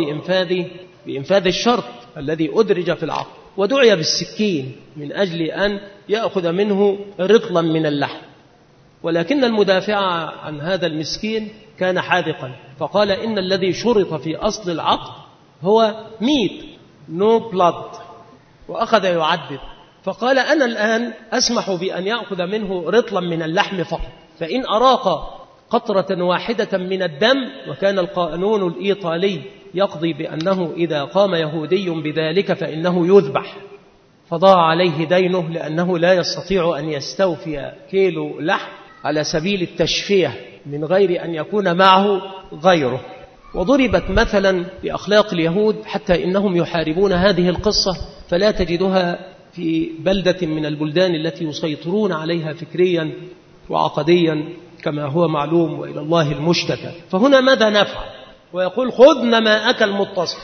بإنفاذ الشرط الذي أدرج في العقد، ودعي بالسكين من أجل أن يأخذ منه رطلا من اللحم. ولكن المدافع عن هذا المسكين كان حاذقا، فقال إن الذي شرط في أصل العقد هو ميت no blood، وأخذ يعدد، فقال أنا الآن أسمح بأن يأخذ منه رطلا من اللحم فقط، فإن أراق قطرة واحدة من الدم، وكان القانون الإيطالي يقضي بأنه إذا قام يهودي بذلك فإنه يذبح، فضاع عليه دينه لأنه لا يستطيع أن يستوفي كيلو لحم على سبيل التشفية من غير أن يكون معه غيره. وضربت مثلا بأخلاق اليهود حتى إنهم يحاربون هذه القصة، فلا تجدها في بلدة من البلدان التي يسيطرون عليها فكريا وعقديا كما هو معلوم، وإلى الله المشتكى. فهنا ماذا نفعل؟ ويقول خذ نماءك المتصل،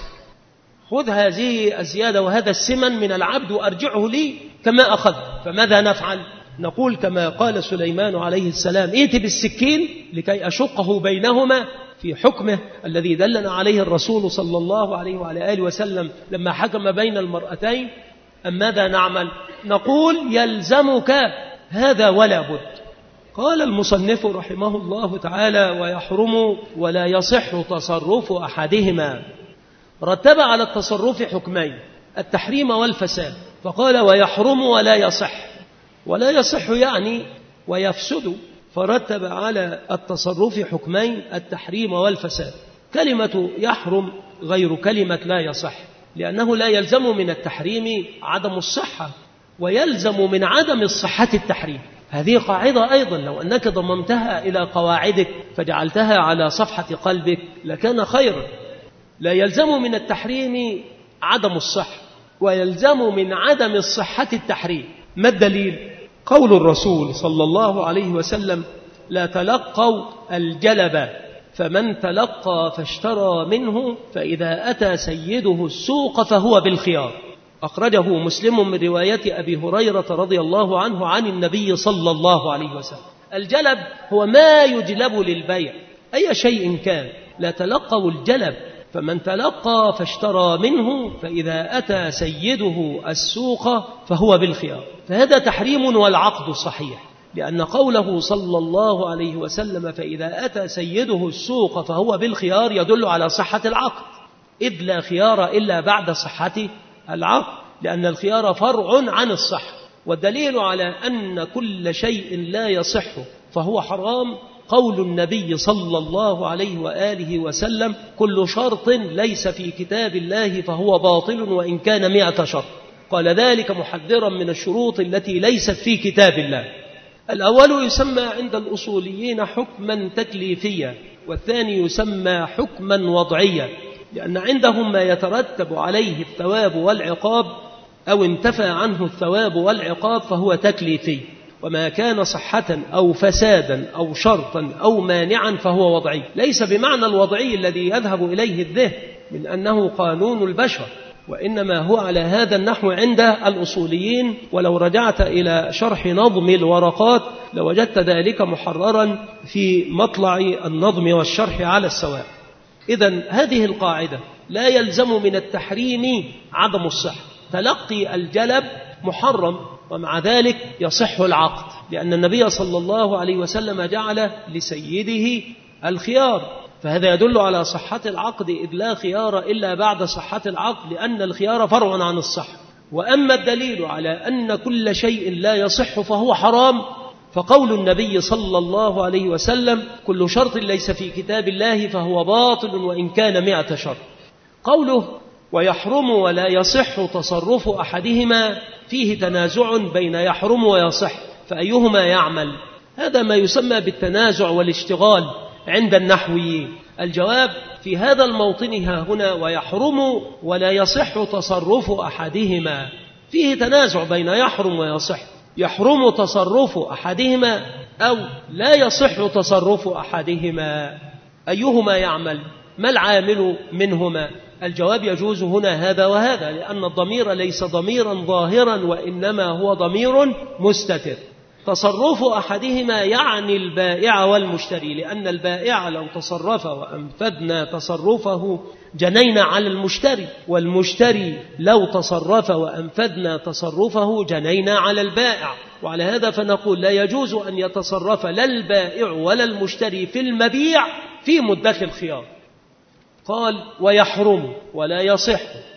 خذ هذه الزيادة وهذا السمن من العبد وأرجعه لي كما أخذ. فماذا نفعل؟ نقول كما قال سليمان عليه السلام ائت بالسكين لكي أشقه بينهما في حكمه الذي دلنا عليه الرسول صلى الله عليه وعلى آله وسلم لما حكم بين المرأتين. أم ماذا نعمل؟ نقول يلزمك هذا ولا بد. قال المصنف رحمه الله تعالى ويحرم ولا يصح تصرف أحدهما، رتب على التصرف حكمين التحريم والفساد، فقال ويحرم ولا يصح، ولا يصح يعني ويفسد، فرتب على التصرف حكمين التحريم والفساد. كلمة يحرم غير كلمة لا يصح، لأنه لا يلزم من التحريم عدم الصحة، ويلزم من عدم الصحة التحريم. هذه قاعدة أيضا لو أنك ضممتها إلى قواعدك فجعلتها على صفحة قلبك لكان خيرا. لا يلزم من التحريم عدم الصحة، ويلزم من عدم الصحة التحريم. ما الدليل؟ قول الرسول صلى الله عليه وسلم لا تلقوا الجلب، فمن تلقى فاشترى منه فإذا أتى سيده السوق فهو بالخيار. أخرجه مسلم من رواية أبي هريرة رضي الله عنه عن النبي صلى الله عليه وسلم. الجلب هو ما يجلب للبيع أي شيء كان. لا تلقوا الجلب، فمن تلقى فاشترى منه فإذا أتى سيده السوق فهو بالخيار. فهذا تحريم والعقد صحيح، لأن قوله صلى الله عليه وسلم فإذا أتى سيده السوق فهو بالخيار يدل على صحة العقد، إذ لا خيار إلا بعد صحة العقد، لأن الخيار فرع عن الصحة. والدليل على أن كل شيء لا يصح فهو حرام قول النبي صلى الله عليه وآله وسلم كل شرط ليس في كتاب الله فهو باطل وإن كان 100 شرط. قال ذلك محذرا من الشروط التي ليست في كتاب الله. الأول يسمى عند الأصوليين حكما تكليفيا، والثاني يسمى حكما وضعيا، لأن عندهم ما يترتب عليه الثواب والعقاب أو انتفى عنه الثواب والعقاب فهو تكليفي، وما كان صحة أو فسادا أو شرطا أو مانعا فهو وضعي. ليس بمعنى الوضعي الذي يذهب إليه الذهن من أنه قانون البشر، وإنما هو على هذا النحو عند الأصوليين. ولو رجعت إلى شرح نظم الورقات لوجدت ذلك محررا في مطلع النظم والشرح على السواء. إذن هذه القاعدة لا يلزم من التحريم عدم الصحة. تلقي الجلب محرم، ومع ذلك يصح العقد، لأن النبي صلى الله عليه وسلم جعل لسيده الخيار، فهذا يدل على صحة العقد، إذ لا خيار إلا بعد صحة العقد، لأن الخيار فرع عن الصحة. وأما الدليل على أن كل شيء لا يصح فهو حرام فقول النبي صلى الله عليه وسلم كل شرط ليس في كتاب الله فهو باطل وإن كان 100 شرط. قوله ويحرم ولا يصح تصرف أحدهما فيه تنازع بين يحرم ويصح، فأيهما يعمل؟ هذا ما يسمى بالتنازع والاشتغال عند النحويين. الجواب في هذا الموطن ها هنا ويحرم ولا يصح تصرف أحدهما، فيه تنازع بين يحرم ويصح. يحرم تصرف أحدهما أو لا يصح تصرف أحدهما، أيهما يعمل؟ ما العامل منهما؟ الجواب يجوز هنا هذا وهذا، لأن الضمير ليس ضميرا ظاهرا وإنما هو ضمير مستتر. تصرف أحدهما يعني البائع والمشتري، لأن البائع لو تصرف وأنفذنا تصرفه جنينا على المشتري، والمشتري لو تصرف وأنفذنا تصرفه جنينا على البائع. وعلى هذا فنقول لا يجوز أن يتصرف لا البائع ولا المشتري في المبيع في مدة الخيار. قال ويحرم ولا يصح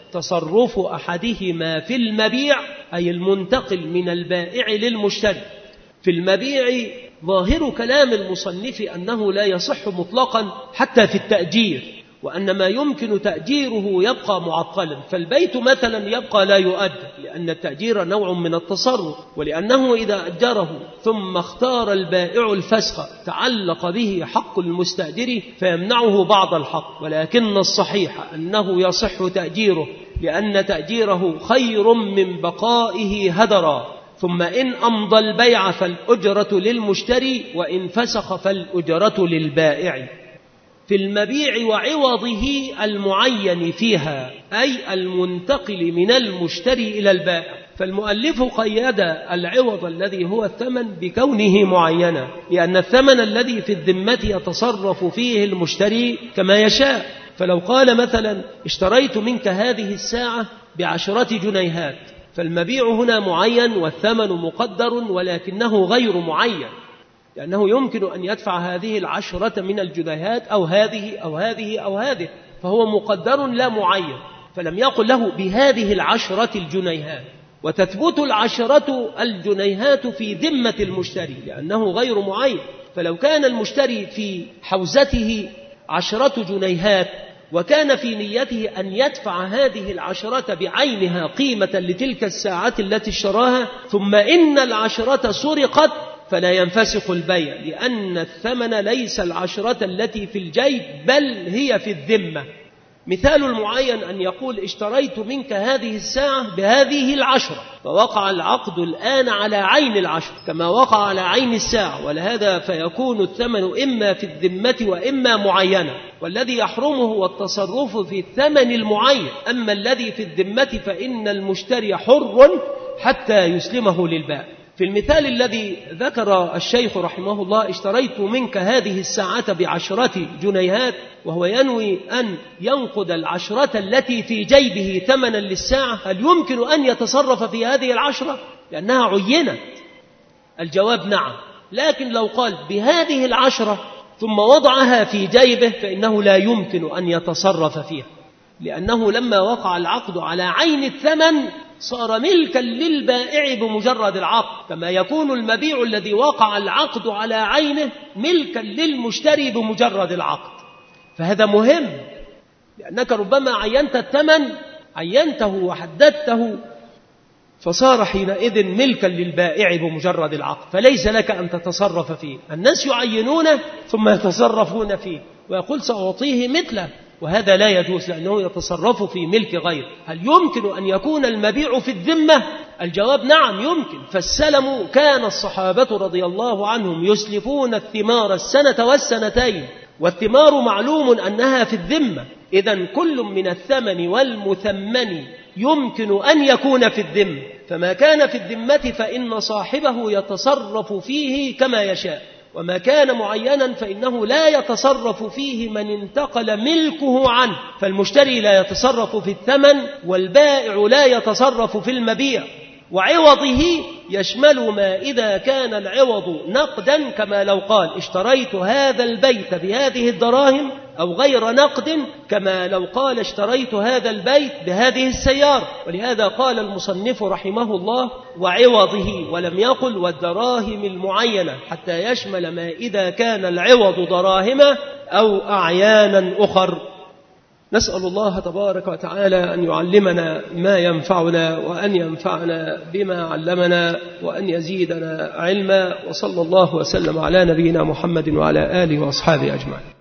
تصرف أحدهما في المبيع، أي المنتقل من البائع للمشتري في المبيع. ظاهر كلام المصنف أنه لا يصح مطلقا حتى في التأجير، وأن ما يمكن تأجيره يبقى معطلا. فالبيت مثلا يبقى لا يؤجر، لأن التأجير نوع من التصرف، ولأنه إذا أجره ثم اختار البائع الفسخ تعلق به حق المستأجر فيمنعه بعض الحق. ولكن الصحيح أنه يصح تأجيره، لأن تأجيره خير من بقائه هدرا. ثم إن أمضى البيع فالأجرة للمشتري، وإن فسخ فالأجرة للبائع. في المبيع وعوضه المعين فيها، أي المنتقل من المشتري إلى البائع. فالمؤلف قيد العوض الذي هو الثمن بكونه معينا، لأن الثمن الذي في الذمة يتصرف فيه المشتري كما يشاء. فلو قال مثلا اشتريت منك هذه الساعة ب10 جنيهات، فالمبيع هنا معين والثمن مقدر، ولكنه غير معين، لأنه يمكن أن يدفع هذه 10 من الجنيهات أو هذه أو هذه أو هذه، فهو مقدر لا معين. فلم يقل له بهذه 10 الجنيهات، وتثبت 10 الجنيهات في ذمة المشتري لأنه غير معين. فلو كان المشتري في حوزته 10 جنيهات وكان في نيته أن يدفع هذه 10 بعينها قيمة لتلك الساعة التي اشتراها، ثم إن 10 سرقت، فلا ينفسخ البيع، لأن الثمن ليس 10 التي في الجيب بل هي في الذمة. مثال المعين أن يقول اشتريت منك هذه الساعة بهذه 10، فوقع العقد الآن على عين 10 كما وقع على عين الساعة، ولهذا فيكون الثمن إما في الذمة وإما معينة. والذي يحرمه هو التصرف في الثمن المعين، أما الذي في الذمة فإن المشتري حر حتى يسلمه للبائع. في المثال الذي ذكر الشيخ رحمه الله اشتريت منك هذه الساعة ب10 جنيهات، وهو ينوي أن ينقد 10 التي في جيبه ثمنا للساعة، هل يمكن أن يتصرف في هذه 10؟ لأنها عينت. الجواب نعم، لكن لو قال بهذه 10 ثم وضعها في جيبه فإنه لا يمكن أن يتصرف فيها، لأنه لما وقع العقد على عين الثمن صار ملكا للبائع بمجرد العقد، كما يكون المبيع الذي وقع العقد على عينه ملكا للمشتري بمجرد العقد. فهذا مهم، لأنك ربما عينت الثمن، عينته وحددته، فصار حينئذ ملكا للبائع بمجرد العقد، فليس لك أن تتصرف فيه. الناس يعينونه ثم يتصرفون فيه ويقول سأعطيه مثله، وهذا لا يجوز لأنه يتصرف في ملك غيره. هل يمكن أن يكون المبيع في الذمة؟ الجواب نعم يمكن. فالسلم كان الصحابة رضي الله عنهم يسلفون الثمار السنة والسنتين، والثمار معلوم أنها في الذمة، إذن كل من الثمن والمثمن يمكن أن يكون في الذمة، فما كان في الذمة فإن صاحبه يتصرف فيه كما يشاء، وما كان معينا فإنه لا يتصرف فيه من انتقل ملكه عنه. فالمشتري لا يتصرف في الثمن، والبائع لا يتصرف في المبيع. وعوضه يشمل ما إذا كان العوض نقدا، كما لو قال اشتريت هذا البيت بهذه الدراهم، أو غير نقد كما لو قال اشتريت هذا البيت بهذه السيارة. ولهذا قال المصنف رحمه الله وعوضه، ولم يقل والدراهم المعينة، حتى يشمل ما إذا كان العوض دراهم أو أعيانا أخر. نسأل الله تبارك وتعالى أن يعلمنا ما ينفعنا، وأن ينفعنا بما علمنا، وأن يزيدنا علما. وصلى الله وسلم على نبينا محمد وعلى آله وأصحابه أجمعين.